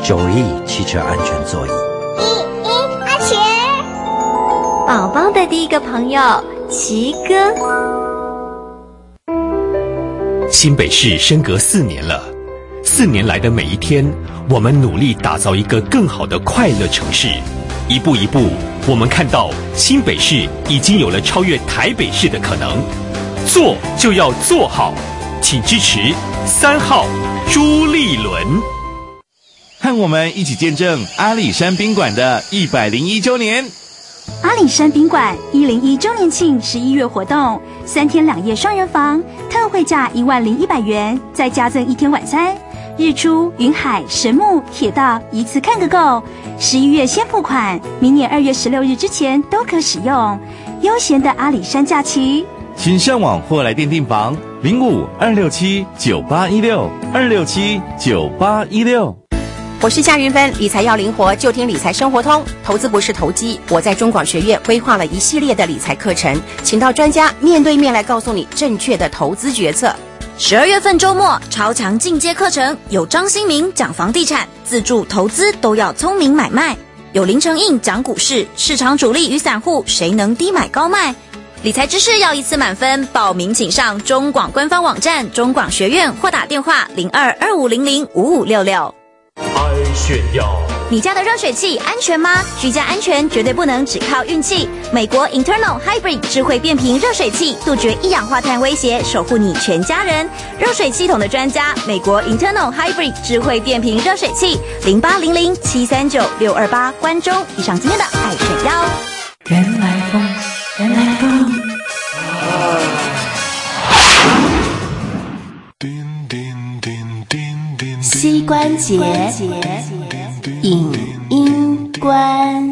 9E 汽车安全座椅。 阿全， 宝宝的第一个朋友奇哥。 新北市升格4年了，4年来的每一天，我们努力打造一个更好的快乐城市。一步一步，我们看到新北市已经有了超越台北市的可能。做就要做好，请支持3号朱立伦。 和我们一起见证阿里山宾馆的101周年。 阿里山宾馆101周年庆11月活动，3天2夜双人房，特惠价10100元，再加赠1天晚餐。日出、云海、神木、铁道一次看个够。11月先付款，明年2月16日之前都可使用。悠闲的阿里山假期， 请上网或来电订房05-267-9816，267-9816。 我是夏云芬，理财要灵活，就听理财生活通。投资不是投机，我在中广学院规划了一系列的理财课程，请到专家面对面来告诉你正确的投资决策。 12月份周末超强进阶课程，有张新明讲房地产，自住投资都要聪明买卖；有林承印讲股市，市场主力与散户谁能低买高卖。理财知识要1次满分，报名请上中广官方网站中广学院或打电话02-2500-5566。 爱炫耀， 你家的热水器安全吗？居家安全绝对不能只靠运气。美国 Internal Hybrid 智慧变频热水器，杜绝一氧化碳威胁，守护你全家人。热水系统的专家，美国 Internal Hybrid 智慧变频热水器，0800-739-628关中。以上今天的爱炫耀。 原来风，原来风。 膝关节影音关。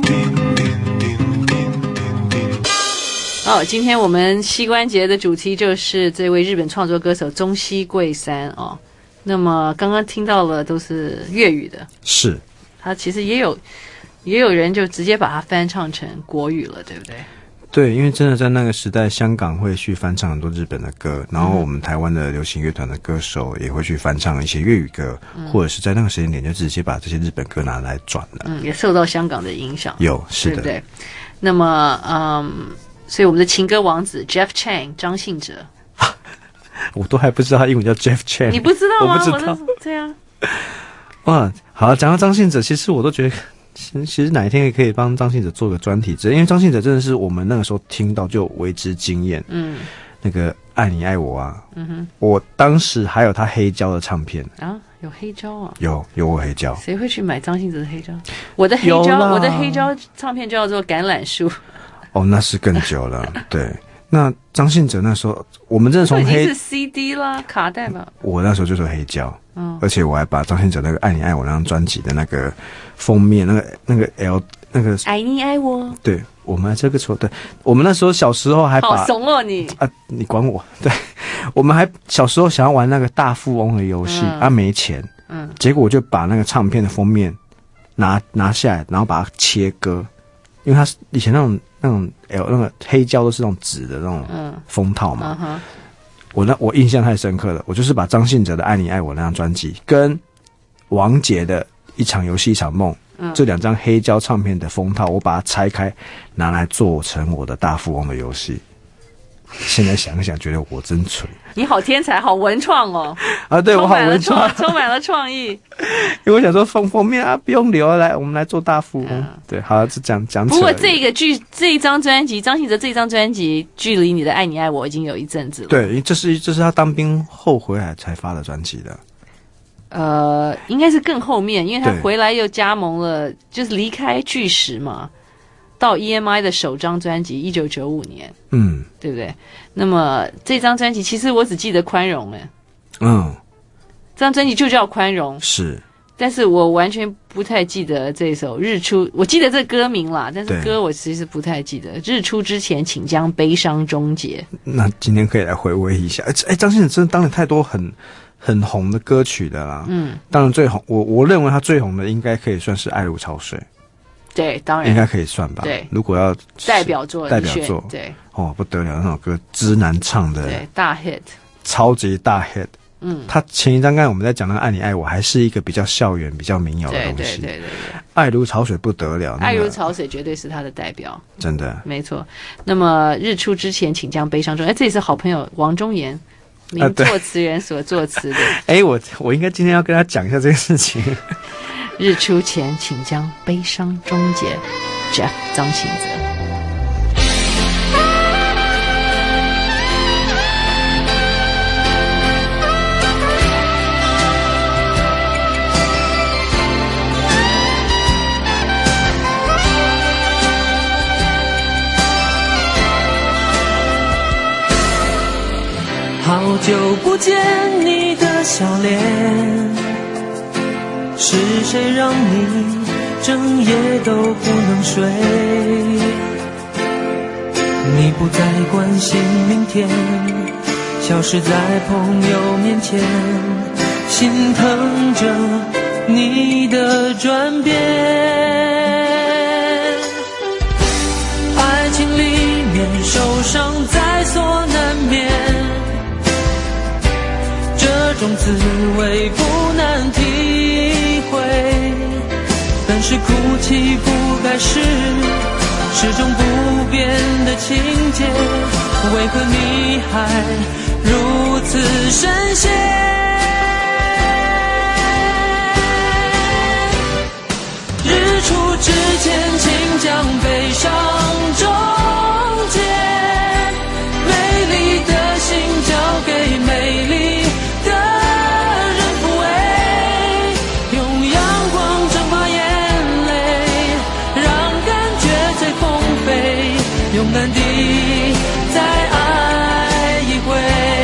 好，今天我们膝关节的主题就是这位日本创作歌手中西贵三哦。那么刚刚听到了都是粤语的， 是他其实也有人就直接把它翻唱成国语了，对不对？ 对，因为真的在那个时代，香港会去翻唱很多日本的歌，然后我们台湾的流行乐团的歌手也会去翻唱一些粤语歌，或者是在那个时间点就直接把这些日本歌拿来转了。 也受到香港的影响。 有，是的， 对不对？那么，所以我们的情歌王子 Jeff Chang 张信哲， 我都还不知道他英文叫 Jeff Chang， 你不知道吗？ 我不知道。 对啊。 哇，好，讲到张信哲，其实我都觉得。其实哪一天也可以帮张信哲做个专题，因为张信哲真的是我们那个时候听到就为之惊艳。那个爱你爱我啊，我当时还有他黑胶的唱片啊，有黑胶啊， 有我黑胶。 谁会去买张信哲的黑胶？我的黑胶唱片叫做橄榄树。 哦，那是更久了。对，那张信哲那时候我们真的从黑已经是 CD 啦，卡带吧。 我那时候就是黑胶。而且我还把张信哲那个《爱你爱我》那张专辑的那个封面，那个 L 那个爱你爱我， 对，我们这个时候，对，我们那时候小时候还把好怂哦你啊，你管我？对，我们还小时候想要玩那个大富翁的游戏，没钱，结果我就把那个唱片的封面拿下来，然后把它切割，因为它以前那种 L 那个黑胶都是那种纸的那种封套嘛。我印象太深刻了，我就是把张信哲的《爱你爱我》那张专辑跟王杰的《一场游戏一场梦》这2张黑胶唱片的封套，我把它拆开拿来做成我的大富翁的游戏。现在想想觉得我真蠢。 你好天才，好文创哦！ 啊，对，我好文创， 充满了创意。 因为我想说封面啊，不用留来，我们来做大富翁。对，好，就讲起来。 不过这一张专辑，张信哲这一张专辑，距离你的《爱你爱我》已经有一阵子了。 对，这是他当兵后回来才发的专辑的。 应该是更后面，因为他回来又加盟了，就是离开巨石嘛。到 EMI 的首张专辑1995年，对不对？那么这张专辑其实我只记得宽容这张专辑就叫宽容， 是， 但是我完全不太记得这首日出，我记得这歌名啦，但是歌我其实不太记得。日出之前，请将悲伤终结。 那今天可以来回味一下，张信哲真的当年太多很红的歌曲的啦，当然最红，我认为他最红的应该可以算是《爱如潮水》。 对，当然应该可以算吧。 对， 如果要代表作， 对，不得了，那首歌之难唱的， 对，大 hit， 超级大 hit。 他前一章刚才我们在讲那个爱你爱我，还是一个比较校园、比较民谣的东西。 对， 爱如潮水不得了， 爱如潮水绝对是他的代表， 真的没错。那么日出之前，请将悲伤中，这也是好朋友王忠言，名作词人所作词的。 我应该今天要跟他讲一下这个事情。 日出前，请将悲伤终结。Jeff 张信哲。 好久不见你的笑脸，是谁让你整夜都不能睡？你不再关心明天，消失在朋友面前，心疼着你的转变。爱情里面受伤在所难免，这种滋味不难体会，但是哭泣不该是始终不变的情节，为何你还如此深陷？日出之前，请将悲伤终结，美丽的心交给美丽的人抚慰，用阳光蒸发眼泪，让感觉随风飞，勇敢地再爱一回。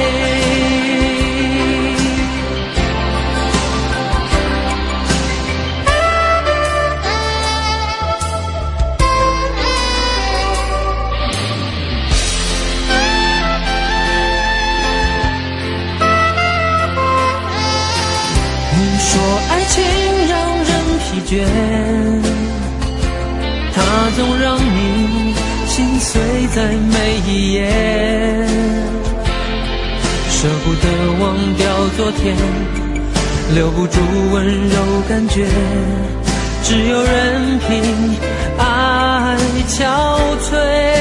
说爱情让人疲倦，它总让你心碎在每一页，舍不得忘掉昨天，留不住温柔感觉，只有任凭爱憔悴。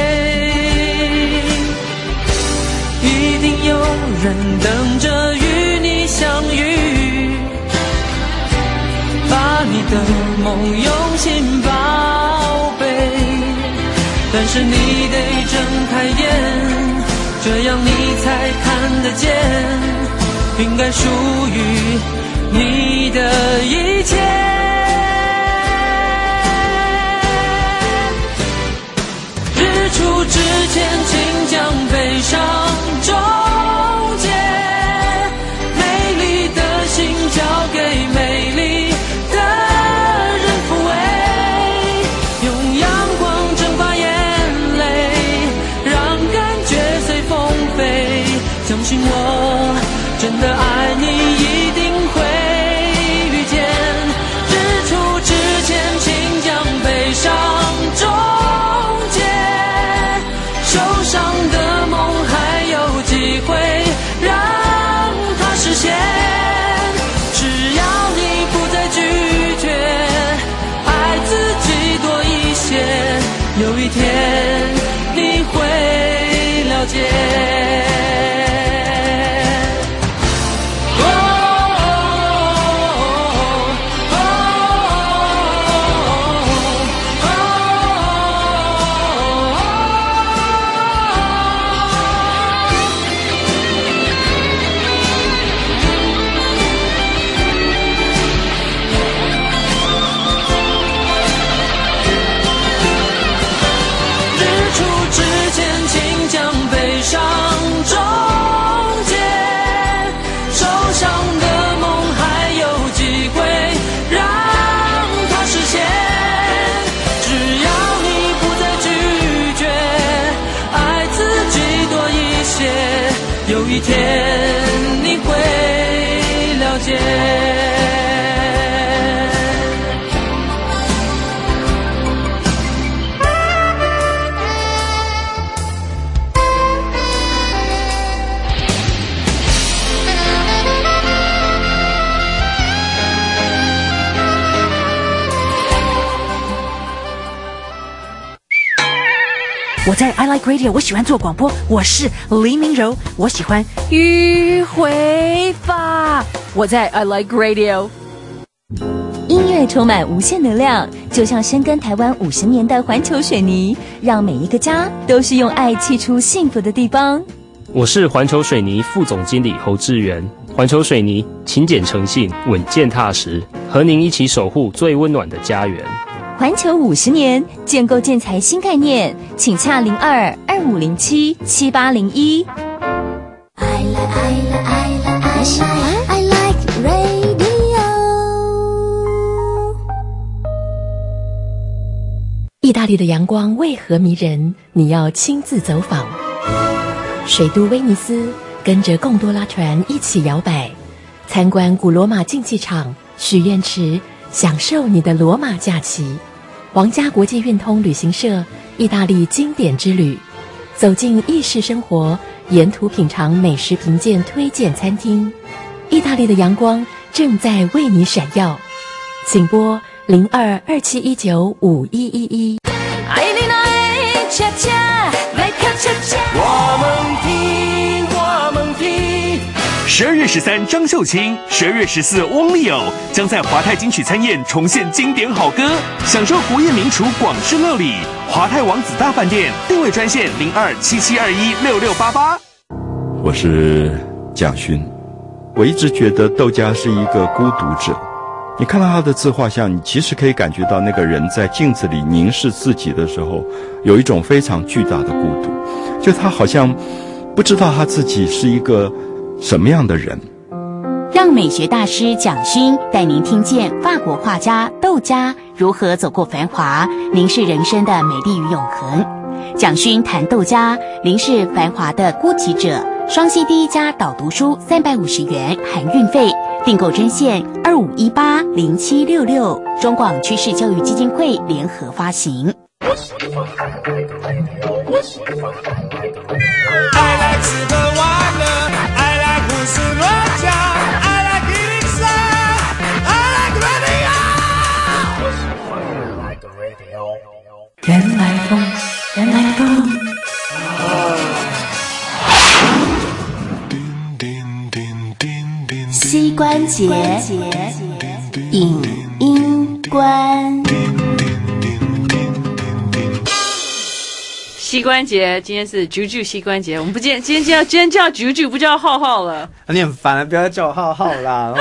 一定有人等着与你相遇，把你的梦用心宝贝，但是你得睁开眼，这样你才看得见应该属于你的一切。日出之前，请将悲伤终结，美丽的心交给美丽的人抚慰，用阳光蒸发眼泪，让感觉随风飞，相信我真的爱你，一定会遇见。日出之前，请将悲伤终结，受伤的梦还有机会让它实现，只要你不再拒绝，爱自己多一些，有一天你会了解。有一天你会了解。 我在 I Like Radio， 我喜欢做广播，我是黎明柔，我喜欢迂回法，我在 I Like Radio。 音乐充满无限能量，就像深耕台湾50年的环球水泥，让每一个家都是用爱砌出幸福的地方。 我是环球水泥副总经理侯志源。环球水泥勤俭诚信，稳健踏实，和您一起守护最温暖的家园。 环球50年，建构建材新概念，请洽02-2507-7801。 I like radio。 意大利的阳光为何迷人？你要亲自走访。水都威尼斯，跟着贡多拉船一起摇摆，参观古罗马竞技场、许愿池，享受你的罗马假期。皇家国际运通旅行社意大利经典之旅，走进意式生活，沿途品尝美食评鉴推荐餐厅。意大利的阳光正在为你闪耀，请拨02-2719-5111。 我们听。12月13张秀清，12月14翁立友将在华泰金曲餐宴重现经典好歌，享受国宴名厨广式料理。华泰王子大饭店定位专线02-7721-6688。 我是蒋勋，我一直觉得窦家是一个孤独者。你看到他的自画像，你其实可以感觉到那个人在镜子里凝视自己的时候，有一种非常巨大的孤独，就他好像不知道他自己是一个什么样的人。 让美学大师蒋勋带您听见法国画家窦家如何走过繁华，凝视人生的美丽与永恒。蒋勋谈窦家，凝视繁华的孤寂者。双CD加导读书350元含运费，订购专线25180766，中广趋势教育基金会联合发行。 I like 吃喝玩乐 I like 胡思乱想 I like 103 I like radio 原来风膝关节影音观。 膝关节，今天是啾啾膝关节，我们不今天叫啾啾，不叫浩浩了。 你很烦了，不要叫我浩浩啦。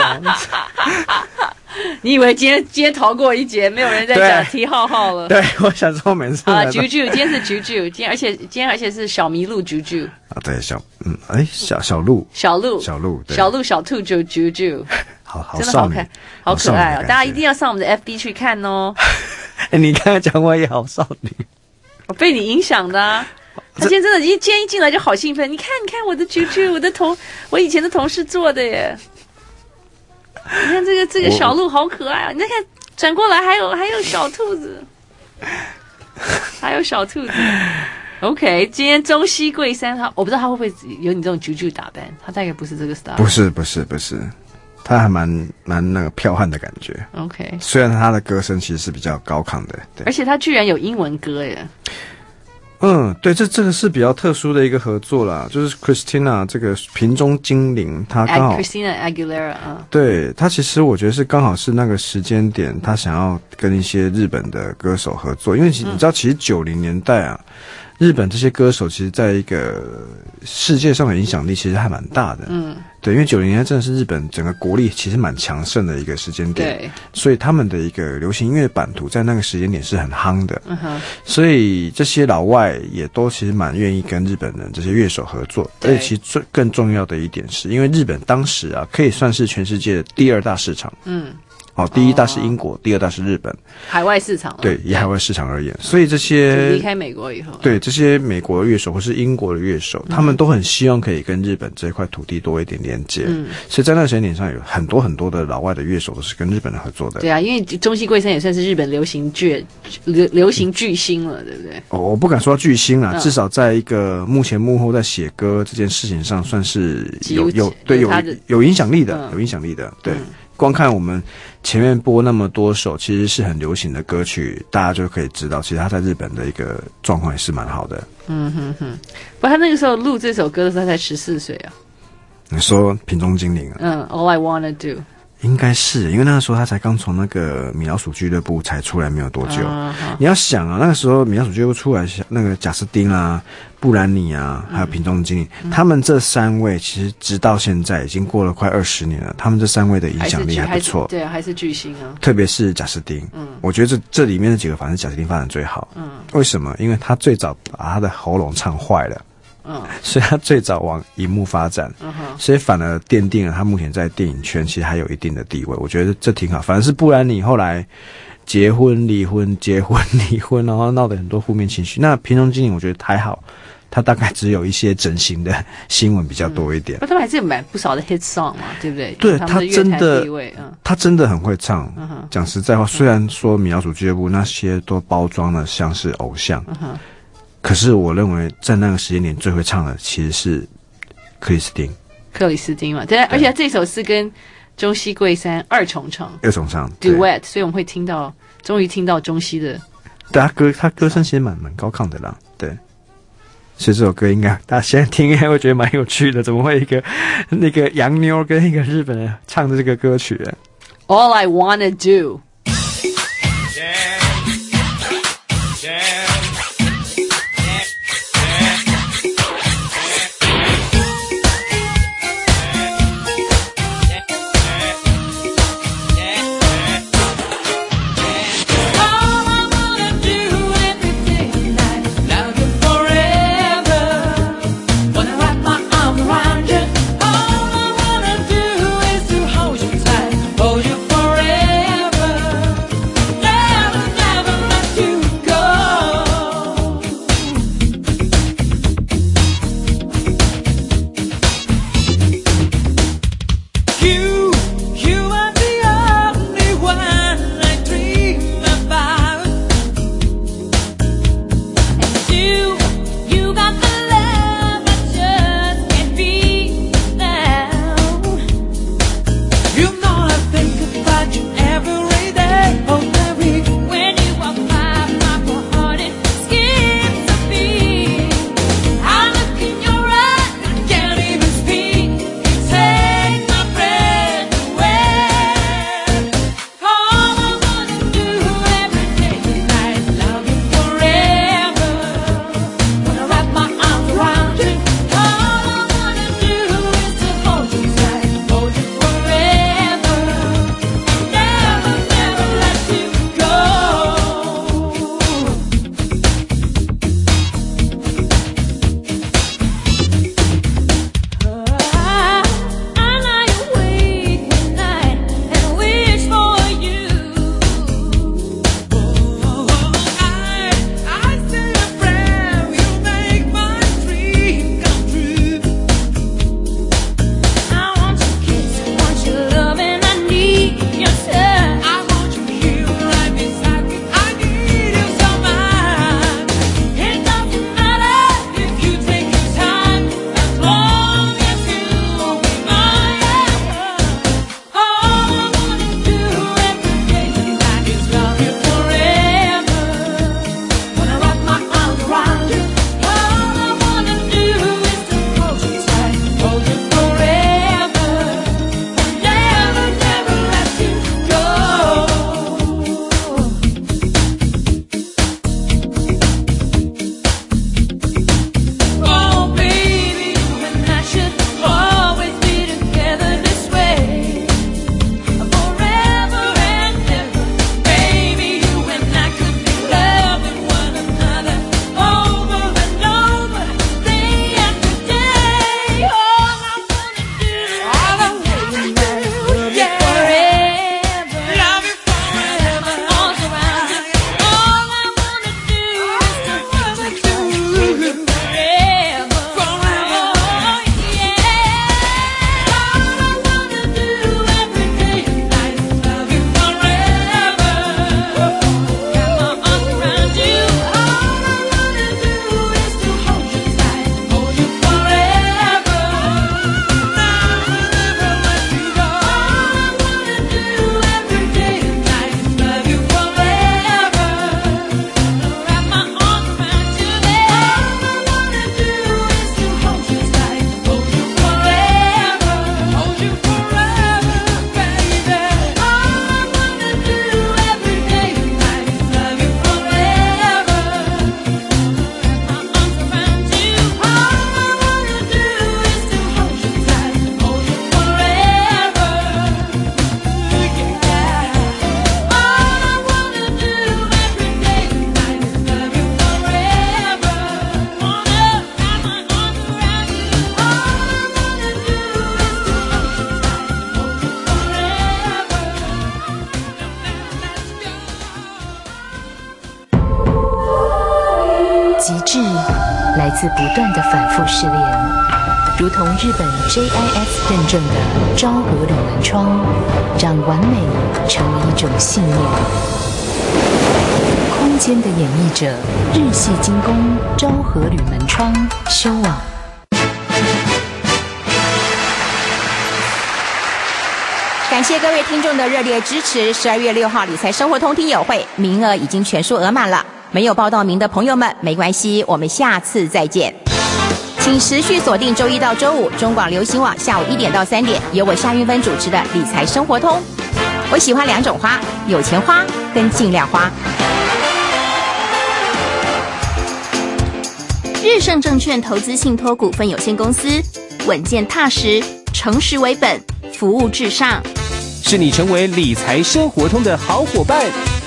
你以为今天逃过一劫，没有人在讲提浩浩了？ 对，我想说每次啊，啾啾，今天是啾啾，今天而且是小麋鹿啾啾啊，对，小鹿， 小鹿，小兔啾啾， 好真的好看，好可爱哦！大家一定要上我们的 FB 去看哦。 你刚才讲我也好少女。 我被你影响的啊！他今天真的，今天一进来就好兴奋。你看我的啾啾，我以前的同事做的耶。你看这个小鹿好可爱啊！你再看转过来，还有小兔子，还有小兔子。OK， 今天中西贵三，我不知道他会不会有你这种啾啾打扮，他大概不是这个 style。不是， 他还蛮那个剽悍的感觉。 OK， 虽然他的歌声其实是比较高亢的，对， 而且他居然有英文歌耶。 对，这个是比较特殊的一个合作啦，就是 Christina 这个瓶中精灵，她刚好 Christina Aguilera 啊， 对，她其实我觉得是刚好是那个时间点，她想要跟一些日本的歌手合作，因为你知道，其实90年代啊，日本这些歌手其实在一个世界上的影响力其实还蛮大的，对，因为90年代真的是日本整个国力其实蛮强盛的一个时间点，对，所以他们的一个流行音乐版图在那个时间点是很夯的，所以这些老外也都其实蛮愿意跟日本人这些乐手合作，而且其实更重要的一点是，因为日本当时啊可以算是全世界的第2大市场，第一大是英国，第2大是日本， 海外市场， 对，以海外市场而言，所以这些离开美国以后， 对这些美国的乐手或是英国的乐手，他们都很希望可以跟日本这块土地多一点连接，所以在那个时间点上有很多很多的老外的乐手都是跟日本人合作的。 对啊，因为中西贵三也算是日本流行巨星了，对不对？ 我不敢说巨星啦，至少在一个幕前幕后在写歌这件事情上，算是有影响力的，有影响力的，对。 光看我们前面播那么多首其实是很流行的歌曲，大家就可以知道，其实他在日本的一个状况也是蛮好的。 不，他那个时候录这首歌的时候他才14岁啊。 你说瓶中精灵啊 ？All I Wanna Do。 应该是因为那个时候他才刚从那个米老鼠俱乐部才出来没有多久。你要想啊，那个时候米老鼠俱乐部出来，那个贾斯汀啊、布兰妮啊，还有瓶中精灵，他们这3位其实直到现在已经过了快20年了，他们这3位的影响力还不错。 对啊，还是巨星啊。 特别是贾斯汀，我觉得这里面的几个反正贾斯汀发展最好。为什么？因为他最早把他的喉咙唱坏了。所以他最早往荧幕发展，所以反而奠定了他目前在电影圈其实还有一定的地位，我觉得这挺好。反而是布兰妮后来结婚离婚，然后闹得很多负面情绪。那瓶中精灵我觉得还好，他大概只有一些整形的新闻比较多一点。 他们还是有蛮不少的 hit song 嘛，对不对？ 对，他真的， 他真的很会唱。讲实在话，虽然说米老鼠俱乐部那些都包装的像是偶像。可是我认为在那个时间点最会唱的其实是克里斯汀嘛，对，而且这首是跟中西贵三二重唱 duet， 所以我们会终于听到中西的。 对，他歌声其实蛮高亢的啦，对。所以这首歌应该大家现在听应该会觉得蛮有趣的，怎么会一个那个洋妞跟一个日本人唱的这个歌曲 ？All I Wanna Do。 Hold you forever. 极致来自不断的反复试炼，如同日本 JIS 认证的昭和铝门窗，让完美成为一种信念。空间的演绎者，日系精工昭和铝门窗，修网。 感谢各位听众的热烈支持。12月6号理财生活通听友会名额已经全数额满了，没有报到名的朋友们没关系，我们下次再见。请持续锁定周一到周五中广流行网下午1点到3点，由我夏韵芬主持的理财生活通。我喜欢2种花，有钱花跟尽量花。 日盛证券投资信托股份有限公司，稳健踏实，诚实为本，服务至上， 是你成为理财生活通的好伙伴。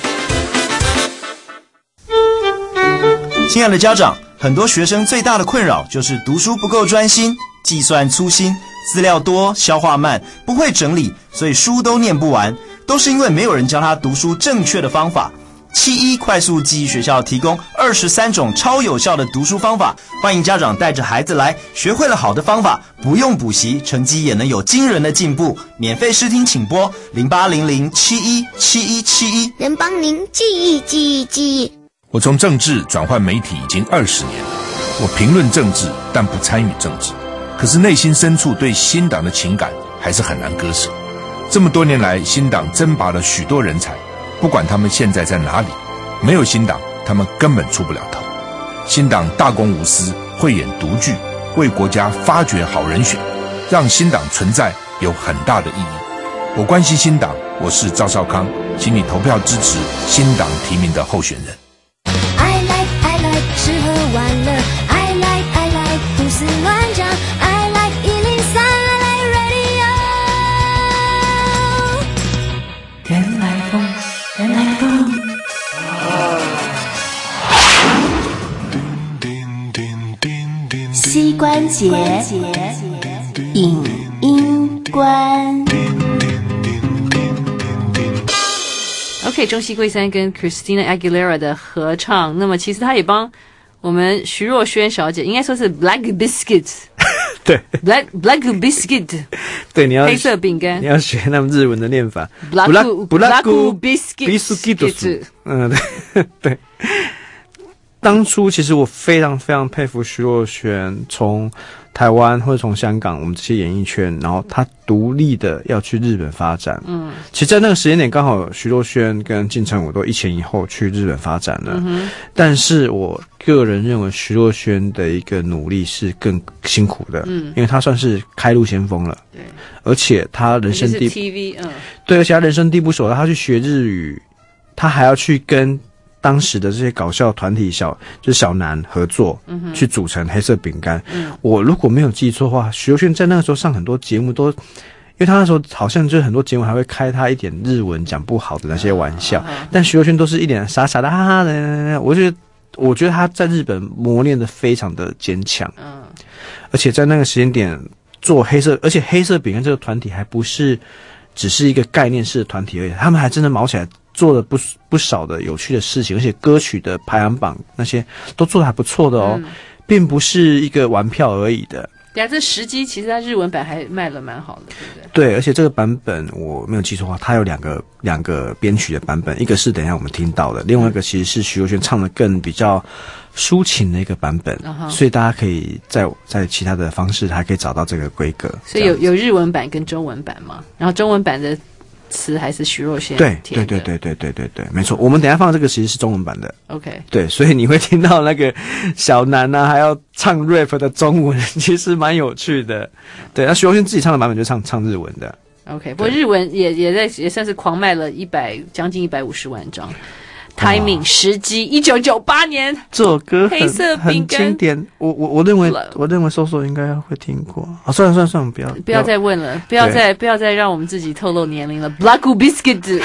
亲爱的家长，很多学生最大的困扰就是读书不够专心，计算粗心，资料多，消化慢，不会整理，所以书都念不完，都是因为没有人教他读书正确的方法。71快速记忆学校提供23种超有效的读书方法，欢迎家长带着孩子来，学会了好的方法，不用补习，成绩也能有惊人的进步。免费试听请拨0800717171， 能帮您记忆。 我从政治转换媒体已经20年了，我评论政治，但不参与政治。可是内心深处对新党的情感还是很难割舍。这么多年来，新党征拔了许多人才，不管他们现在在哪里，没有新党，他们根本出不了头。新党大公无私，慧眼独具，为国家发掘好人选，让新党存在有很大的意义。我关心新党，我是赵少康，请你投票支持新党提名的候选人。 I like 吃喝玩乐 I like 胡思乱想 I like 103 I like radio 原来风膝关节影音关。 OK， 中西贵三跟 Christina Aguilera 的合唱，那么其实他也帮我们徐若瑄小姐，应该说是 Black Biscuit， 对 ，Black Biscuit， 对，你要黑色饼干， 你要学他们日文的念法 ，Black Biscuit， 对对。当初其实我非常非常佩服徐若瑄，从台湾或者从香港我们这些演艺圈，然后她独立的要去日本发展。其实在那个时间点刚好徐若瑄跟金城武都一前一后去日本发展了。但是我个人认为徐若瑄的一个努力是更辛苦的，因为她算是开路先锋了。对，而且她人生地 TV， 对，而且她人生地不熟，她去学日语，她还要去跟当时的这些搞笑团体就是小南合作，去组成黑色饼干。我如果没有记错的话，徐若瑄在那个时候上很多节目都，因为他那时候好像就是很多节目还会开他一点日文讲不好的那些玩笑，但徐若瑄都是一脸傻傻的哈哈的。我觉得他在日本磨练的非常的坚强，而且在那个时间点做黑色，而且黑色饼干这个团体还不是只是一个概念式的团体而已，他们还真的毛起来。做了不少的有趣的事情，而且歌曲的排行榜那些都做得还不错的哦，并不是一个玩票而已的。 对啊，这时机其实它日文版还卖得蛮好的，对不对？ 对，而且这个版本我没有记错的话，它有两个编曲的版本，一个是等一下我们听到的，另外一个其实是徐若瑄唱的更比较抒情的一个版本，所以大家可以在其他的方式还可以找到这个规格。 所以有日文版跟中文版嘛，然后中文版的词还是徐若瑄填的。 对，没错。我们等一下放的这个其实是中文版的。 OK， 对，所以你会听到那个小南啊，还要唱 rap 的中文，其实蛮有趣的。对，那徐若瑄自己唱的版本就唱日文的。 OK， 不过日文也算是狂卖了将近150万张。Timing 时机，1998年这首歌黑色饼干很经典。我认为搜索应该会听过。算了，不要再问了，不要再让我们自己透露年龄了。Black Biscuit。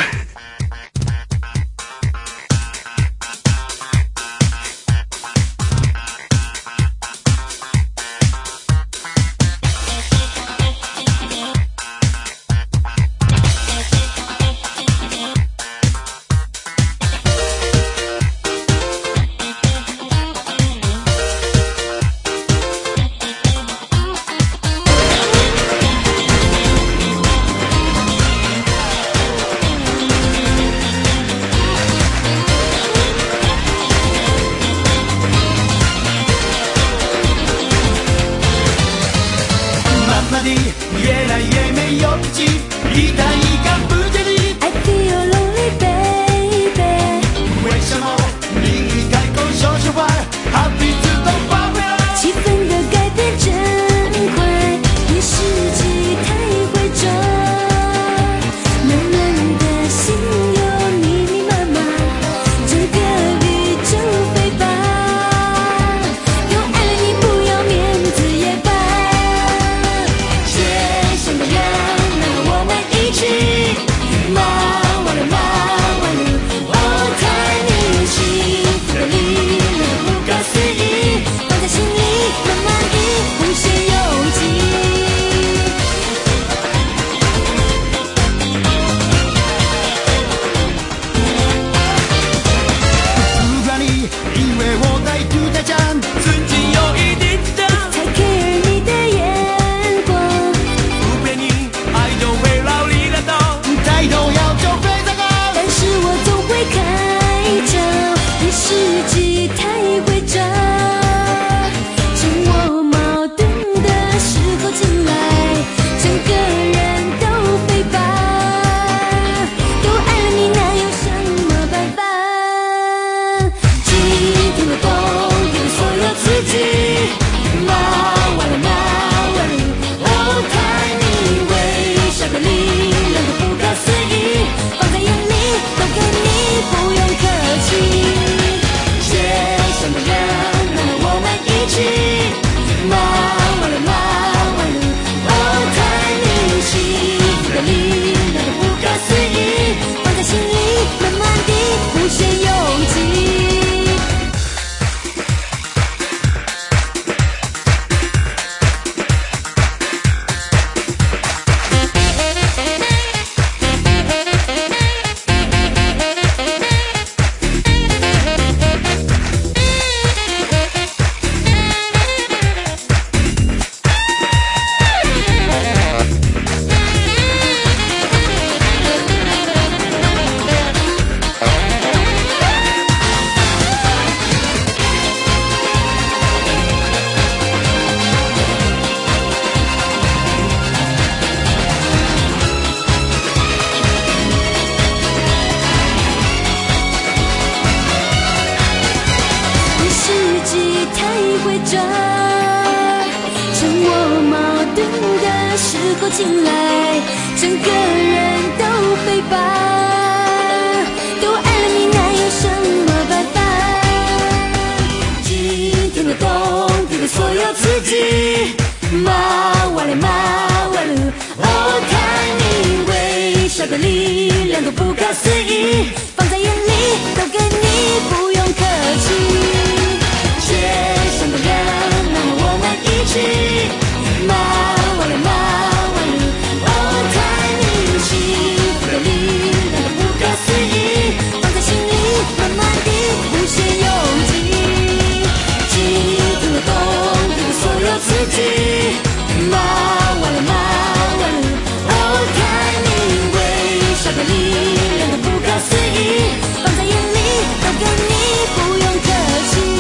着，趁我矛盾的时候进来，整个人都飞吧，都爱了你哪有什么办法？今天的冬天的所有刺激，马哇嘞马哇噜，哦，看你微笑的力量都不可思议，放在眼里都跟你不用客气。街上的人，那么我们一起，马哇嘞马哇噜，哦，看你幸福的力量都不可思议，放在心里慢慢地无限拥挤。今天的冬天的所有刺激，马哇嘞马哇噜，哦，看你微笑的力量都不可思议，放在眼里都跟你不用客气。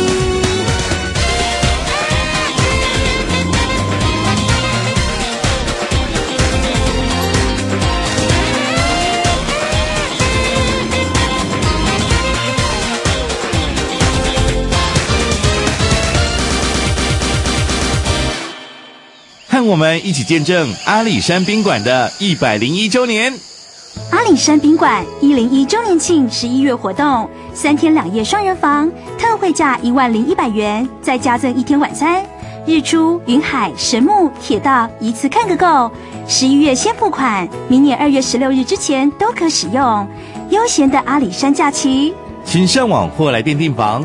和我们一起见证阿里山宾馆的101周年。 阿里山宾馆101周年庆11月活动，3天2夜双人房，特惠价10100元，再加赠1天晚餐。日出、云海、神木、铁道一次看个够。11月先付款，明年2月16日之前都可使用。悠闲的阿里山假期， 请上网或来电订房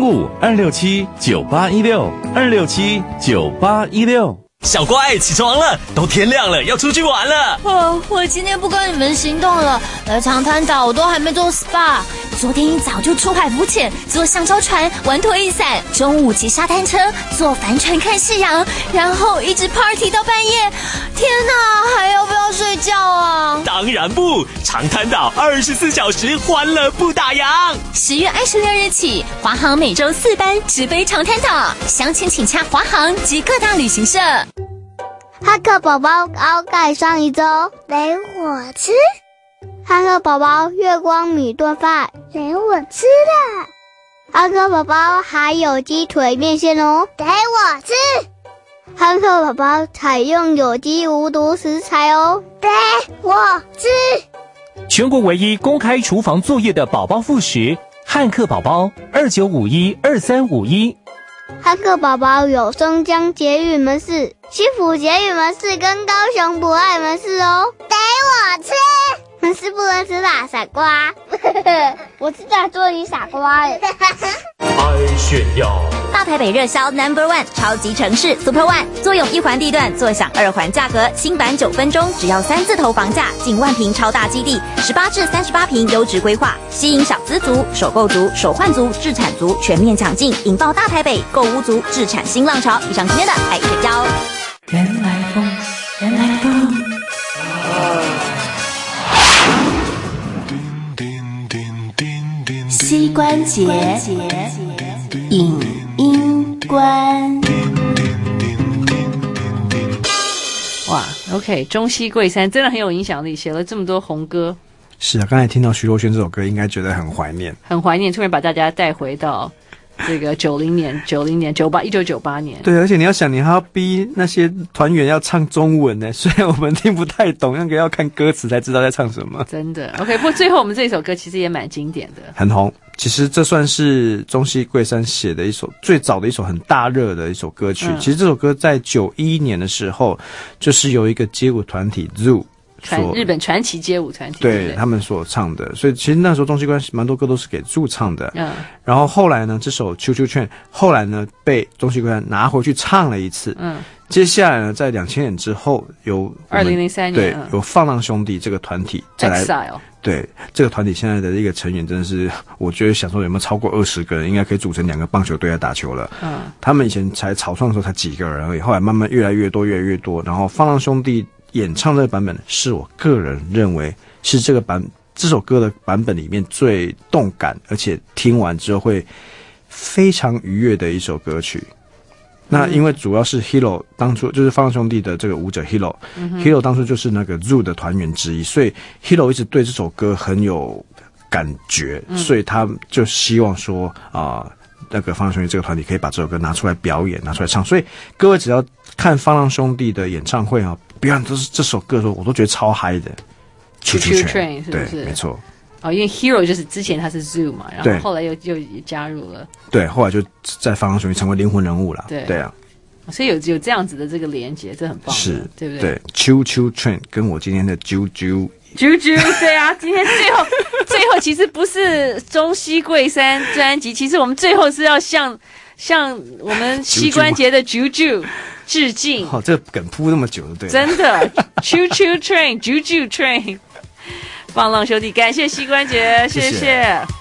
05-267-9816，267-9816。 小乖，起床了，都天亮了，要出去玩了。 我今天不跟你们行动了，来长滩岛我都还没做 SPA。昨天一早就出海浮潜，坐香蕉船，玩拖衣伞，中午骑沙滩车，坐帆船看夕阳，然后一直 party 到半夜。天哪，还要不要睡觉啊？ 当然不，长滩岛24小时欢乐不打烊。 10月26日起，华航每周4班直飞长滩岛，详情请洽华航及各大旅行社。 汉克宝宝高盖上一周，给我吃。汉克宝宝月光米炖饭，给我吃的。汉克宝宝还有鸡腿面线哦，给我吃。汉克宝宝采用有机无毒食材哦，给我吃。 全国唯一公开厨房作业的宝宝副食，汉克宝宝29512351。 汉克宝宝有松江捷运门市、新埔捷运门市跟高雄博爱门市哦，给我吃。门市不能吃啦，傻瓜。我是在做你傻瓜耶。 爱炫耀， 大台北热销 No.1 超级城市 Super One， 坐拥1环地段，坐享2环价格，新版9分钟只要3字头房价，近1万坪超大基地，18至38坪优质规划，吸引小资族、首购族、首换族、置产族全面抢进，引爆大台北购屋族置产新浪潮。以上今天的爱炫耀。 原来风，原来风。 膝关节影音关。 哇 ，OK， 中西贵三真的很有影响力，写了这么多红歌。 是啊，刚才听到徐若瑄这首歌，应该觉得很怀念， 很怀念，突然把大家带回到这个1998年。 对，而且你要想，你还要逼那些团员要唱中文呢，虽然我们听不太懂，那个要看歌词才知道在唱什么。 真的 ，OK。不过最后我们这首歌其实也蛮经典的， 很红。其实这算是中西贵三写的一首最早的一首很大热的一首歌曲。其实这首歌在91年的时候，就是由一个街舞团体 Zoo。 日本传奇街舞团体， 对他们所唱的，所以其实那时候中西关蛮多歌都是给驻唱的。然后后来呢，这首《秋秋劝》后来呢被中西关拿回去唱了一次。接下来呢，在2000年之后，由 2003年对由放浪兄弟这个团体再来。对这个团体现在的一个成员真的是，我觉得想说有没有超过20个人，应该可以组成2个棒球队来打球了。他们以前才草创的时候才几个人而已，后来慢慢越来越多，然后放浪兄弟演唱这个版本是我个人认为是这首歌的版本里面最动感，而且听完之后会非常愉悦的一首歌曲。那因为主要是 Hiro 当初就是放浪兄弟的这个舞者 Hiro，Hiro 当初就是那个 Zoo 的团员之一，所以 Hiro 一直对这首歌很有感觉，所以他就希望说那个放浪兄弟这个团体可以把这首歌拿出来表演，拿出来唱。所以各位只要看放浪兄弟的演唱会啊，表演这首歌的时候，我都觉得超嗨的。 Choo Choo Train 是不是？ 对，没错。 哦，因为 Hero 就是之前他是 Zoo 嘛，然后后来又加入了。 对，后来就在放浪兄弟成为灵魂人物了。 对啊。 所以有这样子的这个连结，这很棒， 是， 对不对？ 对 ，Choo Choo Train 跟我今天的啾啾， 对啊，今天最后其实不是中西贵山专辑，其实我们最后是要向我们膝关节的啾啾致敬。 好，这个梗铺那么久了，对， 真的 ，Choo Choo Train， 啾啾 Train， 放浪兄弟，感谢膝关节，谢谢。